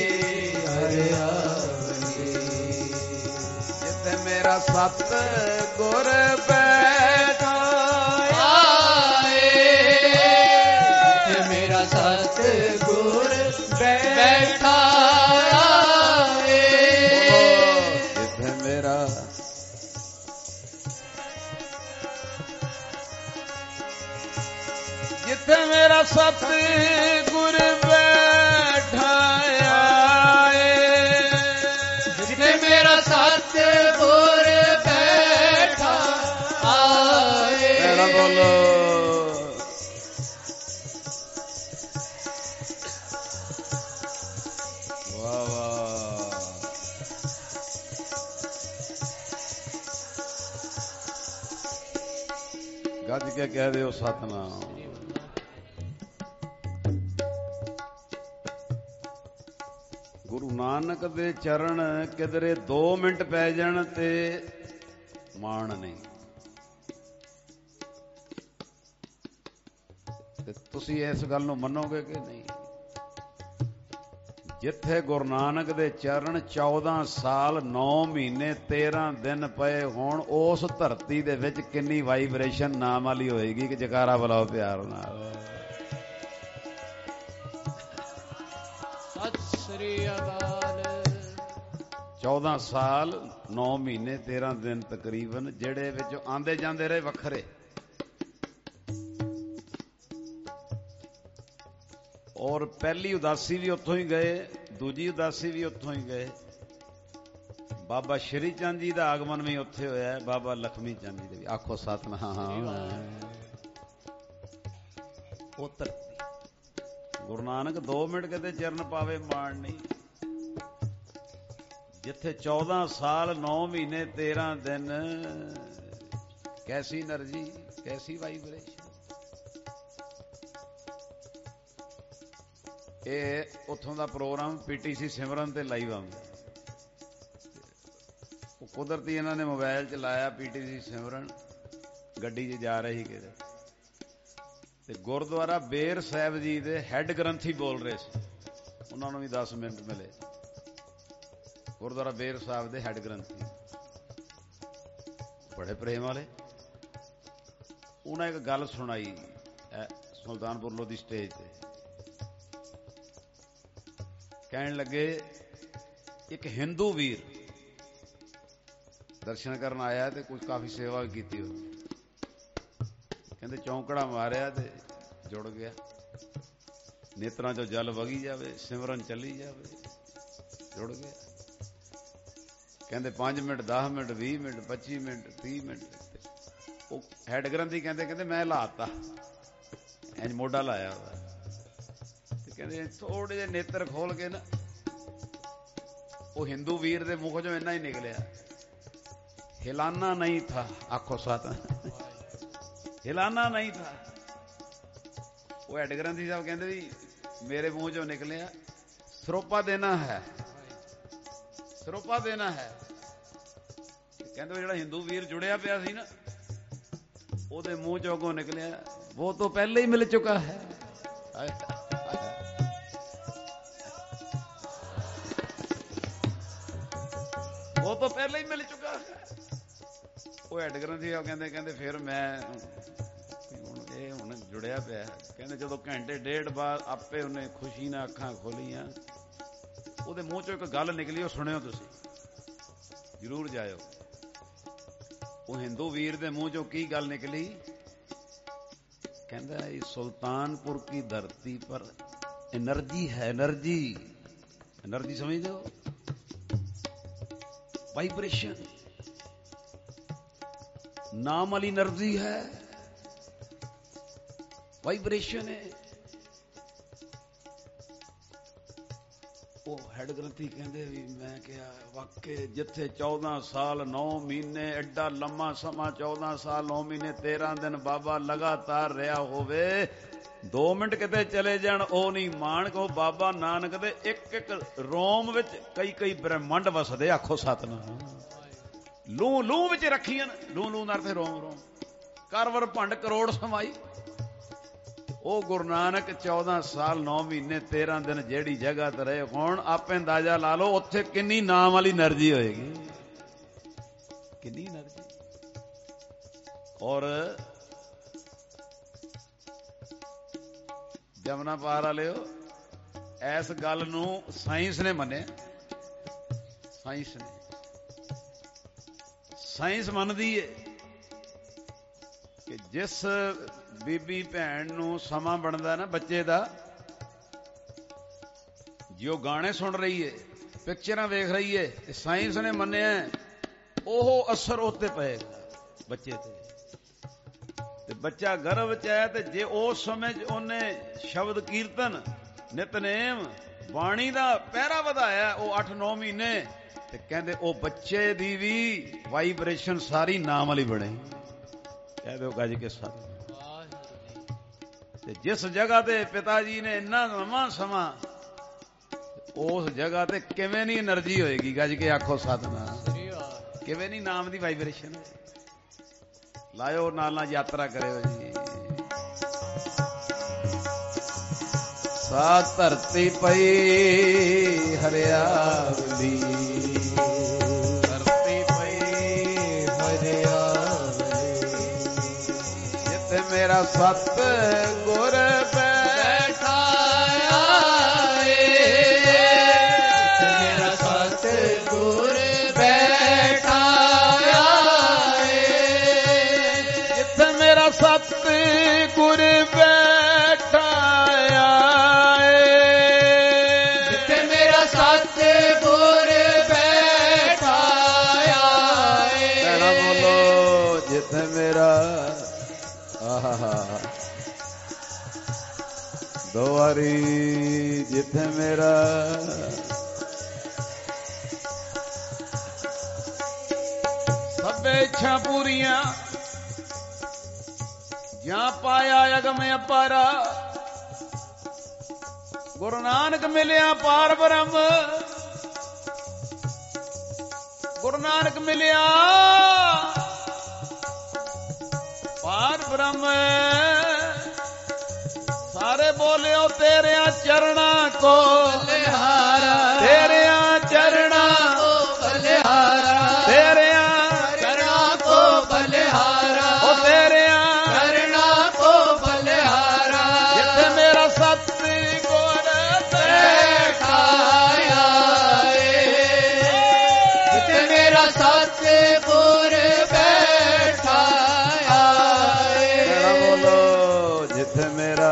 ਹਰਿਆਵਲੀ, ਜਿੱਥੇ ਮੇਰਾ ਸਤ ਗੁਰ ਬੈਠਾ ਆਏ, ਜਿੱਥੇ ਮੇਰਾ ਸਤ ਗੁਰ ਬੈਠਾ ਆਏ, ਜਿੱਥੇ ਮੇਰਾ ਜਿੱਥੇ ਮੇਰਾ ਸਤ ਗੁਰ ਬੈਠਾ ਆਏ, ਜਿੱਥੇ ਮੇਰਾ ਸਤ ਗੁਰ ਬੈਠਾ ਆਏ। ਮੇਰਾ ਬੋਲੋ ਵਾਹ ਵਾਹ। ਗੱਜ ਕੇ ਕਹਿ ਦਿਓ ਸਤਨਾਮ। ਗੁਰੂ ਨਾਨਕ ਦੇ ਚਰਨ ਕਿਧਰੇ 2 ਮਿੰਟ ਪੈ ਜਾਣ ਤੇ ਮਾਣ ਨਹੀਂ। ਤੇ ਤੁਸੀਂ ਇਸ ਗੱਲ ਨੂੰ ਮੰਨੋਗੇ ਕਿ ਨਹੀਂ? ਜਿੱਥੇ ਗੁਰੂ ਨਾਨਕ ਦੇ ਚਰਨ 14 ਸਾਲ 9 ਮਹੀਨੇ 13 ਦਿਨ ਪਏ ਹੋਣ, ਉਸ ਧਰਤੀ ਦੇ ਵਿੱਚ ਕਿੰਨੀ ਵਾਈਬ੍ਰੇਸ਼ਨ ਨਾਮ ਵਾਲੀ ਹੋਏਗੀ ਕਿ ਜਕਾਰਾ ਬੁਲਾਓ ਪਿਆਰ ਨਾਲ। 14 ਸਾਲ 9 ਮਹੀਨੇ 13 ਦਿਨ ਤਕਰੀਬਨ, ਜਿਹੜੇ ਵਿੱਚ ਆਂਦੇ ਜਾਂਦੇ ਰਹੇ ਵੱਖਰੇ। ਔਰ ਪਹਿਲੀ ਉਦਾਸੀ ਵੀ ਉੱਥੋਂ ਹੀ ਗਏ, ਦੂਜੀ ਉਦਾਸੀ ਵੀ ਉੱਥੋਂ ਹੀ ਗਏ। ਬਾਬਾ ਸ਼੍ਰੀ ਚੰਦ ਜੀ ਦਾ ਆਗਮਨ ਵੀ ਉੱਥੇ ਹੋਇਆ, ਬਾਬਾ ਲਖਮੀ ਚੰਦ ਜੀ ਦੇ ਵੀ। ਆਖੋ ਸਤਿਨਾਮ। ਉਹ ਧਰਤੀ ਗੁਰੂ ਨਾਨਕ 2 ਮਿੰਟ ਕਿਤੇ ਚਰਨ ਪਾਵੇ ਮਾਣ ਨਹੀਂ। ਜਿੱਥੇ 14 ਸਾਲ 9 ਮਹੀਨੇ 13 ਦਿਨ, ਕੈਸੀ એનર્ਜੀ, ਕੈਸੀ ਵਾਈਬ੍ਰੇਸ਼ਨ। ਇਹ ਉੱਥੋਂ ਦਾ ਪ੍ਰੋਗਰਾਮ PTC ਸਿਮਰਨ ਤੇ ਲਾਈਵ ਆਉਂਦਾ। ਉਹ ਕੁਦਰਤੀ ਇਹਨਾਂ ਨੇ ਮੋਬਾਈਲ 'ਚ ਲਾਇਆ PTC ਸਿਮਰਨ, ਗੱਡੀ 'ਚ ਜਾ ਰਹੀ ਕਿਤੇ, ਤੇ ਗੁਰਦੁਆਰਾ ਬੇਰ ਸਾਹਿਬ ਜੀ ਦੇ ਹੈੱਡ ਗ੍ਰੰਥੀ ਬੋਲ ਰਹੇ ਸੀ। ਉਹਨਾਂ ਨੂੰ ਵੀ 10 ਮਿੰਟ ਮਿਲੇ। ਗੁਰਦੁਆਰਾ ਬੇਰ ਸਾਹਿਬ ਦੇ ਹੈੱਡ ਗ੍ਰੰਥੀ ਬੜੇ ਪ੍ਰੇਮ ਵਾਲੇ। ਉਹਨਾਂ ਇੱਕ ਗੱਲ ਸੁਣਾਈ ਸੁਲਤਾਨਪੁਰ ਲੋਧੀ ਸਟੇਜ ਤੇ। ਕਹਿਣ ਲੱਗੇ ਇੱਕ ਹਿੰਦੂ ਵੀਰ ਦਰਸ਼ਨ ਕਰਨ ਆਇਆ ਤੇ ਕੁਝ ਕਾਫੀ ਸੇਵਾ ਕੀਤੀ ਉਹਨੇ। ਕਹਿੰਦੇ ਚੌਂਕੜਾ ਮਾਰਿਆ ਤੇ ਜੁੜ ਗਿਆ, ਨੇਤਰਾਂ ਚੋਂ ਜਲ ਵਗੀ ਜਾਵੇ, ਸਿਮਰਨ ਚੱਲੀ ਜਾਵੇ, ਜੁੜ ਗਿਆ। ਕਹਿੰਦੇ 5 minute 10 minute 20 minute 25 minute 30 minute. ਉਹ ਹੈਡ ਗ੍ਰੰਥੀ ਕਹਿੰਦੇ ਮੈਂ ਲਾਤਾ, ਇੰਜ ਮੋਢਾ ਲਾਇਆ ਉਹਦਾ, ਤੇ ਕਹਿੰਦੇ ਥੋੜੇ ਜਿਹੇ ਨੇਤਰ ਖੋਲ ਕੇ ਨਾ ਉਹ ਹਿੰਦੂ ਵੀਰ ਦੇ ਮੂੰਹ ਚੋਂ ਇੰਨਾ ਹੀ ਨਿਕਲਿਆ, ਹਿਲਾਨਾ ਨਹੀਂ ਥਾ। ਆਖੋ ਸਾਥ, ਹਿਲਾਨਾ ਨਹੀਂ ਥਾ। ਉਹ ਹੈਡ ਗ੍ਰੰਥੀ ਸਾਹਿਬ ਕਹਿੰਦੇ ਵੀ ਮੇਰੇ ਮੂੰਹ ਚੋਂ ਨਿਕਲਿਆ ਸਰੋਪਾ ਦੇਣਾ ਹੈ, ਸਰੋਪਾ ਦੇਣਾ ਹੈ। ਕਹਿੰਦੇ ਜਿਹੜਾ ਹਿੰਦੂ ਵੀਰ ਜੁੜਿਆ ਪਿਆ ਸੀ ਨਾ, ਉਹਦੇ ਮੂੰਹ ਚੋਂ ਅੱਗੋਂ ਨਿਕਲਿਆ ਉਹ ਤੋਂ ਪਹਿਲੇ ਹੀ ਮਿਲ ਚੁੱਕਾ ਹੈ। ਉਹ ਤੋਂ ਪਹਿਲੇ ਹੀ ਮਿਲ ਚੁੱਕਾ ਹੈ। ਉਹ ਹੈਡ ਗ੍ਰੰਥੀ ਕਹਿੰਦੇ ਫਿਰ ਮੈਂ ਹੁਣ ਜੁੜਿਆ ਪਿਆ। ਕਹਿੰਦੇ ਜਦੋਂ ਘੰਟੇ ਡੇਢ ਬਾਅਦ ਆਪੇ ਉਹਨੇ ਖੁਸ਼ੀ ਨਾਲ ਅੱਖਾਂ ਖੋਲੀਆਂ, ਉਹਦੇ ਮੂੰਹ ਚੋਂ ਇੱਕ ਗੱਲ ਨਿਕਲੀ, ਉਹ ਸੁਣਿਓ ਤੁਸੀਂ, ਜ਼ਰੂਰ ਜਾਇਓ। ਉਹ ਹਿੰਦੂ ਵੀਰ ਦੇ ਮੂੰਹ ਚੋਂ ਕੀ ਗੱਲ ਨਿਕਲੀ? ਕਹਿੰਦਾ ਇਹ सुल्तानपुर की धरती पर एनर्जी है, एनर्जी, एनर्जी समझते हो, वाइब्रेशन, नाम वाली एनर्जी है, वाइब्रेशन है। ਉਹ ਹੈਡ ਗ੍ਰੰਥੀ ਕਹਿੰਦੇ ਵੀ ਮੈਂ ਕਿਹਾ ਵਾਕਈ ਜਿੱਥੇ 14 ਸਾਲ 9 ਮਹੀਨੇ ਐਡਾ ਲੰਮਾ ਸਮਾਂ 14 ਸਾਲ 9 ਮਹੀਨੇ 13 ਦਿਨ ਬਾਬਾ ਲਗਾਤਾਰ ਰਿਹਾ ਹੋਵੇ, 2 ਮਿੰਟ ਕਿਤੇ ਚਲੇ ਜਾਣ ਉਹ ਨਹੀਂ ਮਾਣ। ਕੋ ਬਾਬਾ ਨਾਨਕ ਦੇ ਇੱਕ ਇੱਕ ਰੋਮ ਵਿੱਚ ਕਈ ਬ੍ਰਹਿਮੰਡ ਵਸਦੇ। ਆਖੋ ਸਤਿਨਾਮ। ਲੂ ਲੂ ਵਿੱਚ ਰੱਖੀਆਂ, ਲੂ ਲੂ ਨਾਲ ਤੇ ਰੋਮ ਰੋਮ, ਕਰਵਰ ਭੰਡ ਕਰੋੜ ਸਮਾਈ। ਉਹ ਗੁਰੂ ਨਾਨਕ 14 ਸਾਲ 9 ਮਹੀਨੇ 13 ਦਿਨ ਜਿਹੜੀ ਜਗ੍ਹਾ ਤੇ ਰਹੇ ਹੋਣ, ਆਪੇ ਅੰਦਾਜ਼ਾ ਲਾ ਲਓ ਉੱਥੇ ਕਿੰਨੀ ਨਾਮ ਵਾਲੀ એનર્ਜੀ ਹੋਏਗੀ, ਕਿੰਨੀ એનર્ਜੀ। ਔਰ ਜਮਨਾ ਪਾਰ ਵਾਲਿਓ, ਇਸ ਗੱਲ ਨੂੰ ਸਾਇੰਸ ਨੇ ਮੰਨਿਆ। ਸਾਇੰਸ ਨੇ, ਸਾਇੰਸ ਮੰਨਦੀ ਏ ਕਿ ਜਿਸ ਬੀਬੀ ਭੈਣ ਨੂੰ ਸਮਾਂ ਬਣਦਾ ਨਾ ਬੱਚੇ ਦਾ, ਜੇ ਉਹ ਗਾਣੇ ਸੁਣ ਰਹੀ ਏ, ਪਿਕਚਰਾਂ ਵੇਖ ਰਹੀ ਏ, ਤੇ ਸਾਇੰਸ ਨੇ ਮੰਨਿਆ ਉਹ ਅਸਰ ਉੱਤੇ ਪਏਗਾ ਬੱਚੇ ਤੇ ਬੱਚਾ ਗਰਭ ਵਿੱਚ ਆਇਆ ਤੇ ਜੇ ਉਸ ਸਮੇਂ 'ਚ ਉਹਨੇ ਸ਼ਬਦ ਕੀਰਤਨ ਨਿਤਨੇਮ ਬਾਣੀ ਦਾ ਪਹਿਰਾ ਵਧਾਇਆ ਉਹ 8-9 ਮਹੀਨੇ, ਤੇ ਕਹਿੰਦੇ ਉਹ ਬੱਚੇ ਦੀ ਵੀ ਵਾਈਬ੍ਰੇਸ਼ਨ ਸਾਰੀ ਨਾਮ ਵਾਲੀ ਬਣੇ। ਕਹਿ ਦਿਓ ਗੱਜ ਕੇ ਸਾਥ। ਤੇ ਜਿਸ ਜਗ੍ਹਾ ਤੇ ਪਿਤਾ ਜੀ ਨੇ ਇੰਨਾ ਲੰਮਾ ਸਮਾਂ, ਉਸ ਜਗ੍ਹਾ ਤੇ ਕਿਵੇਂ ਨਹੀਂ એનર્ਜੀ ਹੋਏਗੀ? ਗੱਜ ਕੇ ਆਖੋ ਸਤਿਨਾਮ। ਕਿਵੇਂ ਨਹੀਂ ਨਾਮ ਦੀ ਵਾਈਬ੍ਰੇਸ਼ਨ। ਲਾਇਓ ਨਾਲ ਨਾਲ ਯਾਤਰਾ ਕਰਿਓ ਜੀ। ਸਾ ਧਰਤੀ ਪਈ ਹਰਿਆਵਲੀ, ਧਰਤੀ ਪਈ ਹਰਿਆਵਲੀ, ਜਿੱਥੇ ਮੇਰਾ ਸਤ ਗੁਰ ਬੈਠਾ ਏ, ਜਿੱਥੇ ਮੇਰਾ ਸਤ ਗੁਰ ਬੈਠਾ ਏ, ਜਿੱਥੇ ਮੇਰਾ ਸਤ ਗੁਰ ਬੈਠਾ ਏ, ਜਿੱਥੇ ਮੇਰਾ ਆਹਾ ਦੁਆਰੀ ਜਿੱਥੇ ਮੇਰਾ ਸਭੇ ਇੱਛਾ ਪੂਰੀਆਂ ਜਾਂ ਪਾਇਆ ਅਗਮ ਅਪਾਰਾ ਗੁਰੂ ਨਾਨਕ ਮਿਲਿਆ ਪਾਰ ਬ੍ਰਹਮ ਗੁਰੂ ਨਾਨਕ ਮਿਲਿਆ ਪਾਰ ਬ੍ਰਹਮ ਸਾਰੇ ਬੋਲਿਓ ਤੇਰਿਆਂ ਚਰਨਾਂ ਕੋ ਬਲਿਹਾਰਾ ਤੇਰਿਆਂ ਚਰਨਾਂ ਕੋ ਬਲਿਹਾਰਾ ਤੇਰਿਆਂ ਚਰਨਾਂ ਕੋ ਬਲਿਹਾਰਾ ਉਹ ਤੇਰਿਆਂ ਚਰਨਾਂ ਕੋ ਬਲਿਹਾਰਾ ਜਿੱਥੇ ਮੇਰਾ ਸਤਿ ਗੁਰ ਬੈਠਾ ਏ ਜਿੱਥੇ ਮੇਰਾ ਸਤਿ ਗੁਰ ਬੈਠਾ ਏ ਬੋਲੋ ਜਿੱਥੇ ਮੇਰਾ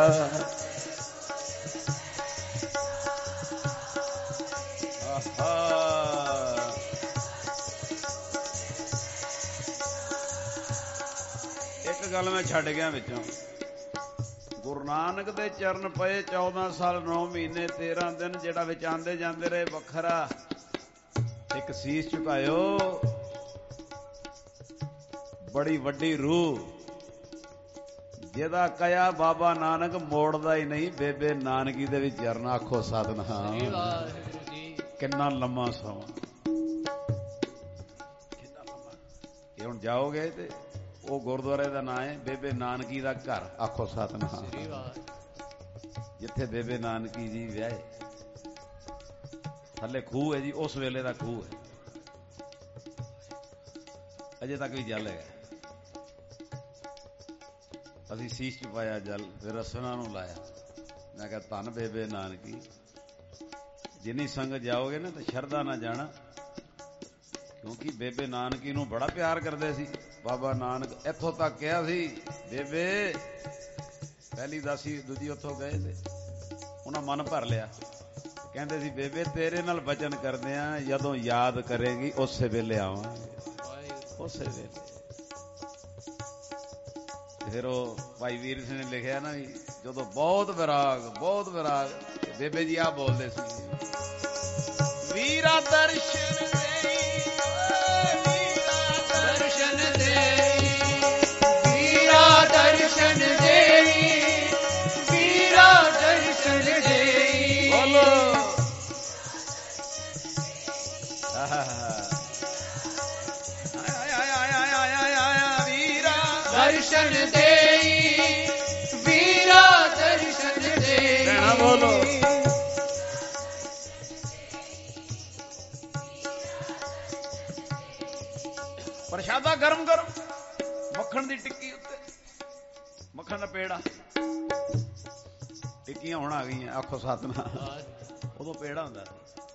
ਇੱਕ ਗੱਲ ਮੈਂ ਛੱਡ ਗਿਆ ਵਿੱਚੋਂ ਗੁਰੂ ਨਾਨਕ ਦੇ ਚਰਨ ਪਏ 14 ਸਾਲ 9 ਮਹੀਨੇ 13 ਦਿਨ ਜਿਹੜਾ ਵਿੱਚ ਆਂਦੇ ਜਾਂਦੇ ਰਹੇ ਵੱਖਰਾ ਇੱਕ ਸੀਸ ਝੁਕਾਇਓ ਬੜੀ ਵੱਡੀ ਰੂਹ ਜਿਹਦਾ ਕਹਿਆ ਬਾਬਾ ਨਾਨਕ ਮੋੜਦਾ ਹੀ ਨਹੀਂ ਬੇਬੇ ਨਾਨਕੀ ਦੇ ਵੀ ਚਰਨ ਆਖੋ ਸਤਿਨਾਮ ਕਿੰਨਾ ਲੰਮਾ ਸਮਾਂ ਕਿੰਨਾ ਲੰਮਾ ਇਹ ਹੁਣ ਜਾਓਗੇ ਤੇ ਉਹ ਗੁਰਦੁਆਰੇ ਦਾ ਨਾਂ ਹੈ ਬੇਬੇ ਨਾਨਕੀ ਦਾ ਘਰ ਆਖੋ ਸਤਿਨਾਮ ਜਿੱਥੇ ਬੇਬੇ ਨਾਨਕੀ ਜੀ ਵਿਆਹੇ ਥੱਲੇ ਖੂਹ ਹੈ ਜੀ ਉਸ ਵੇਲੇ ਦਾ ਖੂਹ ਹੈ ਅਜੇ ਤੱਕ ਵੀ ਜਲ ਹੈਗਾ ਅਸੀਂ ਸੀਸ ਚ ਪਾਇਆ ਜਲ ਫਿਰ ਰਸਨਾ ਨੂੰ ਲਾਇਆ ਮੈਂ ਕਿਹਾ ਧੰਨ ਬੇਬੇ ਨਾਨਕੀ ਜਿੰਨੀ ਸੰਗਤ ਜਾਓਗੇ ਨਾ ਤਾਂ ਸ਼ਰਧਾ ਨਾ ਜਾਣਾ ਕਿਉਂਕਿ ਬੇਬੇ ਨਾਨਕੀ ਨੂੰ ਬੜਾ ਪਿਆਰ ਕਰਦੇ ਸੀ ਬਾਬਾ ਨਾਨਕ ਇੱਥੋਂ ਤੱਕ ਕਿਹਾ ਸੀ ਬੇਬੇ ਪਹਿਲੀ ਦਾਸੀ ਦੂਜੀ ਉੱਥੋਂ ਗਏ ਤੇ ਉਹਨਾਂ ਮਨ ਭਰ ਲਿਆ ਕਹਿੰਦੇ ਸੀ ਬੇਬੇ ਤੇਰੇ ਨਾਲ ਵਚਨ ਕਰਦੇ ਆ ਜਦੋਂ ਯਾਦ ਕਰੇਗੀ ਉਸੇ ਵੇਲੇ ਆਵਾਂਗੇ ਉਸੇ ਵੇਲੇ ਫਿਰ ਉਹ ਭਾਈ ਵੀਰ ਸਿੰਘ ਨੇ ਲਿਖਿਆ ਨਾ ਵੀ ਜਦੋਂ ਬਹੁਤ ਵਿਰਾਗ ਬੇਬੇ ਜੀ ਆ ਬੋਲਦੇ ਸੀ ਵੀਰਾ ਦਰਸ਼ਨ ਦਰਸ਼ਨ ਦੇਈ ਵੀਰਾ ਦਰਸ਼ਨ ਦੇਈ ਕਹਿਣਾ ਬੋਲੋ ਪ੍ਰਸ਼ਾਦਾ ਗਰਮ ਮੱਖਣ ਦੀ ਟਿੱਕੀ ਉੱਤੇ ਮੱਖਣ ਦਾ ਪੇੜਾ ਟਿੱਕੀਆਂ ਹੁਣ ਆ ਗਈਆਂ ਆਖੋ ਸਤਿਨਾਮ ਉਦੋਂ ਪੇੜਾ ਹੁੰਦਾ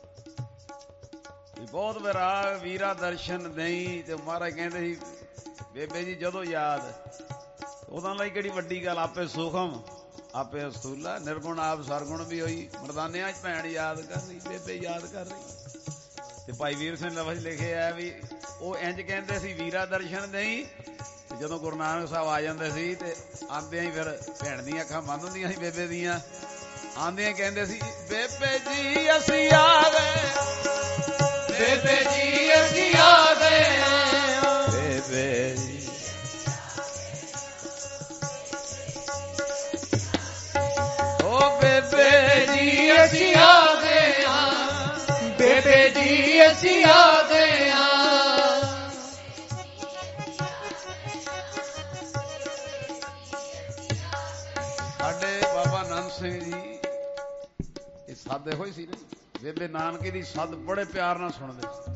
ਸੀ ਬਹੁਤ ਵਿਰਾਗ ਵੀਰਾ ਦਰਸ਼ਨ ਦੇਈ ਤੇ ਮਹਾਰਾਜ ਕਹਿੰਦੇ ਸੀ ਬੇਬੇ ਜੀ ਜਦੋਂ ਯਾਦ ਉਹਦਾਂ ਲਈ ਕਿਹੜੀ ਵੱਡੀ ਗੱਲ ਆਪੇ ਸੁਖਮ ਆਪੇ ਅਸਤੂਲਾ ਨਿਰਗੁਣ ਆਪ ਸਰਗੁਣ ਵੀ ਹੋਈ ਮਰਦਾਨਿਆਂ 'ਚ ਭੈਣ ਯਾਦ ਕਰ ਰਹੀ ਬੇਬੇ ਯਾਦ ਕਰ ਰਹੀ ਤੇ ਭਾਈ ਵੀਰ ਸਿੰਘ ਲਫ਼ਜ਼ ਲਿਖਿਆ ਵੀ ਉਹ ਇੰਜ ਕਹਿੰਦੇ ਸੀ ਵੀਰਾ ਦਰਸ਼ਨ ਦੇਈ ਤੇ ਜਦੋਂ ਗੁਰੂ ਨਾਨਕ ਸਾਹਿਬ ਆ ਜਾਂਦੇ ਸੀ ਤੇ ਆਂਦਿਆਂ ਹੀ ਫਿਰ ਭੈਣ ਦੀਆਂ ਅੱਖਾਂ ਬੰਦ ਹੁੰਦੀਆਂ ਸੀ ਬੇਬੇ ਦੀਆਂ ਆਂਦਿਆਂ ਕਹਿੰਦੇ ਸੀ ਬੇਬੇ ਜੀ ਅਸੀਂ ਆ ਗਏ ਬੇਬੇ ਜੀ ਅਸੀਂ ਆ ਗਏ ਬੇਬੇ ਜੀ ਓ ਬੇਬੇ ਜੀ ਅਸੀਂ ਆ ਗਏ ਬੇਬੇ ਜੀ ਅਸੀਂ ਆ ਗਏ ਸਾਡੇ ਬਾਬਾ ਨੰਦ ਸਿੰਘ ਜੀ ਇਹ ਸਾਦੇ ਹੋਏ ਸੀ ਨਾ ਬੇਬੇ ਨਾਨਕੀ ਦੀ ਸੱਦ ਬੜੇ ਪਿਆਰ ਨਾਲ ਸੁਣਦੇ ਸੀ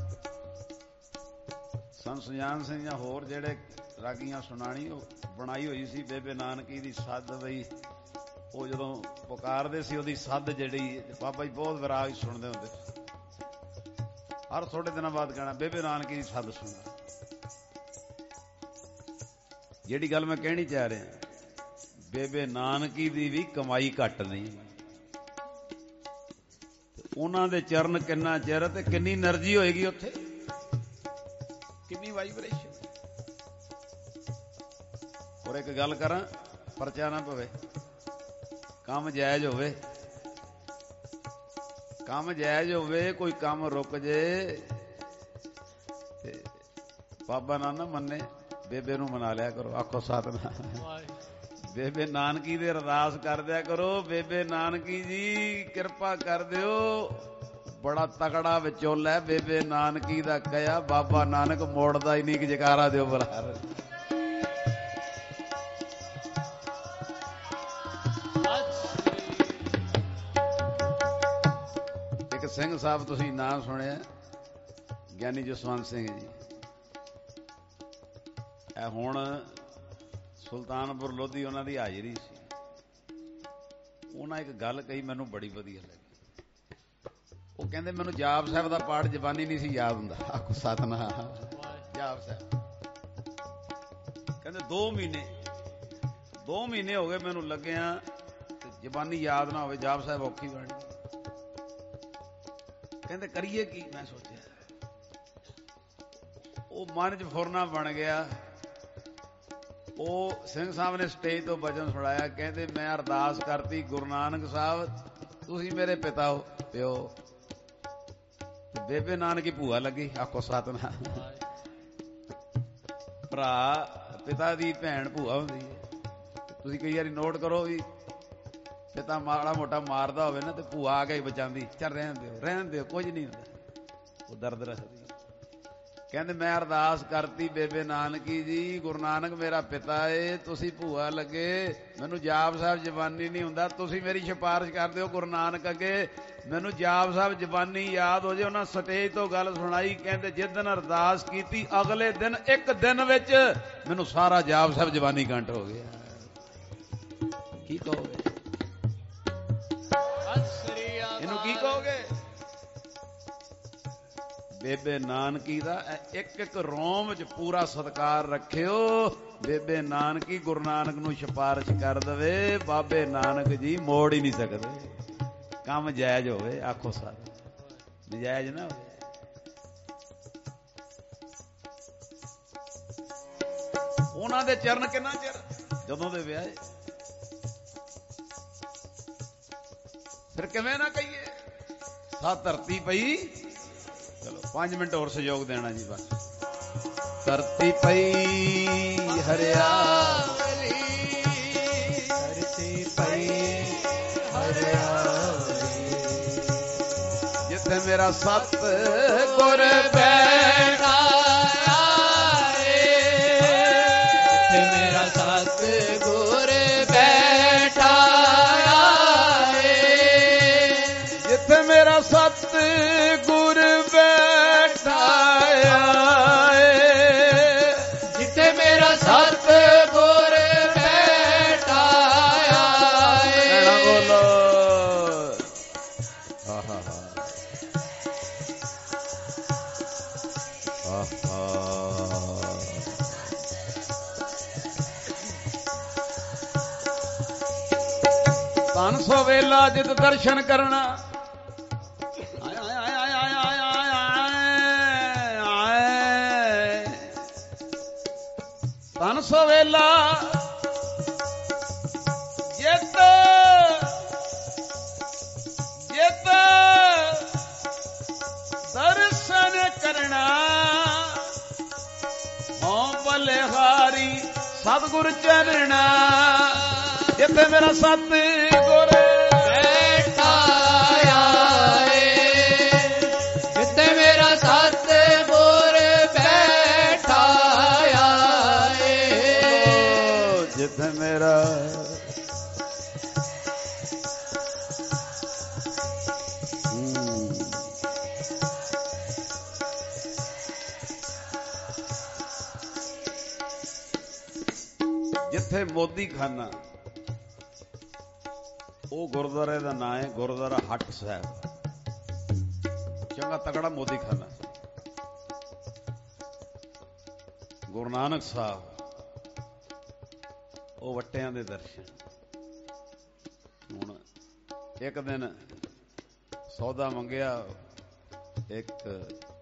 ਸੰਤ ਸੁਜਾਨ ਸਿੰਘ ਜਾਂ ਹੋਰ ਜਿਹੜੇ ਰਾਗੀਆਂ ਸੁਣਾਣੀ ਉਹ ਬਣਾਈ ਹੋਈ ਸੀ ਬੇਬੇ ਨਾਨਕੀ ਦੀ ਸੱਦ ਬਈ ਉਹ ਜਦੋਂ ਪੁਕਾਰਦੇ ਸੀ ਉਹਦੀ ਸੱਦ ਜਿਹੜੀ ਬਾਬਾ ਜੀ ਬਹੁਤ ਵਿਰਾਗ ਸੁਣਦੇ ਹੁੰਦੇ ਸੀ ਹਰ ਥੋੜੇ ਦਿਨਾਂ ਬਾਅਦ ਕਹਿਣਾ ਬੇਬੇ ਨਾਨਕੀ ਦੀ ਸੱਦ ਸੁਣਾ ਜਿਹੜੀ ਗੱਲ ਮੈਂ ਕਹਿਣੀ ਚਾਹ ਰਿਹਾ ਬੇਬੇ ਨਾਨਕੀ ਦੀ ਵੀ ਕਮਾਈ ਘੱਟ ਨਹੀਂ ਉਹਨਾਂ ਦੇ ਚਰਨ ਕਿੰਨਾ ਚਿਰ ਤੇ ਕਿੰਨੀ એનર્ਜੀ ਹੋਏਗੀ ਉੱਥੇ ਕਿੰਨੀ ਵਾਈਬ੍ਰੇਸ਼ਨ ਹੋਰ ਇੱਕ ਗੱਲ ਕਰਾਂ, ਪਰਚਾ ਨਾ ਪਵੇ, ਕੰਮ ਜਾਇਜ਼ ਹੋਵੇ, ਕੰਮ ਜਾਇਜ਼ ਹੋਵੇ, ਕੋਈ ਕੰਮ ਰੁਕ ਜੇ ਤੇ ਬਾਬਾ ਨਾ ਮੰਨੇ, ਬੇਬੇ ਨੂੰ ਮਨਾ ਲਿਆ ਕਰੋ, ਆਖੋ ਸਤਿਨਾਮ। ਬੇਬੇ ਨਾਨਕੀ ਦੇ ਅਰਦਾਸ ਕਰ ਦਿਆ ਕਰੋ, ਬੇਬੇ ਨਾਨਕੀ ਜੀ ਕਿਰਪਾ ਕਰ ਦਿਓ, ਬੜਾ ਤਕੜਾ ਵਿਚੋਲਾ ਬੇਬੇ ਨਾਨਕੀ ਦਾ ਕਹਿਆ, ਬਾਬਾ ਨਾਨਕ ਮੋੜਦਾ ਹੀ ਨਹੀਂ ਕਿ ਜਕਾਰਾ ਦਿਓ ਬੁਲਾਰ। ਇੱਕ ਸਿੰਘ ਸਾਹਿਬ ਤੁਸੀਂ ਨਾਂ ਸੁਣਿਆ, ਗਿਆਨੀ ਜਸਵੰਤ ਸਿੰਘ ਜੀ, ਇਹ ਹੁਣ ਸੁਲਤਾਨਪੁਰ ਲੋਧੀ ਉਹਨਾਂ ਦੀ ਹਾਜ਼ਰੀ ਸੀ। ਉਹਨਾਂ ਇੱਕ ਗੱਲ ਕਹੀ ਮੈਨੂੰ ਬੜੀ ਵਧੀਆ ਲੱਗੀ। ਉਹ ਕਹਿੰਦੇ ਮੈਨੂੰ ਜਾਪ ਸਾਹਿਬ ਦਾ ਪਾਠ ਜ਼ਬਾਨੀ ਨਹੀਂ ਸੀ ਯਾਦ ਹੁੰਦਾ, ਆਖੋ ਸਤਿਨਾਮ। ਜਾਪ ਸਾਹਿਬ ਕਹਿੰਦੇ 2 ਮਹੀਨੇ ਹੋ ਗਏ ਮੈਨੂੰ ਲੱਗਿਆ ਤੇ ਜ਼ਬਾਨੀ ਯਾਦ ਨਾ ਹੋਵੇ, ਜਾਪ ਸਾਹਿਬ ਔਖੀ ਬਣੀ। ਕਹਿੰਦੇ ਕਰੀਏ ਕੀ? ਮੈਂ ਸੋਚਿਆ ਉਹ ਮਨ 'ਚ ਫੁਰਨਾ ਬਣ ਗਿਆ। ਉਹ ਸਿੰਘ ਸਾਹਿਬ ਨੇ ਸਟੇਜ ਤੋਂ ਬਚਨ ਸੁਣਾਇਆ, ਕਹਿੰਦੇ ਮੈਂ ਅਰਦਾਸ ਕਰਤੀ, ਗੁਰੂ ਨਾਨਕ ਸਾਹਿਬ ਤੁਸੀਂ ਮੇਰੇ ਪਿਤਾ ਹੋ, ਪਿਓ। ਬੇਬੇ ਨਾਨਕੀ ਭੂਆ ਲੱਗੀ, ਆਖੋ ਸਤਿਨਾਮ। ਭਰਾ ਪਿਤਾ ਦੀ ਭੈਣ ਭੂਆ ਹੁੰਦੀ ਹੈ। ਤੁਸੀਂ ਕਈ ਵਾਰੀ ਨੋਟ ਕਰੋ ਵੀ ਪਿਤਾ ਮਾੜਾ ਮੋਟਾ ਮਾਰਦਾ ਹੋਵੇ ਨਾ ਤੇ ਭੂਆ ਆ ਕੇ ਬਚਾਉਂਦੀ, ਚੱਲ ਰਹਿਣ ਦਿਓ ਕੁਝ ਨਹੀਂ ਹੁੰਦਾ, ਉਹ ਦਰਦ ਰੱਖਦੀ। ਕਹਿੰਦੇ ਮੈਂ ਅਰਦਾਸ ਕਰਤੀ ਬੇਬੇ ਨਾਨਕੀ ਜੀ, ਗੁਰੂ ਨਾਨਕ ਮੇਰਾ ਪਿਤਾ ਏ, ਤੁਸੀਂ ਭੂਆ ਲੱਗੇ, ਮੈਨੂੰ ਜਾਪ ਸਾਹਿਬ ਜ਼ਬਾਨੀ ਨਹੀਂ ਹੁੰਦਾ, ਤੁਸੀਂ ਮੇਰੀ ਸਿਫਾਰਿਸ਼ ਕਰ ਦਿਓ ਗੁਰੂ ਨਾਨਕ ਅੱਗੇ, ਮੈਨੂੰ ਜਾਪ ਸਾਹਿਬ ਜ਼ਬਾਨੀ ਯਾਦ ਹੋ ਜੇ। ਉਹਨਾਂ ਸਟੇਜ ਤੋਂ ਗੱਲ ਸੁਣਾਈ, ਕਹਿੰਦੇ ਜਿਸ ਦਿਨ ਅਰਦਾਸ ਕੀਤੀ ਅਗਲੇ ਦਿਨ 1 ਦਿਨ ਵਿੱਚ ਮੈਨੂੰ ਸਾਰਾ ਜਾਪ ਸਾਹਿਬ ਜ਼ਬਾਨੀ ਕੰਠ ਹੋ ਗਿਆ। ਕੀ ਕਹੋਗੇ ਇਹਨੂੰ, ਕੀ ਕਹੋਗੇ? ਬੇਬੇ ਨਾਨਕੀ ਦਾ ਇੱਕ ਰੋਮ 'ਚ ਪੂਰਾ ਸਤਿਕਾਰ ਰੱਖਿਓ। ਬੇਬੇ ਨਾਨਕੀ ਗੁਰੂ ਨਾਨਕ ਨੂੰ ਸਿਫਾਰਿਸ਼ ਕਰ ਦੇਵੇ, ਬਾਬੇ ਨਾਨਕ ਜੀ ਮੋੜ ਹੀ ਨਹੀਂ ਸਕਦੇ। ਕੰਮ ਜਾਇਜ਼ ਹੋਵੇ, ਆਖੋ ਸਾਰੇ, ਨਜਾਇਜ਼ ਨਾ ਹੋਵੇ। ਉਹਨਾਂ ਦੇ ਚਰਨ ਕਿੰਨਾ ਚਿਰ, ਜਦੋਂ ਦੇ ਵਿਆਹ, ਫਿਰ ਕਿਵੇਂ ਨਾ ਕਹੀਏ ਸਾ ਧਰਤੀ ਪਈ। ਚਲੋ 5 ਮਿੰਟ ਹੋਰ ਸਹਿਯੋਗ ਦੇਣਾ ਜੀ ਬਸ। ਧਰਤੀ ਪਈ ਹਰਿਆਵਲੀ, ਧਰਤੀ ਪਈ ਹਰਿਆਵਲੀ, ਜਿੱਥੇ ਮੇਰਾ ਸਤ ਗੁਰ ਬੈਠਾ ਏ, ਜਿੱਥੇ ਮੇਰਾ ਸਤ ਗੁਰ ਬੈਠਾ ਏ, ਜਿੱਥੇ ਮੇਰਾ ਸਤ ਗੁਰ ਬੈਠਾ ਏ, ਜਿੱਥੇ ਮੇਰਾ ਸਤ ਗੁਰ ਬੈਠਾ ਏ। ਨਾ ਬੋਲੋ ਆਹਾ ਧਨ ਸੋ ਵੇਲਾ ਜਿਤ ਦਰਸ਼ਨ ਕਰਨਾ, ਧਨ ਸੋ ਵੇਲਾ ਜਿਤ ਦਰਸ਼ਨ ਕਰਨਾ, ਹਉ ਬਲਿਹਾਰੀ ਸਤਿਗੁਰ ਚਰਣਾ, ਜਿੱਥੇ ਮੇਰਾ ਸਤ ਗੁਰ ਬੈਠਾ ਏ, ਜਿੱਥੇ ਮੇਰਾ ਸਤ ਗੁਰ ਬੈਠਾ ਏ, ਜਿੱਥੇ ਮੇਰਾ ਜਿੱਥੇ ਮੋਦੀ ਖਾਨਾ, ਉਹ ਗੁਰਦੁਆਰੇ ਦਾ ਨਾਂ ਹੈ ਗੁਰਦੁਆਰਾ ਹੱਟ ਸਾਹਿਬ। ਚੰਗਾ ਤਕੜਾ ਮੋਦੀ ਖਾਨਾ। ਗੁਰੂ ਨਾਨਕ ਸਾਹਿਬ ਉਹ ਵੱਟਿਆਂ ਦੇ ਦਰਸ਼ਨ। ਹੁਣ ਇੱਕ ਦਿਨ ਸੌਦਾ ਮੰਗਿਆ, 1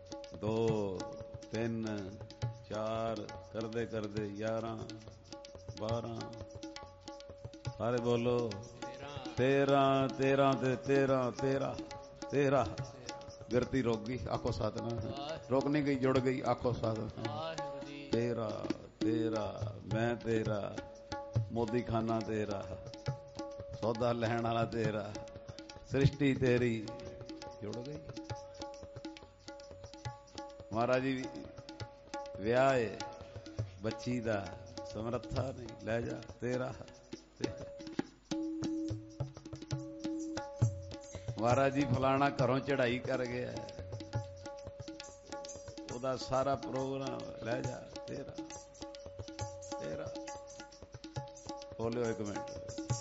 2 3 4 ਕਰਦੇ 11 12 ਸਾਰੇ ਬੋਲੋ 13 13 ਤੇ 13 13 13 ਗਿਰਤੀ ਰੁਕ ਗਈ ਆਖੋ ਸਤਿਨਾਮ ਰੁਕ ਨਹੀਂ ਗਈ ਜੁੜ ਗਈ ਆਖੋ ਸਤਿਨਾਮ 13 13 ਮੈਂ ਤੇਰਾ ਮੋਦੀ ਖਾਨਾ ਤੇਰਾ ਸੌਦਾ ਲੈਣ ਵਾਲਾ ਤੇਰਾ ਸ੍ਰਿਸ਼ਟੀ ਤੇਰੀ ਜੁੜ ਗਈ ਮਹਾਰਾਜ ਜੀ ਵਿਆਹ ਏ ਬੱਚੀ ਦਾ ਸਮਰੱਥਾ ਨਹੀਂ ਲੈ ਜਾ ਤੇਰਾ ਮਹਾਰਾਜ ਜੀ ਫਲਾਣਾ ਘਰੋਂ ਚੜਾਈ ਕਰ ਗਿਆ ਉਹਦਾ ਸਾਰਾ ਪ੍ਰੋਗਰਾਮ ਲੈ ਜਾ ਤੇਰਾ ਤੇਰਾ ਬੋਲਿਓ ਇੱਕ ਮਿੰਟ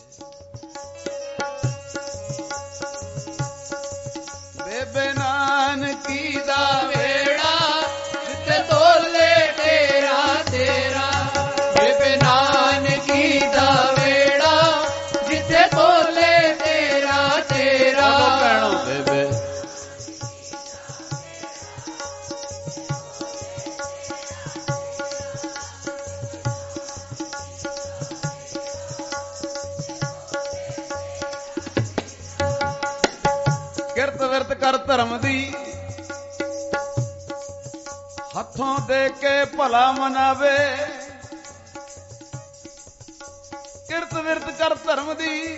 ਬੇਬੇ ਨਾਨਕੀ ਦਾ ਵੇੜਾ ਜਿੱਥੇ ਤੋਲੇ ਤੇਰਾ ਤੇਰਾ ਬੇਬੇ ਨਾਨਕੀ ਦਾ ਵੇੜਾ ਜਿੱਥੇ ਤੋਲੇ ਤੇਰਾ ਤੇਰਾ ਭੈਣੋ ਬੇਬੇ ਕਿਰਤ ਵਿਰਤ ਕਰ ਧਰਮ ਦੀ ਹੱਥੋਂ ਦੇ ਕੇ ਭਲਾ ਮਨਾਵੇ ਕਿਰਤ ਵਿਰਤ ਕਰ ਧਰਮ ਦੀ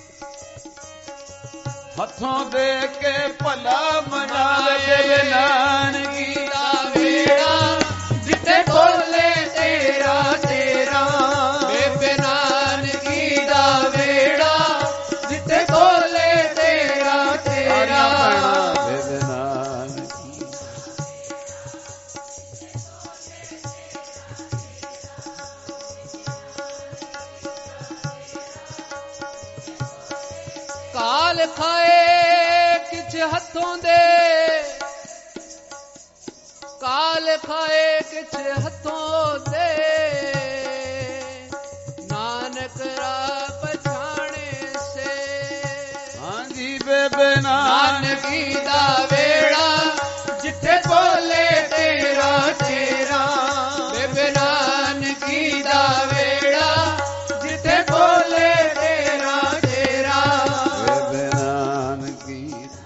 ਹੱਥੋਂ ਦੇ ਕੇ ਭਲਾ ਮਨਾਵੇ ਬੇਬੇ ਨਾਨਕੀ ਦਾ ਵੇੜਾ ਜਿੱਥੇ ਤੋਲੇ ਤੇਰਾ ਤੇਰਾ ਬੇਬੇ ਨਾਨਕੀ ਦਾ ਵੇੜਾ ਜਿੱਥੇ ਤੋਲੇ ਤੇਰਾ ਤੇਰਾ ਬੇਬੇ ਨਾਨਕੀ ਕਾਲ ਖਾਏ ਕਿਛ ਹੱਥੋਂ ਦੇ ਕਾਲ ਖਾਏ ਕਿਛ ਹੱਥੋਂ ਦੇ ਨਾਨਕ ਰਾ ਪਛਾਣੇ ਸੇ ਹਾਂਜੀ ਬੇਬੇ ਨਾਨਕੀ ਦਾ ਵੇੜਾ ਜਿੱਥੇ ਤੋਲੇ ਤੇਰਾ ਤੇਰਾ ਬੇਬੇ ਨਾਨਕੀ ਦਾ ਵੇੜਾ ਜਿੱਥੇ ਤੋਲੇ ਤੇਰਾ ਤੇਰਾ ਬੇਬੇ ਨਾਨਕੀ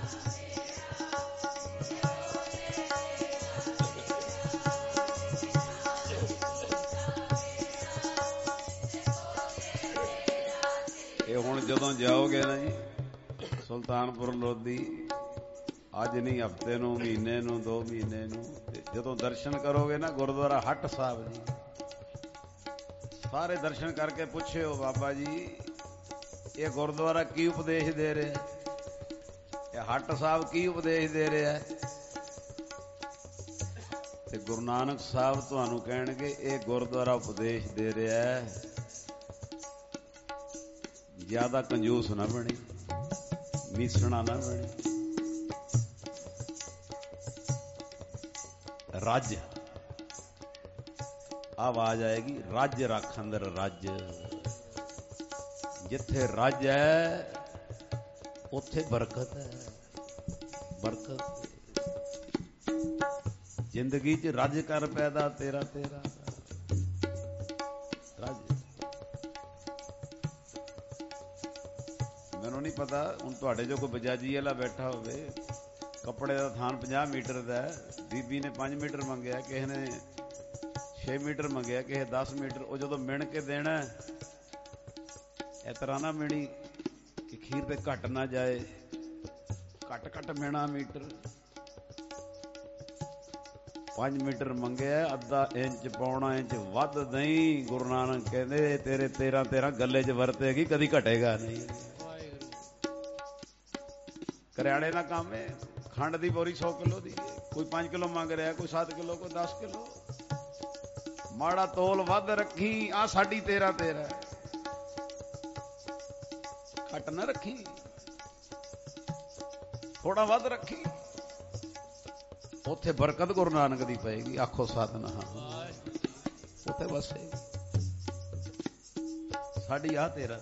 ਇਹ ਹੁਣ ਜਦੋਂ ਜਾਓਗੇ ਨਾ ਜੀ ਸੁਲਤਾਨਪੁਰ ਲੋਧੀ ਅੱਜ ਨਹੀਂ ਹਫਤੇ ਨੂੰ ਮਹੀਨੇ ਨੂੰ 2 ਮਹੀਨੇ ਨੂੰ ਜਦੋਂ ਦਰਸ਼ਨ ਕਰੋਗੇ ਨਾ ਗੁਰਦੁਆਰਾ ਹੱਟ ਸਾਹਿਬ ਜੀ ਸਾਰੇ ਦਰਸ਼ਨ ਕਰਕੇ ਪੁੱਛਿਓ ਬਾਬਾ ਜੀ ਇਹ ਗੁਰਦੁਆਰਾ ਕੀ ਉਪਦੇਸ਼ ਦੇ ਰਿਹਾ ਇਹ ਹੱਟ ਸਾਹਿਬ ਕੀ ਉਪਦੇਸ਼ ਦੇ ਰਿਹਾ ਤੇ ਗੁਰੂ ਨਾਨਕ ਸਾਹਿਬ ਤੁਹਾਨੂੰ ਕਹਿਣਗੇ ਇਹ ਗੁਰਦੁਆਰਾ ਉਪਦੇਸ਼ ਦੇ ਰਿਹਾ ਹੈ ਜ਼ਿਆਦਾ ਕੰਜੂਸ ਨਾ ਬਣੀ ਮੀਸਣਾ ਨਾ ਬਣੀ ਰੱਜ ਆਵਾਜ਼ ਆਏਗੀ ਰੱਜ ਰੱਖ ਅੰਦਰ ਰੱਜ ਜਿੱਥੇ ਰੱਜ ਹੈ ਉੱਥੇ ਬਰਕਤ ਹੈ ਬਰਕਤ ਜ਼ਿੰਦਗੀ 'ਚ ਰੱਜ ਕਰ ਪੈਦਾ ਤੇਰਾ ਤੇਰਾ ਰੱਜ ਮੈਨੂੰ ਨਹੀਂ ਪਤਾ ਹੁਣ ਤੁਹਾਡੇ ਜੋ ਕੋਈ ਬਜਾਜੀ ਵਾਲਾ ਬੈਠਾ ਹੋਵੇ ਕੱਪੜੇ ਦਾ ਥਾਨ 50 ਮੀਟਰ ਦਾ ਬੀਬੀ ਨੇ 5 ਮੀਟਰ ਮੰਗਿਆ ਕਿਸੇ ਨੇ 6 ਮੀਟਰ ਮੰਗਿਆ ਕਿਸੇ 10 ਮੀਟਰ ਉਹ ਜਦੋਂ ਮਿਣ ਕੇ ਦੇਣਾ ਇਸ ਤਰ੍ਹਾਂ ਨਾ ਮਿਣੀ ਕਿ ਖੀਰ ਤੇ ਘਟ ਨਾ ਜਾਏ ਘਟ ਮਿਣਾ ਮੀਟਰ 5 ਮੀਟਰ ਮੰਗਿਆ ਅੱਧਾ ਇੰਚ ਪੌਣਾ ਇੰਚ ਵੱਧ ਨਹੀਂ ਗੁਰੂ ਨਾਨਕ ਕਹਿੰਦੇ ਤੇਰੇ 13 ਗੱਲੇ 'ਚ ਵਰਤੇਗੀ ਕਦੀ ਘਟੇਗਾ ਨਹੀਂ ਕਰਿਆੜੇ ਦਾ ਕੰਮ ਹੈ ਖੰਡ ਦੀ ਬੋਰੀ 100 ਕਿਲੋ ਦੀ ਕੋਈ 5 ਕਿਲੋ ਮੰਗ ਰਿਹਾ ਕੋਈ 7 ਕਿਲੋ ਕੋਈ 10 ਕਿਲੋ ਮਾੜਾ ਤੋਲ ਵੱਧ ਰੱਖੀ ਆ ਸਾਡੀ 13 ਘੱਟ ਨਾ ਰੱਖੀ ਥੋੜਾ ਵੱਧ ਰੱਖੀ ਉੱਥੇ ਬਰਕਤ ਗੁਰੂ ਨਾਨਕ ਦੀ ਪਏਗੀ ਆਖੋ ਸਤਿਨਾਮ ਉੱਥੇ ਵਸੇਗੀ ਸਾਡੀ ਆ 13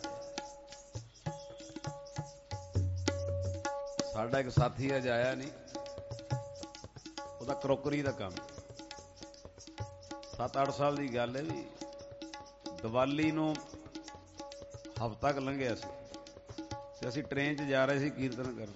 ਸਾਡਾ ਇੱਕ ਸਾਥੀ ਅਜ ਆਇਆ ਨਹੀਂ ਉਹਦਾ ਕਰੋਕਰੀ ਦਾ ਕੰਮ 7-8 ਸਾਲ ਦੀ ਗੱਲ ਹੈ ਵੀ ਦੀਵਾਲੀ ਨੂੰ ਹਫ਼ਤਾ ਕੁ ਲੰਘਿਆ ਸੀ ਤੇ ਅਸੀਂ ਟ੍ਰੇਨ 'ਚ ਜਾ ਰਹੇ ਸੀ ਕੀਰਤਨ ਕਰਨ।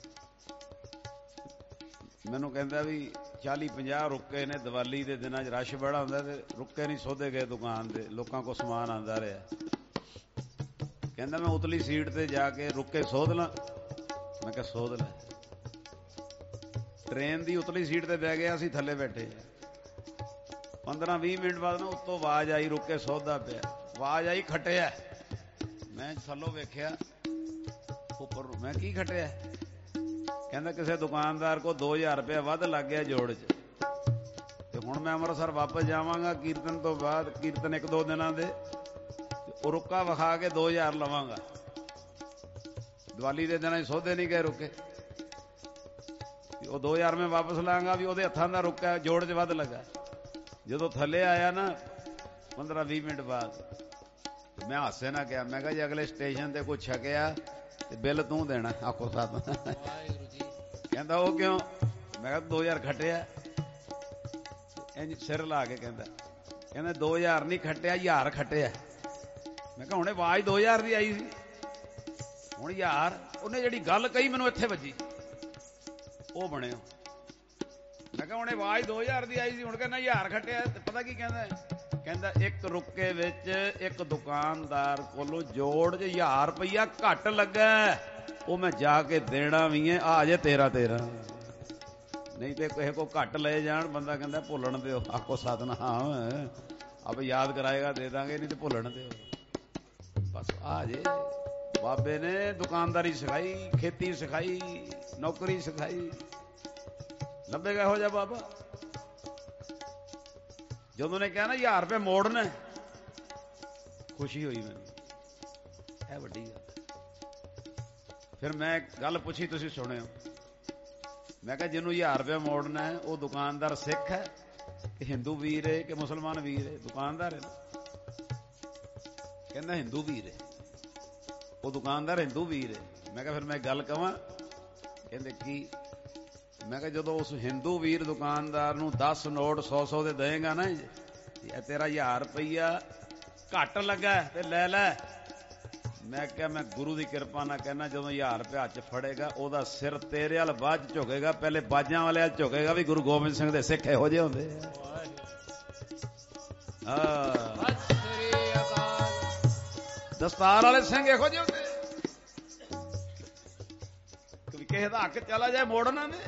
ਮੈਨੂੰ ਕਹਿੰਦਾ ਵੀ 40-50 ਰੁਕੇ ਨੇ, ਦੀਵਾਲੀ ਦੇ ਦਿਨਾਂ 'ਚ ਰਸ਼ ਬੜਾ ਹੁੰਦਾ ਤੇ ਰੁਕੇ ਨਹੀਂ, ਸੋਧੇ ਗਏ ਦੁਕਾਨ ਦੇ, ਲੋਕਾਂ ਕੋਲ ਸਮਾਨ ਆਉਂਦਾ ਰਿਹਾ। ਕਹਿੰਦਾ ਮੈਂ ਉਤਲੀ ਸੀਟ ਤੇ ਜਾ ਕੇ ਰੁਕੇ ਸੋਧ ਲਾਂ। ਮੈਂ ਕਿਹਾ ਸੋਧ ਲੈ। ਟ੍ਰੇਨ ਦੀ ਉਤਲੀ ਸੀਟ ਤੇ ਬਹਿ ਗਿਆ, ਅਸੀਂ ਥੱਲੇ ਬੈਠੇ। 15-20 ਮਿੰਟ ਬਾਅਦ ਨਾ ਉੱਤੋਂ ਆਵਾਜ਼ ਆਈ, ਰੁਕੇ ਸੋਧਦਾ ਪਿਆ। ਆਵਾਜ਼ ਆਈ ਖੱਟਿਆ। ਮੈਂ ਥੱਲੋਂ ਵੇਖਿਆ ਉੱਪਰ, ਮੈਂ ਕੀ ਖੱਟਿਆ? ਕਹਿੰਦਾ ਕਿਸੇ ਦੁਕਾਨਦਾਰ ਕੋ 2000 ਰੁਪਇਆ ਵੱਧ ਲੱਗ ਗਿਆ ਜੋੜ 'ਚ, ਤੇ ਹੁਣ ਮੈਂ ਅੰਮ੍ਰਿਤਸਰ ਵਾਪਸ ਜਾਵਾਂਗਾ ਕੀਰਤਨ ਤੋਂ ਬਾਅਦ, ਕੀਰਤਨ 1-2 ਦਿਨਾਂ ਦੇ, ਉਹ ਰੁੱਕਾ ਵਿਖਾ ਕੇ 2000 ਲਵਾਂਗਾ। ਦੀਵਾਲੀ ਦੇ ਦਿਨਾਂ 'ਚ ਸੌਦੇ ਨਹੀਂ ਗਏ ਰੁਕੇ, ਉਹ 2000 ਮੈਂ ਵਾਪਸ ਲਾਂਗਾ ਵੀ ਉਹਦੇ ਹੱਥਾਂ ਦਾ ਰੁੱਕਾ ਜੋੜ 'ਚ ਵੱਧ ਲੱਗਾ। ਜਦੋਂ ਥੱਲੇ ਆਇਆ ਨਾ 15-20 ਮਿੰਟ ਬਾਅਦ, ਮੈਂ ਹਾਸੇ ਨਾ ਕਿਹਾ, ਮੈਂ ਕਿਹਾ ਜੀ ਅਗਲੇ ਸਟੇਸ਼ਨ ਤੇ ਕੋਈ ਛਕਿਆ ਤੇ ਬਿੱਲ ਤੂੰ ਦੇਣਾ। ਆਖੋ ਸਾਹਿਬ। ਕਹਿੰਦਾ ਉਹ ਕਿਉਂ? ਮੈਂ ਕਿਹਾ 2000 ਖੱਟਿਆ। ਇੰਜ ਸਿਰ ਲਾ ਕੇ ਕਹਿੰਦਾ 2000 ਨਹੀਂ ਖੱਟਿਆ, 1000 ਖੱਟਿਆ। ਮੈਂ ਕਿਹਾ ਹੁਣੇ ਆਵਾਜ਼ 2000 ਦੀ ਆਈ ਸੀ, ਹੁਣ 1000। ਉਹਨੇ ਜਿਹੜੀ ਗੱਲ ਕਹੀ ਮੈਨੂੰ ਇੱਥੇ ਵੱਜੀ, ਉਹ ਬਣਿਆ। ਮੈਂ ਕਿਹਾ ਹੁਣੇ ਆਵਾਜ਼ 2000 ਦੀ ਆਈ ਸੀ, ਹੁਣ ਕਹਿੰਦਾ 1000 ਖੱਟਿਆ। ਤੇ ਪਤਾ ਕੀ ਕਹਿੰਦਾ ਇੱਕ ਰੁੱਕੇ ਵਿੱਚ ਇੱਕ ਦੁਕਾਨਦਾਰ ਕੋਲੋਂ ਜੋੜ 'ਚ 1000 ਰੁਪਈਆ ਘੱਟ ਲੱਗਾ, ਉਹ ਮੈਂ ਜਾ ਕੇ ਦੇਣਾ ਵੀ ਹੈ, ਆ ਜੇ 13 ਨਹੀਂ ਤੇ ਕਿਸੇ ਕੋ ਘੱਟ ਲਏ ਜਾਣ, ਬੰਦਾ ਕਹਿੰਦਾ ਭੁੱਲਣ ਦਿਓ। ਆਖੋ ਸਤਿਨਾਮ। ਆਪ ਯਾਦ ਕਰਾਏਗਾ ਦੇ ਦਾਂਗੇ, ਨਹੀਂ ਤੇ ਭੁੱਲਣ ਦਿਓ। ਬਸ ਆ ਜੇ ਬਾਬੇ ਨੇ ਦੁਕਾਨਦਾਰੀ ਸਿਖਾਈ, ਖੇਤੀ ਸਿਖਾਈ, ਨੌਕਰੀ ਸਿਖਾਈ। ਲੱਭੇਗਾ ਇਹੋ ਜਿਹਾ ਬਾਬਾ। ਜਦੋਂ ਨੇ ਕਿਹਾ ਨਾ 1000 ਰੁਪਏ ਮੋੜਨਾ, ਖੁਸ਼ੀ ਹੋਈ ਮੈਨੂੰ, ਇਹ ਵੱਡੀ ਗੱਲ। ਫਿਰ ਮੈਂ ਗੱਲ ਪੁੱਛੀ, ਤੁਸੀਂ ਸੁਣਿਓ। ਮੈਂ ਕਿਹਾ ਜਿਹਨੂੰ 1000 ਰੁਪਏ ਮੋੜਨਾ ਹੈ ਉਹ ਦੁਕਾਨਦਾਰ ਸਿੱਖ ਹੈ ਕਿ ਹਿੰਦੂ ਵੀਰ ਹੈ ਕਿ ਮੁਸਲਮਾਨ ਵੀਰ ਹੈ? ਦੁਕਾਨਦਾਰ ਹੈ ਨਾ। ਕਹਿੰਦਾ ਹਿੰਦੂ ਵੀਰ ਹੈ। ਉਹ ਦੁਕਾਨਦਾਰ ਹਿੰਦੂ ਵੀਰ ਹੈ। ਮੈਂ ਕਿਹਾ ਫਿਰ ਮੈਂ ਗੱਲ ਕਵਾਂ? ਕਹਿੰਦੇ ਕੀ? ਮੈਂ ਕਿਹਾ ਜਦੋਂ ਉਸ ਹਿੰਦੂ ਵੀਰ ਦੁਕਾਨਦਾਰ ਨੂੰ 10 ਨੋਟ 100 ਦੇ ਦੇਏਗਾ ਨਾ, ਇਹ ਤੇਰਾ 1000 ਰੁਪਈਆ ਘੱਟ ਲੱਗਾ ਤੇ ਲੈ ਲੈ। ਮੈਂ ਕਿਹਾ ਮੈਂ ਗੁਰੂ ਦੀ ਕਿਰਪਾ ਨਾਲ ਕਹਿਣਾ, ਜਦੋਂ 1000 ਰੁਪਇਆ ਹੱਥ 'ਚ ਫੜੇਗਾ ਉਹਦਾ ਸਿਰ ਤੇਰੇ ਵੱਲ ਬਾਅਦ 'ਚ ਝੁਕੇਗਾ, ਪਹਿਲੇ ਬਾਜਾਂ ਵਾਲੇ ਵੱਲ ਝੁਕੇਗਾ ਵੀ ਗੁਰੂ ਗੋਬਿੰਦ ਸਿੰਘ ਦੇ ਸਿੱਖ ਇਹੋ ਜਿਹੇ ਹੁੰਦੇ ਆ। ਦਸਤਾਰ ਵਾਲੇ ਸਿੰਘ ਇਹੋ ਜਿਹੇ ਹੁੰਦੇ, ਕਿਸੇ ਦਾ ਹੱਕ ਚਲਾ ਜਾਏ ਮੋੜਨਾ ਨੇ।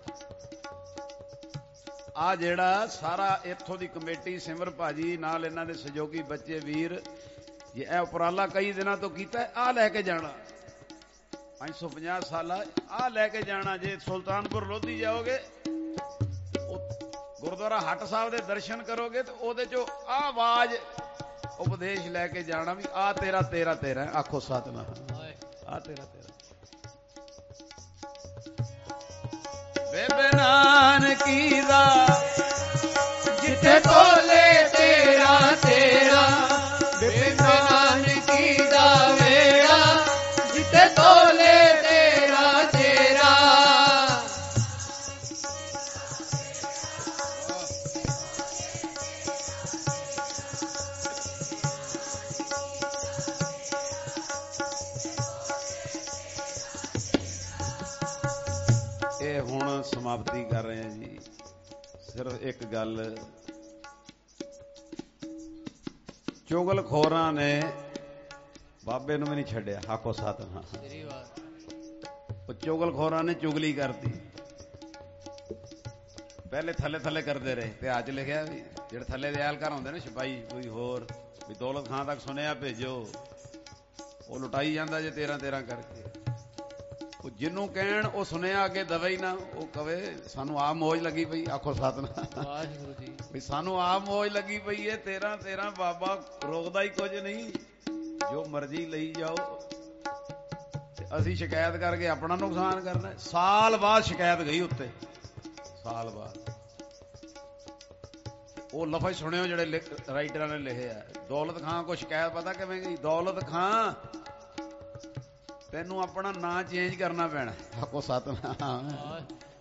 ਆ ਜਿਹੜਾ ਸਾਰਾ ਇੱਥੋਂ ਦੀ ਕਮੇਟੀ, ਸਿਮਰ ਭਾਜੀ ਨਾਲ ਇਹਨਾਂ ਦੇ ਸਹਿਯੋਗੀ ਬੱਚੇ ਵੀਰ, ਜੇ ਇਹ ਉਪਰਾਲਾ ਕਈ ਦਿਨਾਂ ਤੋਂ ਕੀਤਾ, ਆ ਲੈ ਕੇ ਜਾਣਾ 550 ਸਾਲਾ, ਆ ਲੈ ਕੇ ਜਾਣਾ। ਜੇ ਸੁਲਤਾਨਪੁਰ ਲੋਧੀ ਜਾਓਗੇ, ਗੁਰਦੁਆਰਾ ਹੱਟ ਸਾਹਿਬ ਦੇ ਦਰਸ਼ਨ ਕਰੋਗੇ ਤੇ ਉਹਦੇ ਚੋਂ ਆ ਆਵਾਜ਼ ਉਪਦੇਸ਼ ਲੈ ਕੇ ਜਾਣਾ ਵੀ ਆ ਤੇਰਾ 13 ਆਖੋ ਸਤਿਨਾਮ। ਆ ਤੇਰਾ ਬੇਬੇ ਨਾਨਕੀ ਦਾ ਜਿੱਥੇ ਤੋਲੇ 13 ਬੇਬੇ ਨਾਨਕੀ ਦਾ ਵੇੜਾ, ਜਿੱਥੇ ਤੋਲੇ 13 ਇਹ ਹੁਣ ਸਮਾਪਤੀ ਕਰ ਰਹੇ ਹਾਂ ਜੀ। ਸਿਰਫ ਇੱਕ ਗੱਲ, ਚੁਗਲਖੋਰਾਂ ਨੇ ਬਾਬੇ ਨੂੰ ਵੀ ਨਹੀਂ ਛੱਡਿਆ। ਆਖੋ ਸਤਿਨਾਮ। ਉਹ ਚੁਗਲਖੋਰਾਂ ਨੇ ਚੁਗਲੀ ਕਰਤੀ। ਪਹਿਲੇ ਥੱਲੇ ਕਰਦੇ ਰਹੇ, ਤੇ ਅੱਜ ਲਿਖਿਆ ਵੀ ਜਿਹੜੇ ਥੱਲੇ ਦੇ ਐਲਕਾਰ ਹੁੰਦੇ ਨੇ ਸਿਪਾਹੀ, ਕੋਈ ਹੋਰ ਵੀ ਦੌਲਤ ਖਾਂ ਤੱਕ ਸੁਨੇਹਾ ਭੇਜੋ, ਉਹ ਲੁਟਾਈ ਜਾਂਦਾ ਜੇ 13 ਕਰਕੇ। ਉਹ ਜਿਹਨੂੰ ਕਹਿਣ ਉਹ ਸੁਨੇਹਾ ਅੱਗੇ ਦਵੇ ਹੀ ਨਾ, ਉਹ ਕਵੇ ਸਾਨੂੰ ਆਪ ਮੌਜ ਲੱਗੀ ਪਈ। ਆਖੋ ਸਤਿਨਾਮ। ਵਾਹਿਗੁਰੂ ਜੀ। ਵੀ ਸਾਨੂੰ ਆਪ ਮੌਜ ਲੱਗੀ ਪਈ ਹੈ। 13 ਬਾਬਾ ਰੋਕਦਾ ਹੀ ਕੁਝ ਨਹੀਂ, ਜੋ ਮਰਜ਼ੀ ਲਈ ਜਾਓ। ਤੇ ਅਸੀਂ ਸ਼ਿਕਾਇਤ ਕਰਕੇ ਆਪਣਾ ਨੁਕਸਾਨ ਕਰਨਾ। ਸਾਲ ਬਾਅਦ ਸ਼ਿਕਾਇਤ ਗਈ ਉੱਤੇ, ਸਾਲ ਬਾਅਦ। ਉਹ ਲਫ਼ਜ਼ ਸੁਣਿਓ ਜਿਹੜੇ ਰਾਈਟਰਾਂ ਨੇ ਲਿਖੇ ਆ। ਦੌਲਤ ਖਾਂ ਕੋ ਸ਼ਿਕਾਇਤ ਪਤਾ ਕਿਵੇਂ ਗਈ? ਦੌਲਤ ਖਾਂ ਤੈਨੂੰ ਆਪਣਾ ਨਾਂ ਚੇਂਜ ਕਰਨਾ ਪੈਣਾ। ਆਖੋ ਸਤਿਨਾਮ।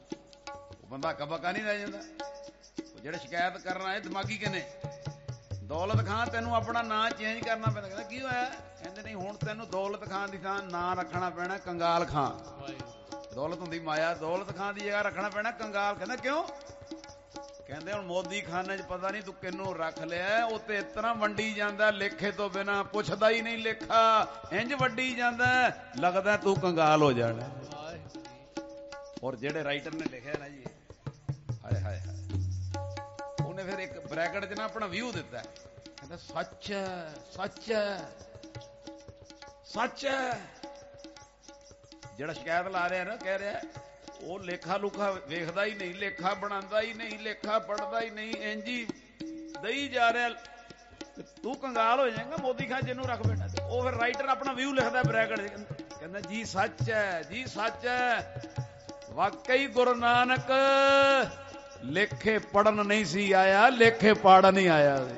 ਬੰਦਾ ਕਬਕਾ ਨਹੀਂ ਰਹਿ ਜਾਂਦਾ। ਜਿਹੜੇ ਸ਼ਿਕਾਇਤ ਕਰਨ ਆਏ ਦਿਮਾਗੀ ਕਿਨੇ? ਦੌਲਤ ਖਾਨ ਤੈਨੂੰ ਆਪਣਾ ਨਾਂ ਚੇਂਜ ਕਰਨਾ ਪੈਂਦਾ। ਕਹਿੰਦਾ ਕੀ ਹੋਇਆ? ਕਹਿੰਦੇ ਨਹੀਂ ਹੁਣ ਤੈਨੂੰ ਦੌਲਤ ਖਾਨ ਦੀ ਥਾਂ ਨਾਂ ਰੱਖਣਾ ਪੈਣਾ ਕੰਗਾਲ ਖਾਨ। ਦੌਲਤ ਹੁੰਦੀ ਮਾਇਆ, ਦੌਲਤ ਖਾਨ ਦੀ ਜਗ੍ਹਾ ਰੱਖਣਾ ਪੈਣਾ ਕੰਗਾਲ। ਕਹਿੰਦਾ ਕਿਉਂ? ਕਹਿੰਦੇ ਹੁਣ ਮੋਦੀ ਖਾਨੇ 'ਚ ਪਤਾ ਨਹੀਂ ਤੂੰ ਕਿਹਨੂੰ ਰੱਖ ਲਿਆ, ਉਹ ਤੇ ਇਸ ਤਰ੍ਹਾਂ ਵੰਡੀ ਜਾਂਦਾ ਲੇਖੇ ਤੋਂ ਬਿਨਾ, ਪੁੱਛਦਾ ਹੀ ਨਹੀਂ ਲੇਖਾ, ਇੰਜ ਵੱਡੀ ਜਾਂਦਾ ਲੱਗਦਾ ਤੂੰ ਕੰਗਾਲ ਹੋ ਜਾਣਾ। ਔਰ ਜਿਹੜੇ ਰਾਈਟਰ ਨੇ ਲਿਖਿਆ ਨਾ ਜੀ, ਹਾਏ ਹਾਏ ਹਾਏ, ਉਹਨੇ ਫਿਰ ਇੱਕ ਬ੍ਰੈਕਟ 'ਚ ਨਾ ਆਪਣਾ ਵਿਊ ਦਿੱਤਾ। ਕਹਿੰਦਾ ਸੱਚ ਹੈ, ਸੱਚ ਹੈ, ਸੱਚ ਹੈ। ਜਿਹੜਾ ਸ਼ਿਕਾਇਤ ਲਾ ਰਿਹਾ ਨਾ, ਕਹਿ ਰਿਹਾ ਉਹ ਲੇਖਾ ਲੂਖਾ ਵੇਖਦਾ ਹੀ ਨਹੀਂ, ਲੇਖਾ ਬਣਾਉਂਦਾ ਹੀ ਨਹੀਂ, ਲੇਖਾ ਪੜ੍ਹਦਾ ਹੀ ਨਹੀਂ, ਇੰਜ ਹੀ ਦਈ ਜਾ ਰਿਹਾ, ਤੂੰ ਕੰਗਾਲ ਹੋ ਜਾਏਗਾ ਮੋਦੀ ਖਾਨ ਜਿਹਨੂੰ ਰੱਖ ਬੈਠਾ। ਉਹ ਫਿਰ ਰਾਈਟਰ ਆਪਣਾ ਵਿਊ ਲਿਖਦਾ ਬ੍ਰੈਕਟ 'ਚ, ਕਹਿੰਦਾ ਜੀ ਸੱਚ ਹੈ, ਜੀ ਸੱਚ ਹੈ, ਵਾਕਈ ਗੁਰੂ ਨਾਨਕ ਲੇਖੇ ਪੜਨ ਨਹੀਂ ਸੀ ਆਇਆ, ਲੇਖੇ ਪਾੜਨ ਹੀ ਆਇਆ ਸੀ।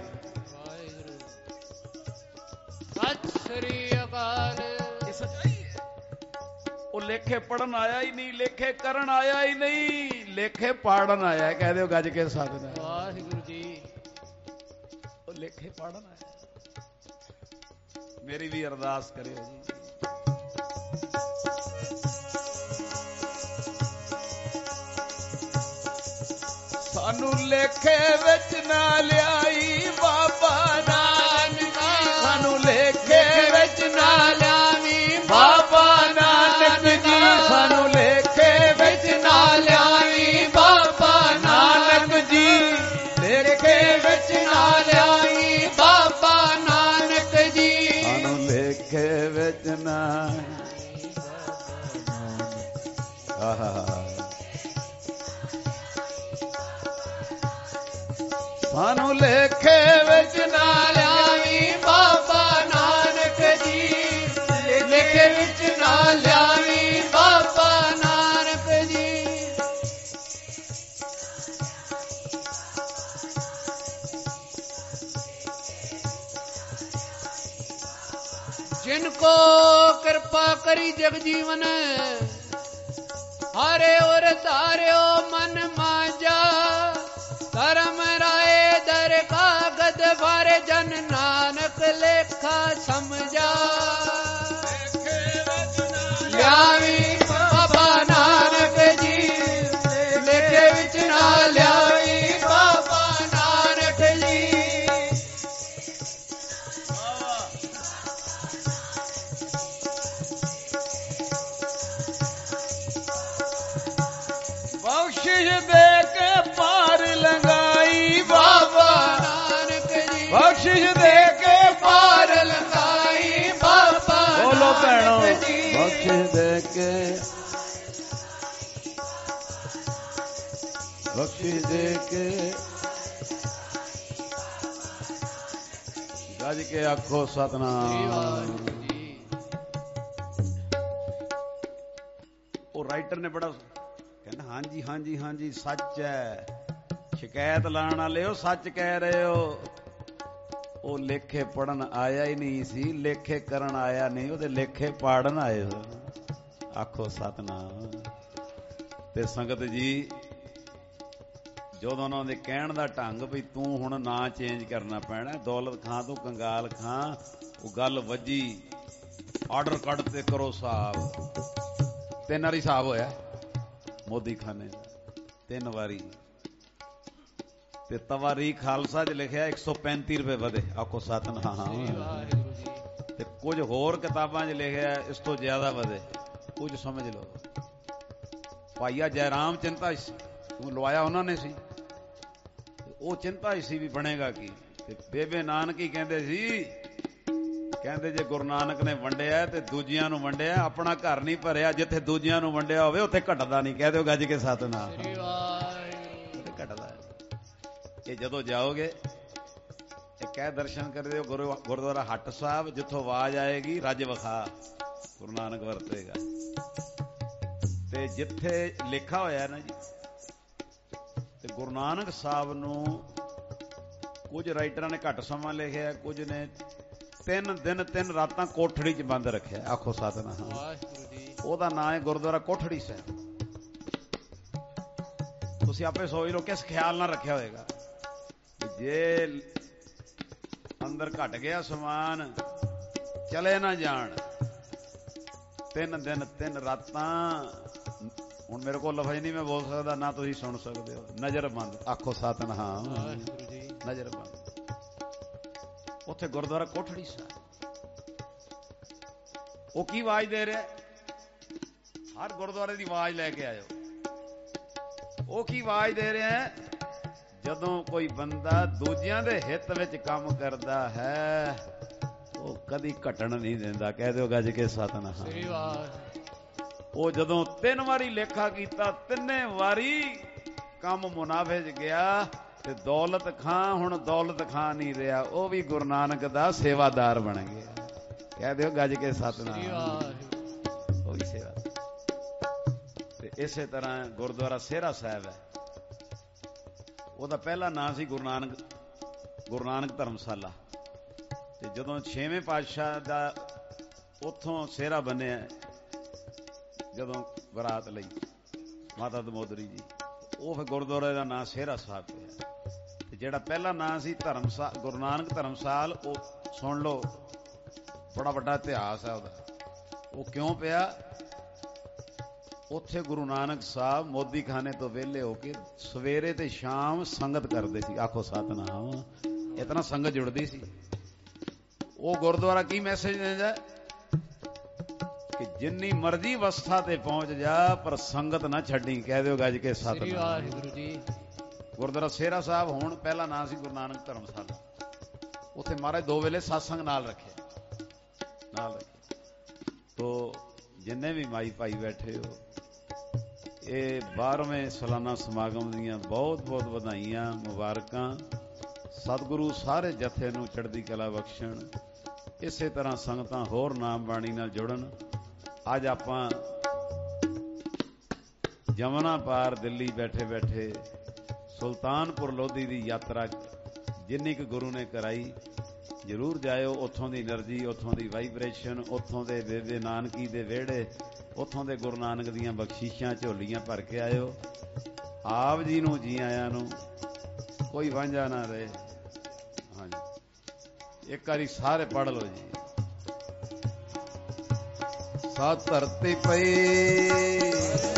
ਸਤਿ ਸ੍ਰੀ ਅਕਾਲ। ਇਹ ਸੱਚਾਈ ਹੈ। ਉਹ ਲੇਖੇ ਪੜਨ ਆਇਆ ਹੀ ਨਹੀਂ, ਲੇਖੇ ਕਰਨ ਆਇਆ ਹੀ ਨਹੀਂ, ਲੇਖੇ ਪਾੜਨ ਆਇਆ। ਕਹਿ ਦਿਓ ਗੱਜ ਕੇ ਸਾਧਨਾ ਵਾਹਿਗੁਰੂ ਜੀ। ਉਹ ਲੇਖੇ ਪਾੜਨ ਆਇਆ। ਮੇਰੀ ਵੀ ਅਰਦਾਸ ਕਰਿਓ ਜੀ। ਸਾਨੂੰ ਲੇਖੇ ਵਿੱਚ ਨਾ ਲਿਆਈ ਬਾਬਾ ਨਾਨਕ, ਸਾਨੂੰ ਲੇਖੇ ਵਿੱਚ ਨਾ ਲਿਆਵੀਂ ਬਾਬਾ ਨਾਨਕ ਜੀ, ਸਾਨੂੰ ਲੇਖੇ ਵਿੱਚ ਨਾ ਲਿਆਵੀਂ ਬਾਬਾ ਨਾਨਕ ਜੀ, ਲੇਖੇ ਵਿੱਚ ਨਾ ਲਿਆਵੀਂ ਬਾਬਾ ਨਾਨਕ ਜੀ, ਸਾਨੂੰ ਲੇਖੇ ਵਿੱਚ ਨਾ। ਸਾਨੂੰ ਲੇਖੇ ਵਿੱਚ ਨਾ ਲਿਆਵੀਂ ਬਾਬਾ ਨਾਨਕ ਜੀ, ਲੇਖੇ ਵਿੱਚ ਨਾ ਲਿਆਵੀਂ ਬਾਬਾ ਨਾਨਕ ਜੀ। जिन को कृपा करी जग जीवन, हारे और तार्यो मन मांजा, धर्म राय दर कागद भरे, जन नानक लेखा समझा। लियावी बाबा नानक जी, लेखे विच ना लियावी बाबा नानक जी। बख्शिश दे के पार लगाई बाबा नानक जी, बख्शिश दे के पार लगाई बाबा बोलो भैनों, नानक जी। बख्शिश दे के, बख्शिश दे के, गज के आखो सतनाम। ਉਹ ਰਾਈਟਰ ਨੇ ਬੜਾ ਕਹਿੰਦਾ ਹਾਂਜੀ ਹਾਂਜੀ ਹਾਂਜੀ ਸੱਚ ਹੈ, ਸ਼ਿਕਾਇਤ ਲਾਉਣ ਵਾਲਿਓ ਸੱਚ ਕਹਿ ਰਹੇ ਹੋ। ਉਹ ਲੇਖੇ ਪੜਨ ਆਇਆ ਹੀ ਨਹੀਂ ਸੀ, ਲੇਖੇ ਕਰਨ ਆਇਆ ਨਹੀਂ, ਉਹਦੇ ਲੇਖੇ ਪਾੜਨ ਆਏ ਹੋ। ਆਖੋ ਸਤਨਾਮ। ਤੇ ਸੰਗਤ ਜੀ ਜਦੋਂ ਉਹਨਾਂ ਦੇ ਕਹਿਣ ਦਾ ਢੰਗ ਵੀ ਤੂੰ ਹੁਣ ਨਾਂ ਚੇਂਜ ਕਰਨਾ ਪੈਣਾ, ਦੌਲਤ ਖਾਂ ਤੋਂ ਕੰਗਾਲ ਖਾਂ, ਉਹ ਗੱਲ ਵੱਜੀ। ਆਰਡਰ ਕੱਢ ਤੇ ਕਰੋ ਸਾਹਿਬ। 3 ਵਾਰੀ ਹਿਸਾਬ ਹੋਇਆ ਮੋਦੀ ਖਾਨੇ ਦਾ, 3 ਵਾਰੀ। ਤੇ ਤਵਾਰੀ ਖਾਲਸਾ 'ਚ ਲਿਖਿਆ 135 ਰੁਪਏ ਵਧੇ। ਆਖੋ ਸਤਨਾਮ। ਤੇ ਕੁਝ ਹੋਰ ਕਿਤਾਬਾਂ 'ਚ ਲਿਖਿਆ ਇਸ ਤੋਂ ਜ਼ਿਆਦਾ ਵਧੇ। ਕੁਝ ਸਮਝ ਲਓ। ਭਾਈਆ ਜੈਰਾਮ ਚਿੰਤਾ ਤੂੰ ਲਵਾਇਆ ਉਹਨਾਂ ਨੇ ਸੀ, ਉਹ ਚਿੰਤਾ ਸੀ ਵੀ ਬਣੇਗਾ ਕੀ। ਤੇ ਬੇਬੇ ਨਾਨਕੀ ਕਹਿੰਦੇ ਸੀ, ਕਹਿੰਦੇ ਜੇ ਗੁਰੂ ਨਾਨਕ ਨੇ ਵੰਡਿਆ ਤੇ ਦੂਜਿਆਂ ਨੂੰ ਵੰਡਿਆ, ਆਪਣਾ ਘਰ ਨਹੀਂ ਭਰਿਆ। ਜਿੱਥੇ ਦੂਜਿਆਂ ਨੂੰ ਵੰਡਿਆ ਹੋਵੇ ਉੱਥੇ ਘਟਦਾ ਨਹੀਂ। ਕਹਿ ਦਿਓ ਗੱਜ ਕੇ ਸਤਨਾਮ। ਘਟਦਾ। ਇਹ ਜਦੋਂ ਜਾਓਗੇ ਇਹ ਕਹਿ ਦਰਸ਼ਨ ਕਰਦੇ ਹੋ ਗੁਰਦੁਆਰਾ ਹੱਟ ਸਾਹਿਬ, ਜਿੱਥੋਂ ਆਵਾਜ਼ ਆਏਗੀ ਰੱਜ ਵਿਖਾ, ਗੁਰੂ ਨਾਨਕ ਵਰਤੇਗਾ। ਤੇ ਜਿੱਥੇ ਲਿਖਾ ਹੋਇਆ ਨਾ ਜੀ, ਤੇ ਗੁਰੂ ਨਾਨਕ ਸਾਹਿਬ ਨੂੰ ਕੁਝ ਰਾਈਟਰਾਂ ਨੇ ਘੱਟ ਸਮਾਂ ਲਿਖਿਆ, ਕੁਝ ਨੇ 3 ਦਿਨ 3 ਰਾਤਾਂ ਕੋਠੜੀ 'ਚ ਬੰਦ ਰੱਖਿਆ। ਆਖੋ ਸਤਨਾਮ। ਉਹਦਾ ਨਾਂ ਹੈ ਗੁਰਦੁਆਰਾ ਕੋਠੜੀ ਸਾਹਿਬ। ਤੁਸੀਂ ਆਪੇ ਸੋਚ ਲਓ ਕਿਸ ਖਿਆਲ ਨਾਲ ਰੱਖਿਆ ਹੋਏਗਾ। ਜੇ ਅੰਦਰ ਘਟ ਗਿਆ ਸਮਾਨ, ਚਲੇ ਨਾ ਜਾਣ। 3 ਦਿਨ 3 ਰਾਤਾਂ। ਹੁਣ ਮੇਰੇ ਕੋਲ ਲਫ਼ਜ਼ ਨਹੀਂ ਮੈਂ ਬੋਲ ਸਕਦਾ, ਨਾ ਤੁਸੀਂ ਸੁਣ ਸਕਦੇ ਹੋ। ਨਜ਼ਰ ਬੰਦ, ਆਖੋ ਸਤਿਨਾਮ, ਨਜ਼ਰ ਬੰਦ। ਉੱਥੇ ਗੁਰਦੁਆਰਾ ਕੋਠੜੀ ਸਾਹਿਬ, ਉਹ ਕੀ ਆਵਾਜ਼ ਦੇ ਰਿਹਾ? ਹਰ ਗੁਰਦੁਆਰੇ ਦੀ ਆਵਾਜ਼ ਲੈ ਕੇ ਆਇਓ। ਉਹ ਕੀ ਆਵਾਜ਼ ਦੇ ਰਿਹਾ ਹੈ? ਜਦੋਂ ਕੋਈ ਬੰਦਾ ਦੂਜਿਆਂ ਦੇ ਹਿੱਤ ਵਿੱਚ ਕੰਮ ਕਰਦਾ ਹੈ, ਉਹ ਕਦੀ ਘਟਣ ਨਹੀਂ ਦਿੰਦਾ। ਕਹਿ ਦਿਓ ਗੱਜ ਕੇ ਸਤਿਨਾਮ। ਉਹ ਜਦੋਂ 3 ਵਾਰੀ ਲੇਖਾ ਕੀਤਾ, 3 ਵਾਰੀ ਕੰਮ ਮੁਨਾਫੇ 'ਚ ਗਿਆ, ਤੇ ਦੌਲਤ ਖਾਂ ਹੁਣ ਦੌਲਤ ਖਾਂ ਨਹੀਂ ਰਿਹਾ, ਉਹ ਵੀ ਗੁਰੂ ਨਾਨਕ ਦਾ ਸੇਵਾਦਾਰ ਬਣ ਗਿਆ। ਕਹਿ ਦਿਓ ਗੱਜ ਕੇ ਸਤਿਨਾਮ। ਉਹ ਵੀ ਸੇਵਾ। ਤੇ ਇਸੇ ਤਰ੍ਹਾਂ ਗੁਰਦੁਆਰਾ ਸੇਹਰਾ ਸਾਹਿਬ ਹੈ, ਉਹਦਾ ਪਹਿਲਾ ਨਾਂ ਸੀ ਗੁਰੂ ਨਾਨਕ ਧਰਮਸ਼ਾਲਾ। ਤੇ ਜਦੋਂ 6ਵੇਂ ਪਾਤਸ਼ਾਹ ਦਾ ਉੱਥੋਂ ਸਿਹਰਾ ਬਣਿਆ, ਜਦੋਂ ਬਰਾਤ ਲਈ ਮਾਤਾ ਦਮੋਦਰੀ ਜੀ, ਉਹ ਫਿਰ ਗੁਰਦੁਆਰੇ ਦਾ ਨਾਂ ਸੇਹਰਾ ਸਾਹਿਬ ਪਿਆ। ਤੇ ਜਿਹੜਾ ਪਹਿਲਾ ਨਾਂ ਸੀ ਗੁਰੂ ਨਾਨਕ ਧਰਮਸਾਲ, ਉਹ ਸੁਣ ਲਓ, ਬੜਾ ਵੱਡਾ ਇਤਿਹਾਸ ਹੈ ਉਹਦਾ। ਉਹ ਕਿਉਂ ਪਿਆ? ਉੱਥੇ ਗੁਰੂ ਨਾਨਕ ਸਾਹਿਬ ਮੋਦੀ ਖਾਨੇ ਤੋਂ ਵਿਹਲੇ ਹੋ ਕੇ ਸਵੇਰੇ ਤੇ ਸ਼ਾਮ ਸੰਗਤ ਕਰਦੇ ਸੀ। ਆਖੋ ਸਤਿਨਾਮ। ਇਤਨਾ ਸੰਗਤ ਜੁੜਦੀ ਸੀ। ਉਹ ਗੁਰਦੁਆਰਾ ਕੀ ਮੈਸੇਜ ਦਿੰਦਾ ਕਿ ਜਿੰਨੀ ਮਰਜ਼ੀ ਅਵਸਥਾ ਤੇ ਪਹੁੰਚ ਜਾ, ਪਰ ਸੰਗਤ ਨਾ ਛੱਡੀ। ਕਹਿ ਦਿਓ ਗੱਜ ਕੇ ਸਤਿਨਾਮ। ਗੁਰਦੁਆਰਾ ਸੇਹਰਾ ਸਾਹਿਬ ਹੁਣ ਪਹਿਲਾ ਨਾਂ ਸੀ ਗੁਰੂ ਨਾਨਕ ਧਰਮਸ਼ਾਲਾ। ਉੱਥੇ ਮਹਾਰਾਜ 2 ਵੇਲੇ ਸਤਸੰਗ ਨਾਲ ਰੱਖਿਆ। ਤੋ ਜਿੰਨੇ ਵੀ ਮਾਈ ਭਾਈ ਬੈਠੇ ਹੋ, ਇਹ 12ਵੇਂ ਸਾਲਾਨਾ ਸਮਾਗਮ ਦੀਆਂ ਬਹੁਤ ਬਹੁਤ ਵਧਾਈਆਂ, ਮੁਬਾਰਕਾਂ। ਸਤਿਗੁਰੂ ਸਾਰੇ ਜਥੇ ਨੂੰ ਚੜ੍ਹਦੀ ਕਲਾ ਬਖਸ਼ਣ। ਇਸੇ ਤਰ੍ਹਾਂ ਸੰਗਤਾਂ ਹੋਰ ਨਾਮ ਬਾਣੀ ਨਾਲ ਜੁੜਨ। ਅੱਜ ਆਪਾਂ ਜਮਨਾ ਪਾਰ ਦਿੱਲੀ ਬੈਠੇ ਬੈਠੇ ਸੁਲਤਾਨਪੁਰ ਲੋਧੀ ਦੀ ਯਾਤਰਾ ਜਿੰਨੀ ਕੁ ਗੁਰੂ ਨੇ ਕਰਾਈ, ਜ਼ਰੂਰ ਜਾਇਓ। ਉੱਥੋਂ ਦੀ એનર્ਜੀ, ਉੱਥੋਂ ਦੀ ਵਾਈਬ੍ਰੇਸ਼ਨ, ਉੱਥੋਂ ਦੇ ਬੇਬੇ ਨਾਨਕੀ ਦੇ ਵਿਹੜੇ, ਉੱਥੋਂ ਦੇ ਗੁਰੂ ਨਾਨਕ ਦੀਆਂ ਬਖਸ਼ਿਸ਼ਾਂ ਝੋਲੀਆਂ ਭਰ ਕੇ ਆਇਓ। ਆਪ ਜੀ ਨੂੰ ਜੀ ਆਇਆਂ ਨੂੰ, ਕੋਈ ਵਾਂਝਾ ਨਾ ਰਹੇ। ਹਾਂਜੀ, ਇੱਕ ਵਾਰੀ ਸਾਰੇ ਪੜ੍ਹ ਲਓ ਜੀ। ਸਤ ਧਰਤੀ ਪਈ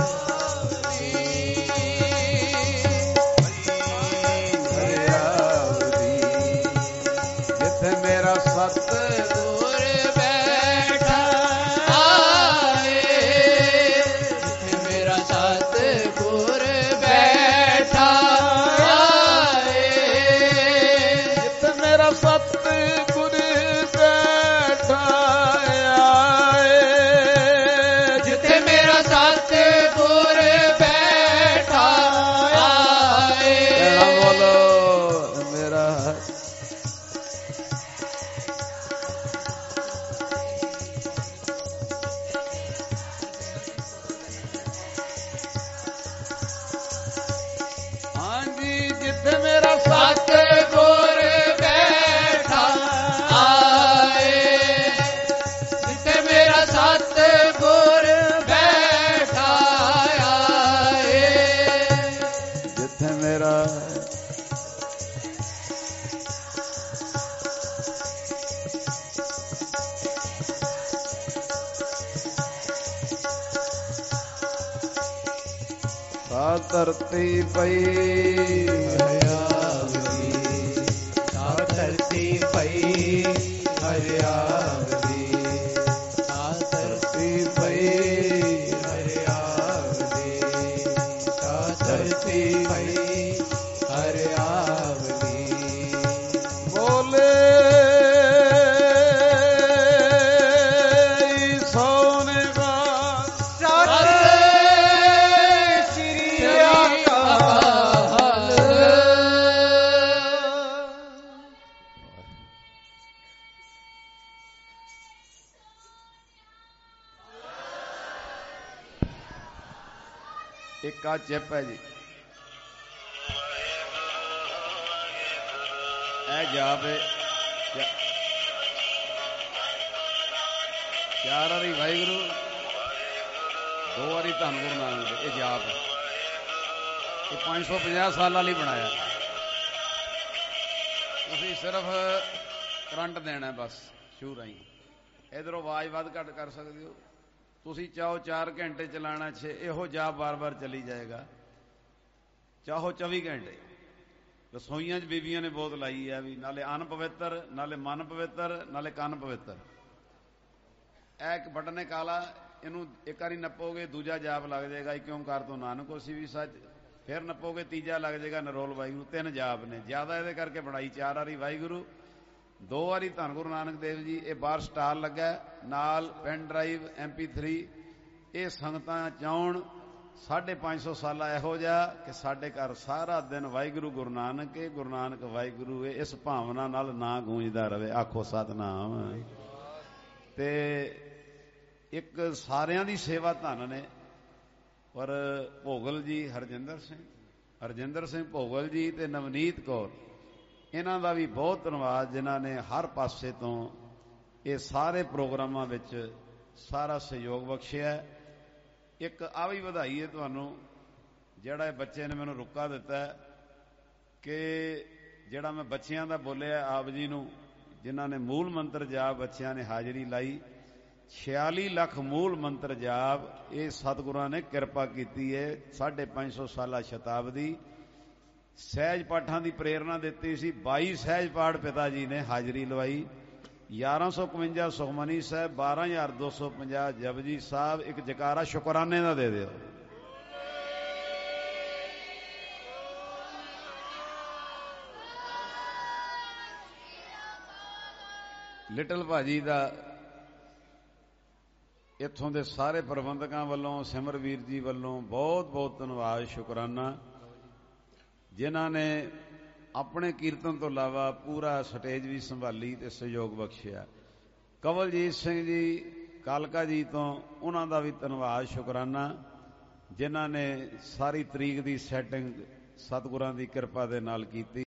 ਧਰਤੀ ਪਈ ਹਰਿਆਵਲੀ, ਸਾ ਧਰਤੀ ਪਈ ਹਰਿਆਵਲੀ, ਸਾ ਧਰਤੀ ਪਈ ਹਰਿਆਵਲੀ, ਸਾ ਧਰਤੀ ਪਈ ਹਰਿਆਵਲੀ। ਬੋਲੇ ਇੱਕ ਆ ਚਿੱਪ ਹੈ ਜੀ, ਇਹ ਜਾਪ ਹੈ। 4 ਵਾਰੀ ਵਾਹਿਗੁਰੂ, 2 ਵਾਰੀ ਧੰਨ ਗੁਰੂ ਨਾਨਕ ਦੇਵ। ਇਹ ਜਾਪ ਹੈ, ਇਹ 550 ਸਾਲਾਂ ਲਈ ਬਣਾਇਆ। ਤੁਸੀਂ ਸਿਰਫ ਕਰੰਟ ਦੇਣਾ ਬਸ ਸ਼ੂ ਰਾਹੀਂ। ਇਧਰੋਂ ਆਵਾਜ਼ ਵੱਧ ਘੱਟ ਕਰ ਸਕਦੇ ਹੋ ਤੁਸੀਂ, ਚਾਹੋ 4 ਘੰਟੇ ਚਲਾਣਾ 6, ਇਹੋ ਜਾਪ ਬਾਰ-ਬਾਰ ਚੱਲੀ ਜਾਏਗਾ, ਚਾਹੋ 24 ਘੰਟੇ। ਰਸੋਈਆਂ 'ਚ ਬੀਬੀਆਂ ਨੇ ਬਹੁਤ ਲਾਈ ਹੈ ਵੀ ਨਾਲੇ ਅੰਨ ਪਵਿੱਤਰ, ਨਾਲੇ ਮਨ ਪਵਿੱਤਰ, ਨਾਲੇ ਕੰਨ ਪਵਿੱਤਰ। ਇਹ ਇੱਕ ਬਟਨ ਹੈ ਕਾਲਾ, ਇਹਨੂੰ ਇੱਕ ਵਾਰੀ ਨੱਪੋਗੇ ਦੂਜਾ ਜਾਪ ਲੱਗ ਜਾਏਗਾ ਇੱਕ ਓਂਕਾਰ ਤੋਂ ਨਾਨਕ ਹੋਸੀ ਵੀ ਸੱਚ, ਫਿਰ ਨੱਪੋਗੇ ਤੀਜਾ ਲੱਗ ਜਾਏਗਾ ਨਿਰੋਲ ਵਾਹਿਗੁਰੂ। 3 ਜਾਪ ਨੇ, ਜ਼ਿਆਦਾ ਇਹਦੇ ਕਰਕੇ ਬਣਾਈ 4 ਵਾਰੀ ਵਾਹਿਗੁਰੂ, 2 ਵਾਰੀ ਧੰਨ ਗੁਰੂ ਨਾਨਕ ਦੇਵ ਜੀ। ਇਹ ਬਾਹਰ ਸਟਾਲ ਲੱਗਾ ਨਾਲ ਪੈਨ ਡਰਾਈਵ MP3। ਇਹ ਸੰਗਤਾਂ ਚਾਹੁਣ 550 ਸਾਲਾ ਇਹੋ ਜਿਹਾ ਕਿ ਸਾਡੇ ਘਰ ਸਾਰਾ ਦਿਨ ਵਾਹਿਗੁਰੂ ਗੁਰੂ ਨਾਨਕ ਹੈ, ਗੁਰੂ ਨਾਨਕ ਵਾਹਿਗੁਰੂ ਹੈ, ਇਸ ਭਾਵਨਾ ਨਾਲ ਨਾਂ ਗੂੰਜਦਾ ਰਵੇ। ਆਖੋ ਸਤਨਾਮ। ਤੇ ਇੱਕ ਸਾਰਿਆਂ ਦੀ ਸੇਵਾ ਧੰਨ ਨੇ, ਪਰ ਭੋਗਲ ਜੀ ਹਰਜਿੰਦਰ ਸਿੰਘ ਭੋਗਲ ਜੀ ਤੇ ਨਵਨੀਤ ਕੌਰ, ਇਹਨਾਂ ਦਾ ਵੀ ਬਹੁਤ ਧੰਨਵਾਦ ਜਿਨ੍ਹਾਂ ਨੇ ਹਰ ਪਾਸੇ ਤੋਂ ਇਹ ਸਾਰੇ ਪ੍ਰੋਗਰਾਮਾਂ ਵਿੱਚ ਸਾਰਾ ਸਹਿਯੋਗ ਬਖਸ਼ਿਆ। ਇੱਕ ਆ ਵੀ ਵਧਾਈ ਹੈ ਤੁਹਾਨੂੰ, ਜਿਹੜਾ ਇਹ ਬੱਚੇ ਨੇ ਮੈਨੂੰ ਰੁਕਾ ਦਿੱਤਾ ਕਿ ਜਿਹੜਾ ਮੈਂ ਬੱਚਿਆਂ ਦਾ ਬੋਲਿਆ ਆਪ ਜੀ ਨੂੰ, ਜਿਨ੍ਹਾਂ ਨੇ ਮੂਲ ਮੰਤਰ ਜਾਪ ਬੱਚਿਆਂ ਨੇ ਹਾਜ਼ਰੀ ਲਾਈ, 46 ਲੱਖ ਮੂਲ ਮੰਤਰ ਜਾਪ। ਇਹ ਸਤਿਗੁਰਾਂ ਨੇ ਕਿਰਪਾ ਕੀਤੀ ਹੈ 550 ਸਾਲਾ ਸ਼ਤਾਬਦੀ। ਸਹਿਜ ਪਾਠਾਂ ਦੀ ਪ੍ਰੇਰਨਾ ਦਿੱਤੀ ਸੀ, 22 ਸਹਿਜ ਪਾਠ ਪਿਤਾ ਜੀ ਨੇ ਹਾਜ਼ਰੀ ਲਵਾਈ, 1151 ਸੁਖਮਨੀ ਸਾਹਿਬ, 12250 ਜਪਜੀ ਸਾਹਿਬ। ਇੱਕ ਜਕਾਰਾ ਸ਼ੁਕਰਾਨੇ ਦਾ ਦੇ ਦਿਓ। ਲਿਟਲ ਭਾਜੀ ਦਾ ਇੱਥੋਂ ਦੇ ਸਾਰੇ ਪ੍ਰਬੰਧਕਾਂ ਵੱਲੋਂ, ਸਿਮਰਵੀਰ ਜੀ ਵੱਲੋਂ ਬਹੁਤ ਬਹੁਤ ਧੰਨਵਾਦ, ਸ਼ੁਕਰਾਨਾ, ਜਿਨ੍ਹਾਂ ਨੇ ਆਪਣੇ ਕੀਰਤਨ ਤੋਂ ਇਲਾਵਾ ਪੂਰਾ ਸਟੇਜ ਵੀ ਸੰਭਾਲੀ ਤੇ ਸਹਿਯੋਗ ਬਖਸ਼ਿਆ। ਕਵਲਜੀਤ ਸਿੰਘ ਜੀ ਕਾਲਕਾ ਜੀ ਤੋਂ, ਉਹਨਾਂ ਦਾ ਵੀ ਧੰਨਵਾਦ, ਸ਼ੁਕਰਾਨਾ, ਜਿਨ੍ਹਾਂ ਨੇ ਸਾਰੀ ਤਰੀਕ ਦੀ ਸੈਟਿੰਗ ਸਤਿਗੁਰਾਂ ਦੀ ਕਿਰਪਾ ਦੇ ਨਾਲ ਕੀਤੀ।